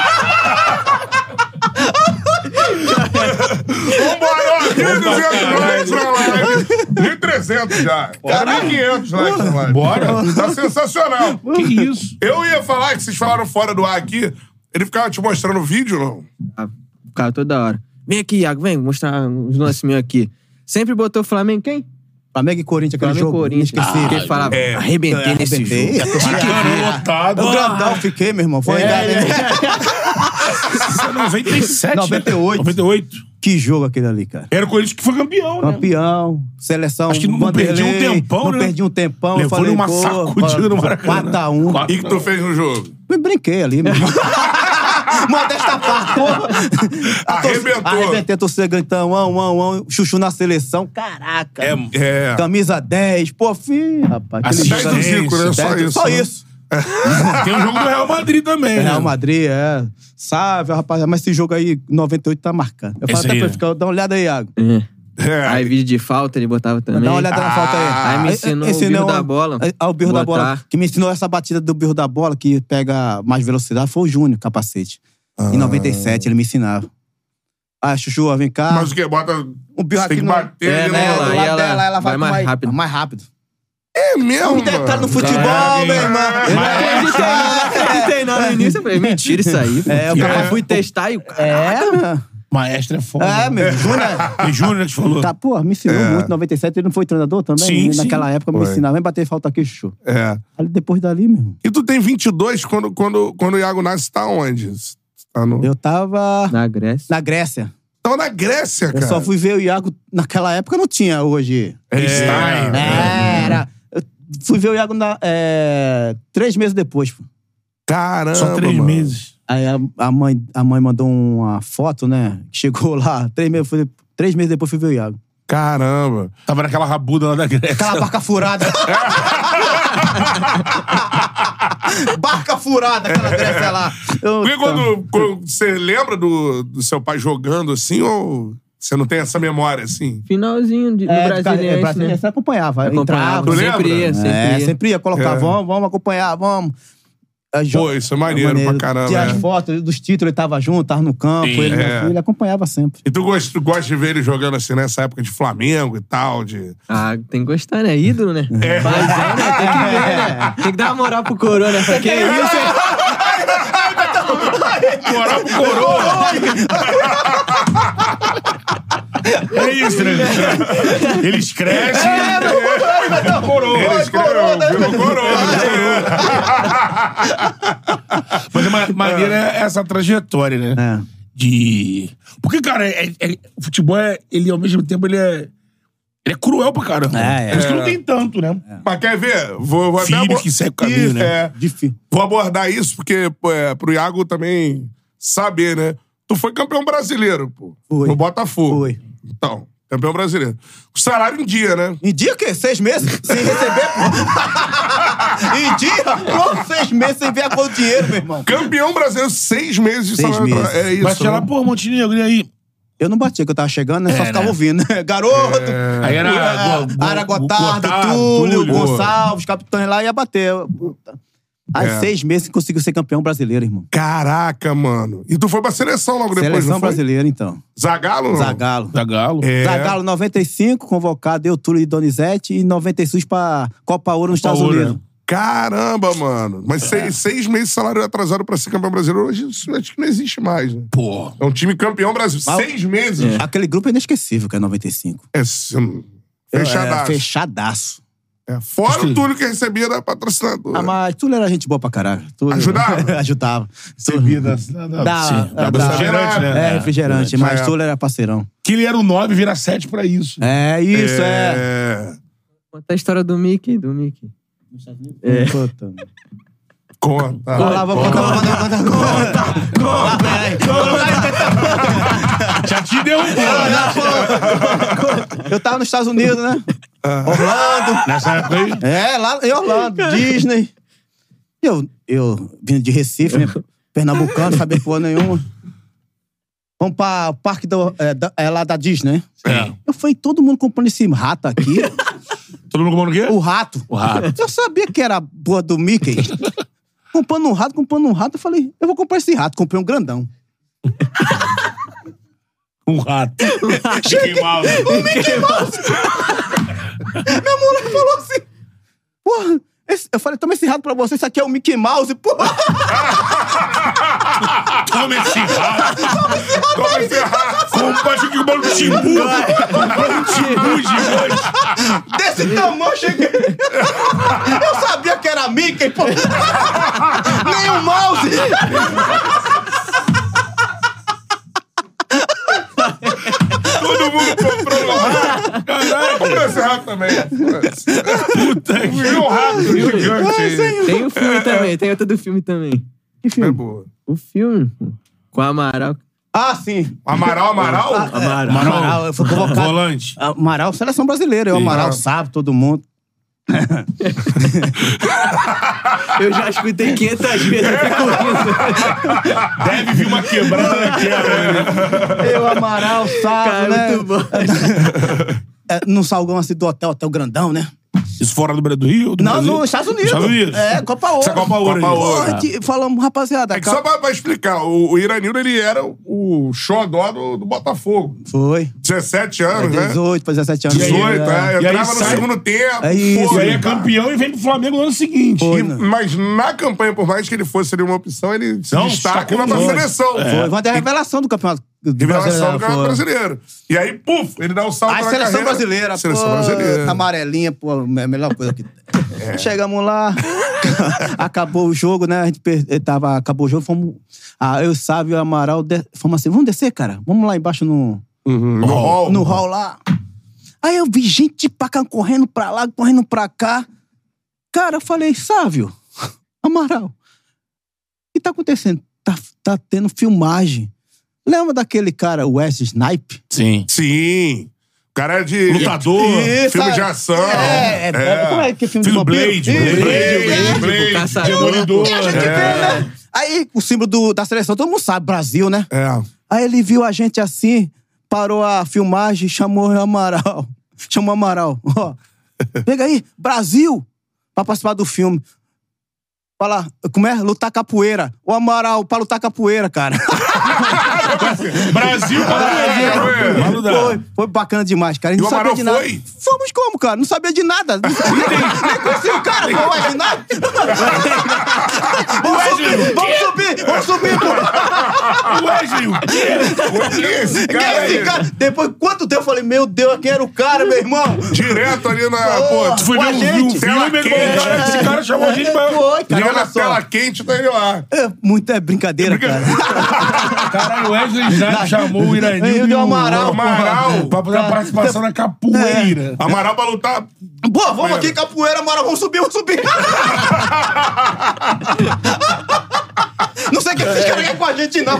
Vambora, ó, mil e duzentos likes na live. mil e trezentos já. Cara, mil e quinhentos likes na live. Bora. Tá sensacional. Que isso? Eu ia falar que vocês falaram fora do ar aqui. Ele ficava te mostrando o vídeo, não? Ah, Cara, toda hora. Vem aqui, Iago, vem mostrar os lances meus aqui. Sempre botou o Flamengo quem? Flamengo e Corinthians, aquele Flamengo e jogo. Corinthians. Esqueci. Ah, ele falava, é. arrebentei É, nesse arrebentei. jogo. Ticano lotado. O grandão fiquei, meu irmão. Foi É, Isso é noventa e sete, noventa e oito. né? noventa e oito. Que jogo aquele ali, cara. Era o Corinthians que foi campeão, né? Campeão, seleção. Acho que não Vanderlei, perdi um tempão, não né? perdi um tempão. Levou eu falei, uma pô, sacudida no Maracanã. quatro a um. O que, que tu fez no jogo? Eu brinquei ali, meu irmão. Modesta parte, porra. Arrebentou. Arrebentei a torcida gritando, um, um, um, chuchu na seleção. Caraca. É, É. Camisa dez. Pô, filho, rapaz. Assim, aquele dez jogo- do Zico, né? Só dez, isso, Só né? isso. Tem um jogo do Real Madrid também, né? Real Madrid, é. Sabe, rapaz, mas esse jogo aí, noventa e oito, tá marcando. Eu falo Esse até aí, pra né? ficar, dá uma olhada aí, Iago. É. Aí vídeo de falta ele botava também. Dá uma olhada na falta aí. Aí me ensinou o birro da bola. Ah, o birro da Botar. bola. Que me ensinou essa batida do birro da bola, que pega mais velocidade, foi o Júnior, capacete. Em noventa e sete, ele me ensinava. Ah, Chuchu, vem cá. Mas o que? Bota. O birro Você tem aqui que no- bater É, ali né, no- ela- do aí lado ela dela, ela vai, vai com mais mais rápido. Mais rápido. É mesmo, Um detalhe no mano. futebol, Caralho, meu irmão. Eu não acreditei, não acreditei não no início. Eu falei, mentira isso aí. pô. É, o eu cara- fui testar e o cara... É, Maestro é foda. é, né? meu. Júnior. E Júnior que te falou. Tá, pô, me ensinou É. muito. Em noventa e sete, ele não foi treinador também? Sim, E Naquela sim. época me Foi. ensinava. Vem bater falta aqui, Chuchu. É. Aí depois dali, meu irmão. E tu tem vinte e dois quando, quando, quando o Iago nasce, tá onde? Tá no... Eu tava Na Grécia. na Grécia. Tava na Grécia, Eu cara. só fui ver o Iago. Naquela época não tinha hoje. Einstein. É, era. Eu fui ver o Iago na, é, três meses depois, pô. Caramba, Só três mano. meses. Aí a, a mãe, a mãe mandou uma foto, né? Chegou lá, três meses, fui- três meses depois fui ver o Iago. Caramba. Tava naquela rabuda lá da Grécia. Aquela barca furada. Barca furada, aquela Grécia lá. Eu- Porque quando, quando você lembra do, do seu pai jogando assim, ou você não tem essa memória assim? Finalzinho de, É, no de cara- é, Brasiliense, Brasiliense, né? você acompanhava. Acompanhava, entrava. sempre lembra? ia, sempre É, ia. sempre ia colocar, É. vamos, vamos acompanhar, vamos. É, jo- Pô, isso é maneiro pra caramba, Tinha é. as fotos dos títulos, ele tava junto, tava no campo, Sim, ele, meu é. filho, ele acompanhava sempre. E tu gosta, tu gosta de ver ele jogando assim nessa época de Flamengo e tal, de... Ah, tem que gostar, né? Ídolo, né? É. Mas é, né? Tem que ver, né? Tem que dar uma moral pro Coroa nessa aqui. É isso, hein? Moral pro coroa. É isso, né? Eles crescem. É, coroa. Eles coroa, virou coroa. Mas é ma- maneira é essa trajetória, né? É. De... Porque, cara, é, é- o futebol, é, ele ao mesmo tempo, ele é... Ele é cruel pra caramba. É, é. Por isso que não tem tanto, né? Mas quer ver? Vou, vou Filho até abo- que segue o caminho, Isso, né? é. Difícil. Vou abordar isso porque pô, é, pro Iago também saber, né? Tu foi campeão brasileiro, pô. Fui. No Botafogo. Fui. Então, campeão brasileiro. O salário em dia, né? Em dia o quê? Seis meses? Sem receber, pô. Em dia? Pô, seis meses sem ver a cor do dinheiro, meu irmão. Campeão brasileiro, seis meses de Seis salário. meses. É isso. Mas tinha lá, né? pô, Montenegro, e aí? Eu não batia, que eu tava chegando, né? Só É, ficava né? ouvindo, né? Garoto! Aí era É, Go- Go- Ara Gotardo, Gotardo, Túlio, Túlio. Gonçalves, capitães lá, ia bater. Puta. Aí É. seis meses conseguiu ser campeão brasileiro, irmão. Caraca, mano. E tu foi pra seleção logo depois, Seleção não foi? brasileira, então. Zagalo, não? Zagalo. Da Galo. É. Zagalo, noventa e cinco, convocado, deu Túlio e Donizete, e noventa e seis pra Copa Ouro nos Copa Estados Ouro, Unidos. né? Caramba, mano. Mas É. seis, seis meses de salário atrasado pra ser campeão brasileiro, hoje isso acho que não existe mais, né? Pô. É um time campeão brasileiro. Mas- Seis meses? Aquele grupo é inesquecível, que é noventa e cinco. É, sim, fechadaço. É, fechadaço. É, fora o Túlio que recebia da patrocinadora. Ah, mas Túlio era gente boa pra caralho. Túlio- Ajudava? Ajudava. Servida. Dá, Sim, dá, dá dá. refrigerante, né? É, refrigerante, mas É. Túlio era parceirão. Que ele era o nove, vira sete pra isso. É, isso, é. É. Conta a história do Mickey, do Mickey. É. Puta. Conta. Vamos lá, vamos contar, conta, conta, conta. Conta, peraí. Já te deu um Eu tava nos Estados Unidos, né? Orlando. Nessa época aí. É, lá em Orlando, Disney. Eu, eu vindo de Recife, né? Pernambucano, não sabia porra nenhuma. Vamos pra o parque do, é, da- é lá da Disney, né? É. Eu falei, todo mundo comprando esse rato aqui. Todo mundo comprando o quê? O rato. O rato. Eu sabia que era a porra do Mickey. Comprando um rato, comprando um rato. Eu falei, eu vou comprar esse rato. Comprei um grandão. Um rato. Mickey Mouse. O Mickey Mouse. Minha mulher falou assim, porra, esse- eu falei, toma esse rato pra você, isso aqui é o Mickey Mouse, porra. Toma esse rato. Toma esse rato. Como pode que o bolo de timbu? Um timbu gigante. desse tamanho, cheguei. Eu sabia que era Mickey, pô. Nem o mouse. Todo mundo comprou um rato. Caralho, comprou esse rato também. Puta que um rato gigante. Tem o filme também, tem outro do filme também. Que filme? É boa. O filme, pô. Com o Amaral. Ah, sim. Amaral, Amaral? Ah, é, Amaral. Amaral, eu fui convocado. Volante. Amaral, seleção brasileira. Eu, Amaral, sabe, todo mundo. Eu já escutei quinhentas vezes. Eu fico rindo. Deve vir uma quebrada naquela. Eu, Amaral, sabe, Cara, né? muito bom. É, num salgão assim do hotel, hotel grandão, né? Isso fora do Brasil do Rio? Do Não, Brasil? nos Estados Unidos. Estados Unidos. É, Copa Ouro. Essa Copa Ouro. Copa aí. Ouro. Pô, que- falamos, rapaziada. É que só pra, pra explicar, o, o Iranildo, ele era o xodó do, do Botafogo. Foi. dezessete anos, É né? dezoito, pra dezessete anos. dezoito, é. E aí Entrava no sai- segundo tempo. É isso. pô, E aí é tá. campeão e vem pro Flamengo no ano seguinte. Foi, E- né? mas na campanha, por mais que ele fosse ali uma opção, ele se Não, destaca destacou na pra muito. seleção. Foi uma revelação do campeonato. do Revelação do brasileiro, Campeonato foi. Brasileiro. E aí, puf, ele dá o salto A na seleção carreira. brasileira, Seleção pô, brasileira. amarelinha, pô, a melhor coisa que tem. Chegamos lá, acabou o jogo, né? A gente per... tava, acabou o jogo, fomos. Ah, eu, Sávio e o Amaral, de... fomos assim, vamos descer, cara? Vamos lá embaixo no. Uhum, no hall. No hall lá. Aí eu vi gente pra cá, correndo pra lá, correndo pra cá. Cara, eu falei, Sávio, Amaral, o que tá acontecendo? Tá, tá tendo filmagem. Lembra daquele cara, o Wesley Snipe? Sim. Sim. O cara é de... Lutador. Isso, Filme de é- ação. É, é, É. Como é que é filme Filme de vampiro? Blade, Isso. Blade, Blade, Caçador. Demolidor. E a gente É. vê, né? Aí, o símbolo do- da seleção, todo mundo sabe, Brasil, né? É. Aí ele viu a gente assim, parou a filmagem, chamou o Amaral. Chamou o Amaral. Ó, pega aí, Brasil, pra participar do filme. Fala, como é? Lutar capoeira. O Amaral pra lutar capoeira, cara. Brasil para Brasil. Vai lutar. Foi, foi bacana demais, cara. A gente E não o sabia Amaral de nada. foi? Fomos como, cara? Não sabia de nada. Não sabia, nem, nem conhecia o cara, pô, o Snipe. Vamos subir, vamos subir, vamos subir, pô. Wesley, o quê? Quem é esse Quem cara é esse aí? cara? Depois, quanto tempo eu falei, meu Deus, quem era o cara, meu irmão? Direto ali na... Pô, Pô, Tu foi Com ver a um, gente. um filme, Tela meu irmão, quente. cara, esse cara chamou a gente pra... Foi, cara, viu olha na só. tela quente, tá ele lá. É, muito é brincadeira, cara. Caralho, o Wesley Snipe chamou o Iranildo Eu e dei o o Amaral, Amaral. pra fazer a participação na capoeira. Amaral pra lutar... Pô, vamos aqui, capoeira, Amaral, vamos subir, vamos subir. Não sei o que esses caras querem com a gente, não.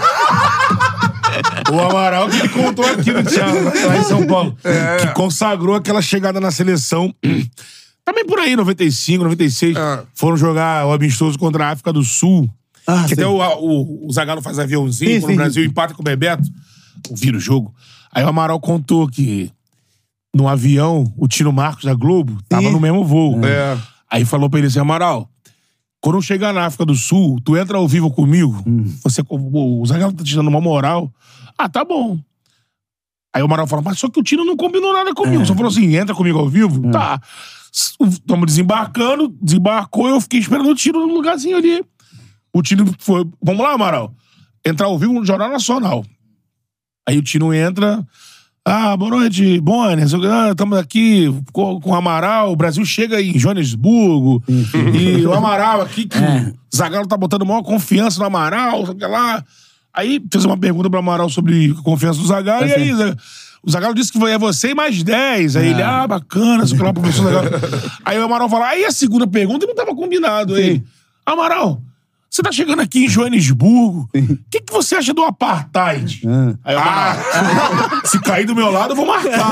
O Amaral que ele contou aqui no teatro, lá em São Paulo. Que consagrou aquela chegada na seleção. Também por aí, noventa e cinco, noventa e seis. É. Foram jogar o amistoso contra a África do Sul. Ah, que sim. até o, o, o Zagallo faz aviãozinho, Sim, quando sim. o Brasil empata com o Bebeto. Vira o jogo. Aí o Amaral contou que no avião, o Tino Marcos da Globo tava Sim. no mesmo voo. É. Aí falou pra ele assim, Amaral, quando eu chegar na África do Sul, tu entra ao vivo comigo, você, o Zagallo tá te dando uma moral. Ah, tá bom. Aí o Amaral falou, mas só que o Tino não combinou nada comigo. Só falou assim, entra comigo ao vivo? Tá. Estamos desembarcando, desembarcou, eu fiquei esperando o Tino no lugarzinho ali. O Tino foi, vamos lá, Amaral, entrar ao vivo no Jornal Nacional. Aí o Tino entra... Ah, boa noite, Bones. Estamos aqui com, com o Amaral. O Brasil chega em Joanesburgo. E o Amaral aqui, que o Zagallo tá botando maior confiança no Amaral, sei lá. Aí fez uma pergunta pro Amaral sobre a confiança do Zagallo. E aí, o Zagallo disse que é você e mais dez. Aí ele, ah, bacana, sei lá, professor Zagallo. Aí o Amaral fala, aí a segunda pergunta não tava combinado. Aí, Amaral, você tá chegando aqui em Joanesburgo. O que, que você acha do apartheid? Aí o Amaral, se cair do meu lado, eu vou marcar.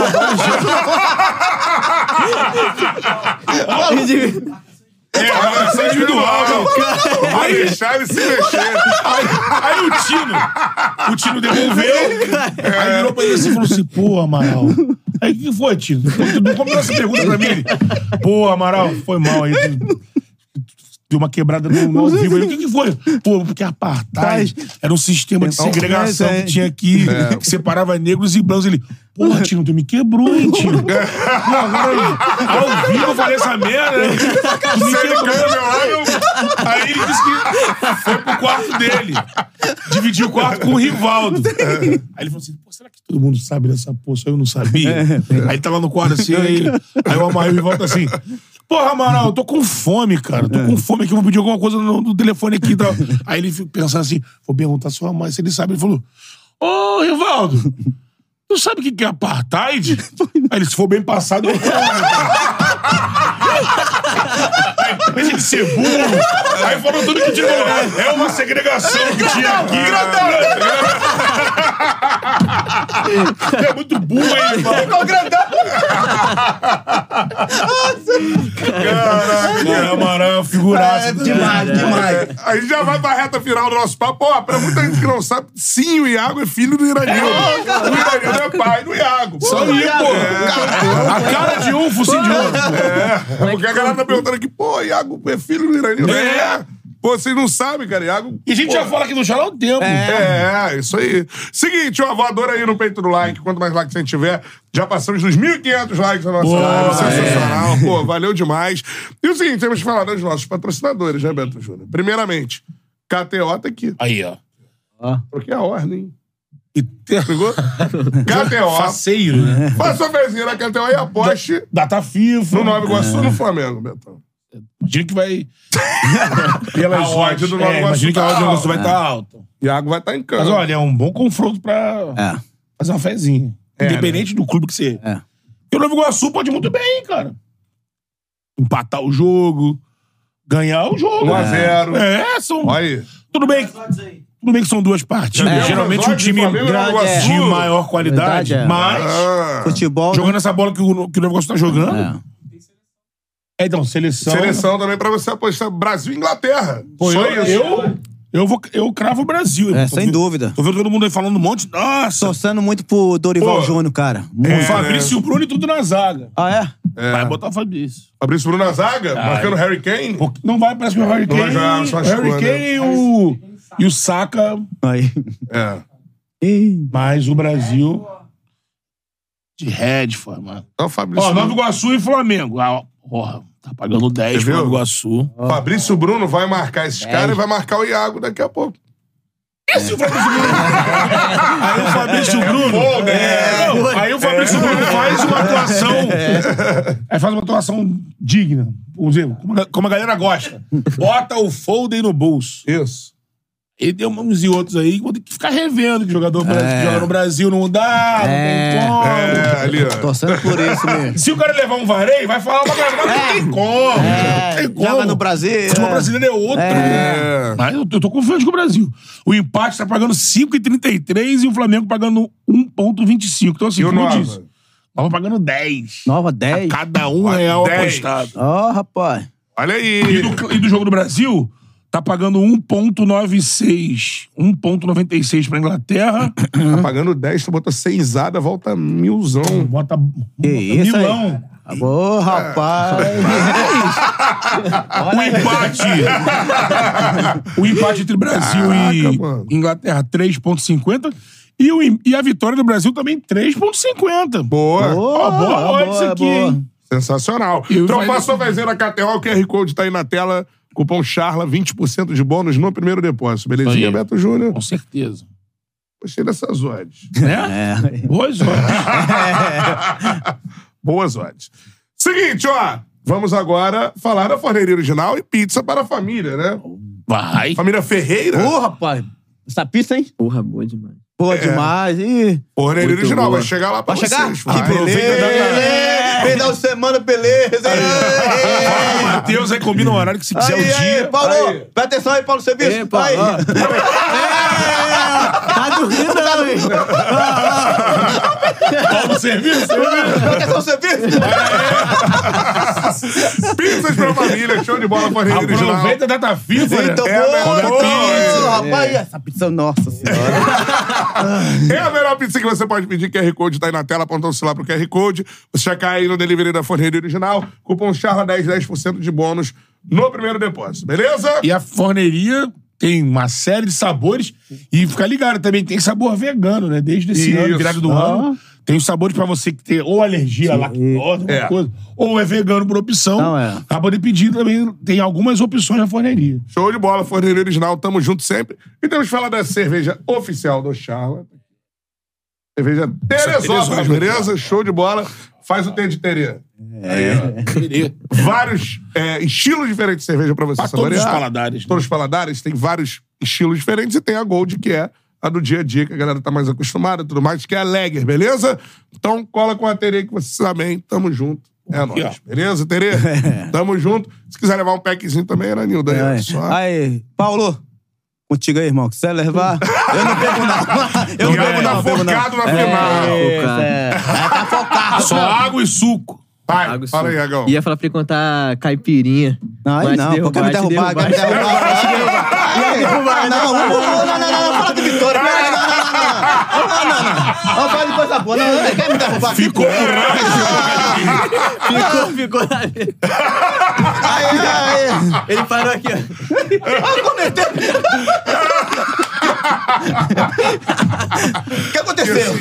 É, avaliação individual, meu. Vai deixar ele se mexer. Aí, aí o Tino, o Tino devolveu, aí virou pra ele assim e falou assim, pô, Amaral. Aí o que foi, Tino? Tu não combinou essa pergunta pra mim? Ele, pô, Amaral, foi mal aí. Tu deu uma quebrada no, no ao vivo. O que que foi? Pô, porque apartheid era um sistema de segregação que tinha aqui, é. que separava negros e brancos. Ele, porra, Tino, tu me quebrou, hein, Tino? Pô, agora, ao vivo eu falei essa merda, né? Tu me quebrou, meu lado. Aí ele disse que foi pro quarto dele. Dividiu o quarto com o Rivaldo. É. Aí ele falou assim, pô, será que todo mundo sabe dessa porra? Só eu não sabia. É. Aí ele tá lá no quarto assim, aí, aí o Amaral e o Rivaldo tá assim... Porra, Amaral, eu tô com fome, cara. Tô com fome aqui, vou pedir alguma coisa no, no telefone aqui e tal. Aí ele fica pensando assim, vou perguntar sua mãe se ele sabe. Ele falou, ô, Rivaldo, tu sabe o que é apartheid? Aí ele, se for bem passado, eu Aí, ele ser burro. Aí falou tudo que tinha. É uma segregação que tinha aqui. É muito burro, hein, mano? Ficou grandão. Caraca, Amaral, figuraça. É, demais, demais. A gente já vai pra reta final do nosso papo. Pô, pra muita gente que não sabe, sim, o Iago é filho do Iranildo. O Iranildo é pai do Iago. Só aí, pô. É. A cara de um, focinho de outro. É, porque a galera tá perguntando aqui, pô, Iago é filho do Iranildo. É. é. Pô, vocês não sabem, cara. Iago. E a gente pô, já fala aqui no jornal há um tempo. É, é, isso aí. Seguinte, ó, voadora aí no peito do like. Quanto mais likes a gente tiver, já passamos dos mil e quinhentos likes na nossa Boa, live. Sensacional. É. Pô, valeu demais. E o seguinte, temos que falar dos nossos patrocinadores, né, Beto Júnior? Primeiramente, K T O tá aqui. Aí, ó. Ah. Porque é a ordem. E pegou? K T O. Faceiro, né? Faça sua vezinha na K T O e aposte. Data FIFA. No Nova Iguaçu, é. no Flamengo, Betão. Imagina que vai. Pela ódio do Nova é, Iguaçu. Imagina que a ódio do Nova Iguaçu vai estar tá alta. Iago vai estar tá em campo. Mas olha, é um bom confronto pra é. fazer uma fezinha. É, Independente né? do clube que você é. E o Nova Iguaçu pode ir muito bem, cara. Empatar o jogo, ganhar o jogo. um a zero. É, são. Olha aí. Tudo bem. Tudo bem que são duas partidas. É, Geralmente um time grande, é. de maior qualidade, Verdade, é. mas. Ah. Futebol. Jogando né? essa bola que o, que o Nova Iguaçu tá jogando. É. É, então, seleção. Seleção também pra você apostar Brasil e Inglaterra. Pô, Só eu, isso. Eu, eu, vou, eu cravo o Brasil. É, tô sem vendo, dúvida. Tô vendo todo mundo aí falando um monte. Nossa. Torcendo muito pro Dorival Pô, Júnior, cara. Muito. É, Fabrício e o Bruno e tudo na zaga. Ah, é? é. Vai botar o Fabrício. Fabrício Bruno na zaga? Ah, marcando o é. Harry Kane? Não vai, parece que o Harry Kane. Não vai jogar, só o Harry Kane né? e o, e o Saka. Aí. É. Mas o Brasil... De Redford, mano. É o Fabrício Ó, Nova Iguaçu e Flamengo. Ah, porra. Tá pagando dez pro Nova Iguaçu. Oh. Fabrício Bruno vai marcar esses caras e vai marcar o Iago daqui a pouco. Esse é o Fabrício Bruno. Aí o Fabrício Bruno. É, não, aí o Fabrício é. Bruno faz uma atuação. É. Aí faz uma atuação digna. Vamos dizer, como a, como a galera gosta. Bota o Foden no bolso. Isso. E tem uns e outros aí que vão ter que ficar revendo que jogador é. que joga no Brasil não dá, é. não tem como. É, ali, ó. Torcendo por isso mesmo. Se o cara levar um vareio, vai falar uma coisa, mas não tem como. É. Não tem como. Joga no Brasil. O futebol brasileiro é outro. É. Mas eu, eu tô confiante com o Brasil. O empate tá pagando cinco reais e trinta e três e o Flamengo pagando um real e vinte e cinco. Então assim, e como eu disse, Nova pagando dez. Nova dez? A cada um real apostado. Ó, oh, rapaz. Olha aí. E do, e do jogo do Brasil... Tá pagando um real e noventa e seis. um real e noventa e seis pra Inglaterra. Tá pagando dez, tu bota seisada, volta milzão. Bota, que bota isso milão. Aí? Ô, rapaz. O empate. O empate entre Brasil Caraca, e mano. Inglaterra, três reais e cinquenta. E, o, e a vitória do Brasil também, três reais e cinquenta. Boa. Boa, boa, olha isso aqui, boa. Hein? Sensacional. Então faça sua vezinha na K T O, o Q R Code tá aí na tela. Cupom CHARLA, vinte por cento de bônus no primeiro depósito. Belezinha, Beto Júnior? Com certeza. Gostei dessas odds. É? é. Boas odds. É. Boas odds. Seguinte, ó. Vamos agora falar da Forneria Original e pizza para a família, né? Vai. Família Ferreira. Ô, oh, rapaz. Essa pizza, hein? Porra, boa demais. Boa é. demais. E... Forneria Muito Original. Boa. Vai chegar lá pra vai vocês. Chegar? Que beleza. Final de semana, beleza. O Matheus aí combina o horário que se quiser aí, o dia. Aí, Paulo, aí. Presta atenção aí, Paulo, serviço. Ei, Paulo, aí. É, tá dormindo não, hein? Paulo, serviço? Presta atenção, serviço. Pizzas pra família, show de bola, Forneria Original. Aproveita a data FIFA, né? Então, é boa, boa, boa, rapaz, essa pizza, nossa senhora. É a melhor pizza que você pode pedir. Q R Code tá aí na tela, apontando o celular pro Q R Code. Você já cai aí no delivery da Forneria Original. Cupom CHARLA dez, dez por cento de bônus no primeiro depósito, beleza? E a forneria tem uma série de sabores. E fica ligado, também tem sabor vegano, né? Desde esse Isso. ano, virado do Ah. ano. Tem os sabores pra você que tem ou alergia à lactose, alguma É. coisa, ou é vegano por opção. Não, é. Pra poder pedir também, tem algumas opções na forneria. Show de bola, forneria original, tamo junto sempre. E temos que falar da cerveja oficial do Charla. Cerveja Teresópolis, Teresópolis, beleza? Show de bola. Faz o T de Terê. É. Vários é, estilos diferentes de cerveja pra você Pra todos saborear. os paladares. Todos os paladares, tem vários estilos diferentes. E tem a Gold, que é a do dia a dia, que a galera tá mais acostumada e tudo mais, que é a Lager, beleza? Então cola com a Terê que você também. Tamo junto. É Aqui, nóis. Beleza, Terê? Tamo junto. Se quiser levar um packzinho também, era Nilda. É. Só... Aí, Paulo, contigo aí, irmão. Quiser levar, eu não bebo não. Eu não Gago bebo tá não, bebo não. focado na É, final. isso, é. Aí tá focado. Só água e suco. Vai, Água e fala aí, suco. Agão. Ia falar pra ele contar caipirinha. Não, aí Vai te não, porque derrubar, me te derrubar, quer me derrubar. derrubar. Quer me derrubar. Não, não, não, não, não, não, fala de vitória. Não, não, não, não, não, não, não. Vamos falar de coisa boa. Não, não, quer me derrubar aqui? Ficou Ficou, ficou na vida. Aí, aí. Ele parou aqui, O que aconteceu?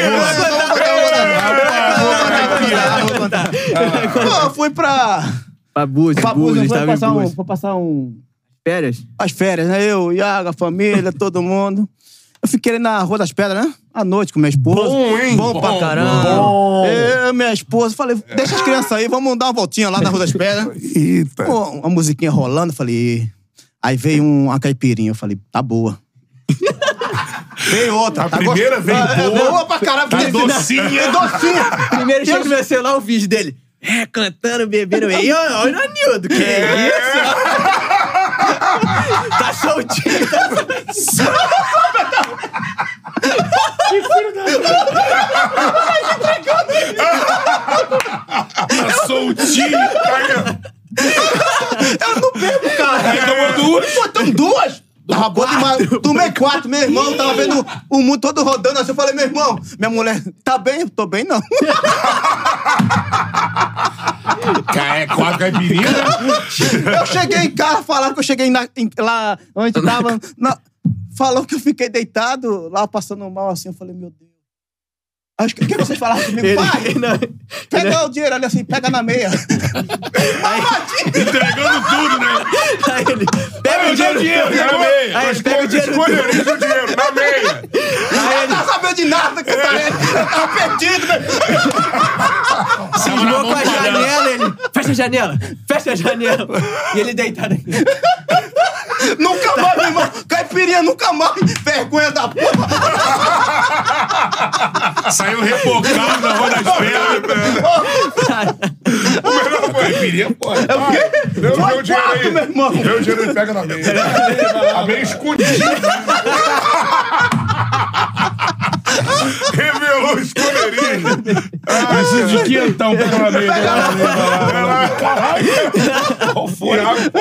Pô, eu fui pra... Pra Búzios, Pra Búzios, Búzios, vou tava em passar um... Búzios. Vou passar um... Férias? As férias, né? Eu, Iago, a família, todo mundo. Eu fiquei ali na Rua das Pedras, né? À noite com minha esposa. Bom, hein? Bom, Bom, pra caramba. bom. Eu, minha esposa, falei, deixa as crianças aí, vamos dar uma voltinha lá na Rua das Pedras. Eita. Pô, uma musiquinha rolando, falei... Aí veio um, uma caipirinha, eu falei, tá boa. Veio outra. A tá primeira gost- veio Ah, é, boa. boa pra caralho. Tá porque- docinha. Docinha. Primeiro chega Eu- no meu celular o vídeo dele. É, cantando, bebendo. E olha, olha o Anildo, que é isso? Tá soltinho, tá soltinho. Tá soltinho. Eu não bebo, cara. Aí tomou duas. Pô, tamo duas? Tava boa demais. Tomei quatro, meu irmão. Tava vendo o mundo todo rodando assim. Eu falei, meu irmão, minha mulher, tá bem? Tô bem, não. É, quatro caipirinhas, né? Eu cheguei em casa, falaram que eu cheguei na- em- lá onde tava. Na, falou que eu fiquei deitado lá passando mal assim. Eu falei, meu Deus. Acho que o que vocês falaram comigo? Ele- Pai, ele não- pega o dinheiro ali assim, pega na meia. Entregando tudo, né? Aí ele, pega Aí, o dinheiro. dinheiro, pega na o meia. Aí ele pega o dinheiro. Escolheria o dinheiro, na meia. Aí ele não sabia de nada, que eu tava, eu tava perdido. Cismou com a janela, ele. Fecha a janela, fecha a janela. E ele deitado aqui. Nunca mais, meu irmão. Caipirinha, nunca mais. Vergonha da porra. Saiu rebocado na Rua das Pedras. O melhor caipirinha, pô. É o quê? Vê o Foi meu dinheiro quatro, aí. meu irmão. Vê o dinheiro e pega na meia. A meia escondida. Revelou o esconderijo. Precisa de quinhentão pra uma meia. Caralho. Qual foi?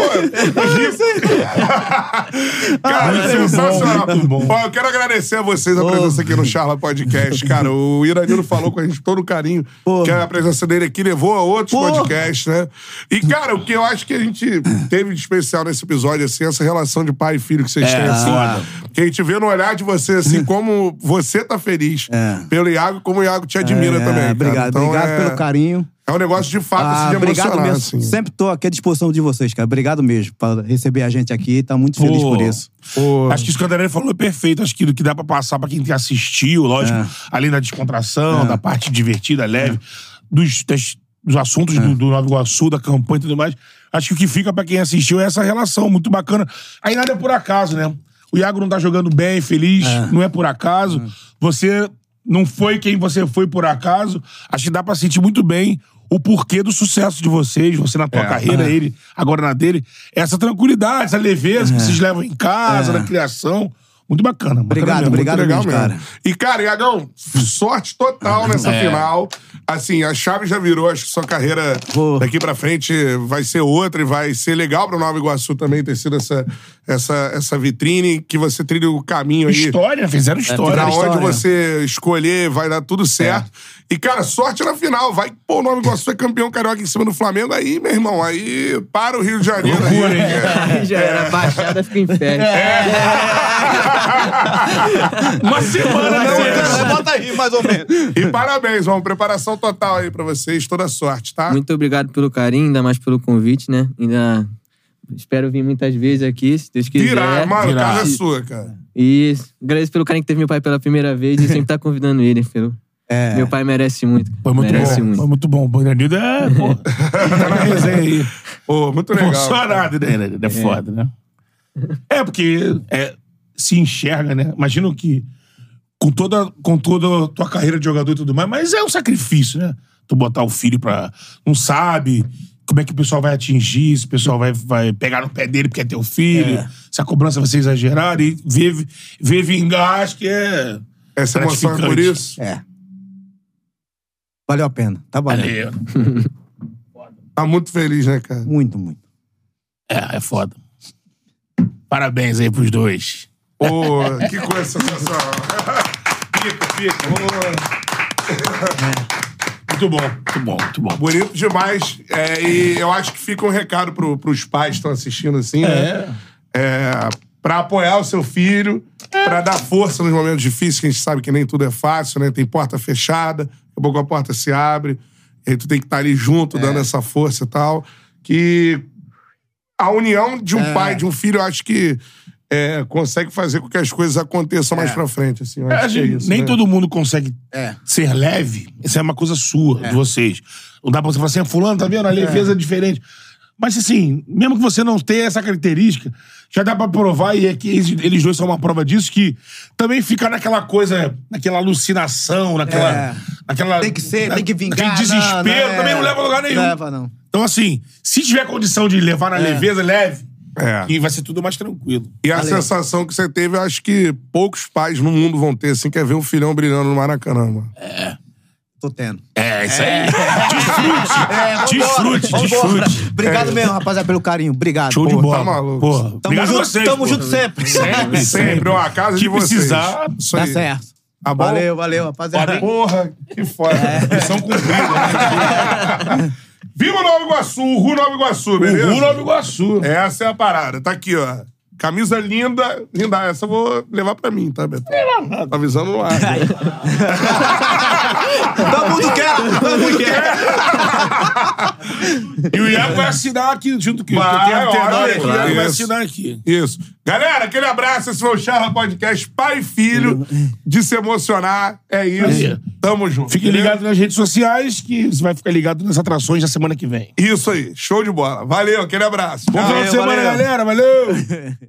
Cara, Muito sensacional. bom, muito bom. Ó, eu quero agradecer a vocês a presença aqui no Charla Podcast. Cara, o Iranildo falou com a gente todo o carinho Pô. que a presença dele aqui levou a outros Pô. podcasts, né? E, cara, o que eu acho que a gente teve de especial nesse episódio, assim, essa relação de pai e filho que vocês É, têm, assim. foda. Que a gente vê no olhar de você, assim, como você tá feliz É. pelo Iago, como o Iago te admira É, também. cara. Obrigado, Então, obrigado é- pelo carinho. É um negócio de fato, assim, Ah, de obrigado emocionar, mesmo. assim. Sempre tô aqui à disposição de vocês, cara. Obrigado mesmo por receber a gente aqui. Tá muito feliz Pô. por isso. Pô. Acho que isso que o André falou é perfeito. Acho que do que dá pra passar pra quem assistiu, lógico, É. além da descontração, É. da parte divertida, leve, dos, das- dos assuntos do, do Nova Iguaçu, da campanha e tudo mais. Acho que o que fica pra quem assistiu é essa relação muito bacana. Aí nada é por acaso, né? O Iago não tá jogando bem, feliz, não é por acaso. Você não foi quem você foi por acaso. Acho que dá pra sentir muito bem o porquê do sucesso de vocês, você na tua É. carreira, É. ele agora na dele. Essa tranquilidade, essa leveza que vocês levam em casa, É. na criação. Muito bacana. Obrigado, bacana obrigado Muito legal mesmo, mesmo. cara. E, cara, Iagão, sorte total nessa É. final. Assim, a chave já virou. Acho que sua carreira Pô. daqui pra frente vai ser outra e vai ser legal pro Nova Iguaçu também ter sido essa, essa, essa vitrine, que você trilha o caminho aí. História, fizeram história. Pra Fizeram onde história. você escolher, vai dar tudo certo. E, cara, sorte na final. Vai, pô, o Nova Iguaçu é campeão carioca em cima do Flamengo. Aí, meu irmão, aí para o Rio de Janeiro. Loucura, aí, hein? é. Aí já era, baixada fica em férias. Uma semana, né? Bota aí, mais ou menos. E parabéns, vamos. Preparação total aí pra vocês. Toda sorte, tá? Muito obrigado pelo carinho, ainda mais pelo convite, né? Ainda espero vir muitas vezes aqui, se Deus quiser. Virar, mano, a Virar. casa é sua, cara. E agradeço pelo carinho que teve meu pai pela primeira vez e sempre tá convidando ele. Pelo... É. Meu pai merece muito. Foi muito merece bom. muito. Foi muito bom. O Danilo é, pô. Tá na resenha aí. Pô, muito legal. Emocionado, né? É, é foda, né? É, porque é, se enxerga, né? Imagino que com toda, com toda a tua carreira de jogador e tudo mais, mas é um sacrifício, né? Tu botar o filho pra... Não sabe como é que o pessoal vai atingir, se o pessoal vai, vai pegar no pé dele porque é teu filho, É. se a cobrança vai ser exagerada e ver, ver vingar, acho que é... Essa emoção é por gratificante. isso. É. Valeu a pena. Tá valendo. É, Tá muito feliz, né, cara? Muito, muito. é, é foda. Parabéns aí pros dois. Pô, que coisa sensacional. Fica, fica. Muito bom, muito bom, muito bom. Bonito demais. É, e eu acho que fica um recado pro, pros pais que estão assistindo assim, né? É, pra apoiar o seu filho, pra dar força nos momentos difíceis, que a gente sabe que nem tudo é fácil, né? Tem porta fechada, daqui a pouco a porta se abre, e aí tu tem que estar ali junto, É. dando essa força e tal. Que a união de um É. pai, de um filho, eu acho que é, consegue fazer com que as coisas aconteçam mais pra frente. Assim, eu É, acho que é gente, isso, nem né? todo mundo consegue É. ser leve. Isso é uma coisa sua, de vocês. Não dá pra você falar assim, fulano, tá vendo? A leveza é diferente. Mas assim, mesmo que você não tenha essa característica, já dá pra provar, e é que eles, eles dois são uma prova disso, que também fica naquela coisa, naquela alucinação, naquela... É. naquela Tem que ser, na- tem que vingar. Naquele desespero, não, não, é. também não leva a lugar nenhum. Leva, não. Então assim, se tiver condição de levar na leveza, leve. É. E vai ser tudo mais tranquilo. E a Valeu. sensação que você teve, eu acho que poucos pais no mundo vão ter, assim, que é ver um filhão brilhando no Maracanã, mano. Tô tendo. É, isso aí. Desfrute. Desfrute, Vambora. desfrute. Obrigado mesmo, rapaziada, pelo carinho. Obrigado. Show de Pô, bola. tá maluco. Porra, Tamo obrigado a junto, vocês, tamo pô. junto sempre. Sempre, Sempre, ó, a casa Que de vocês. precisar, Isso Tá aí. certo. Tá bom? Valeu, valeu, rapaziada. Porra, que foda. Missão cumprida. Viva o Nova Iguaçu, o Ru Nova Iguaçu, beleza? Uhul, Nova Iguaçu. Essa é a parada. Tá aqui, ó. Camisa linda, linda. Essa eu vou levar pra mim, tá, Beto? Tá avisando no ar. Todo mundo quer, todo mundo quer. E o Iago vai assinar aqui junto com Vai, tem a olha, Tenória aqui, o Iago vai isso. assinar aqui. Isso. Galera, aquele abraço. Esse foi o Charla Podcast Pai e Filho. De se emocionar. É isso. Aí. Tamo junto. Fiquem beleza? ligados nas redes sociais que você vai ficar ligado nas atrações da semana que vem. Isso aí. Show de bola. Valeu, aquele abraço. Bom final de Valeu, semana, valeu. galera. Valeu!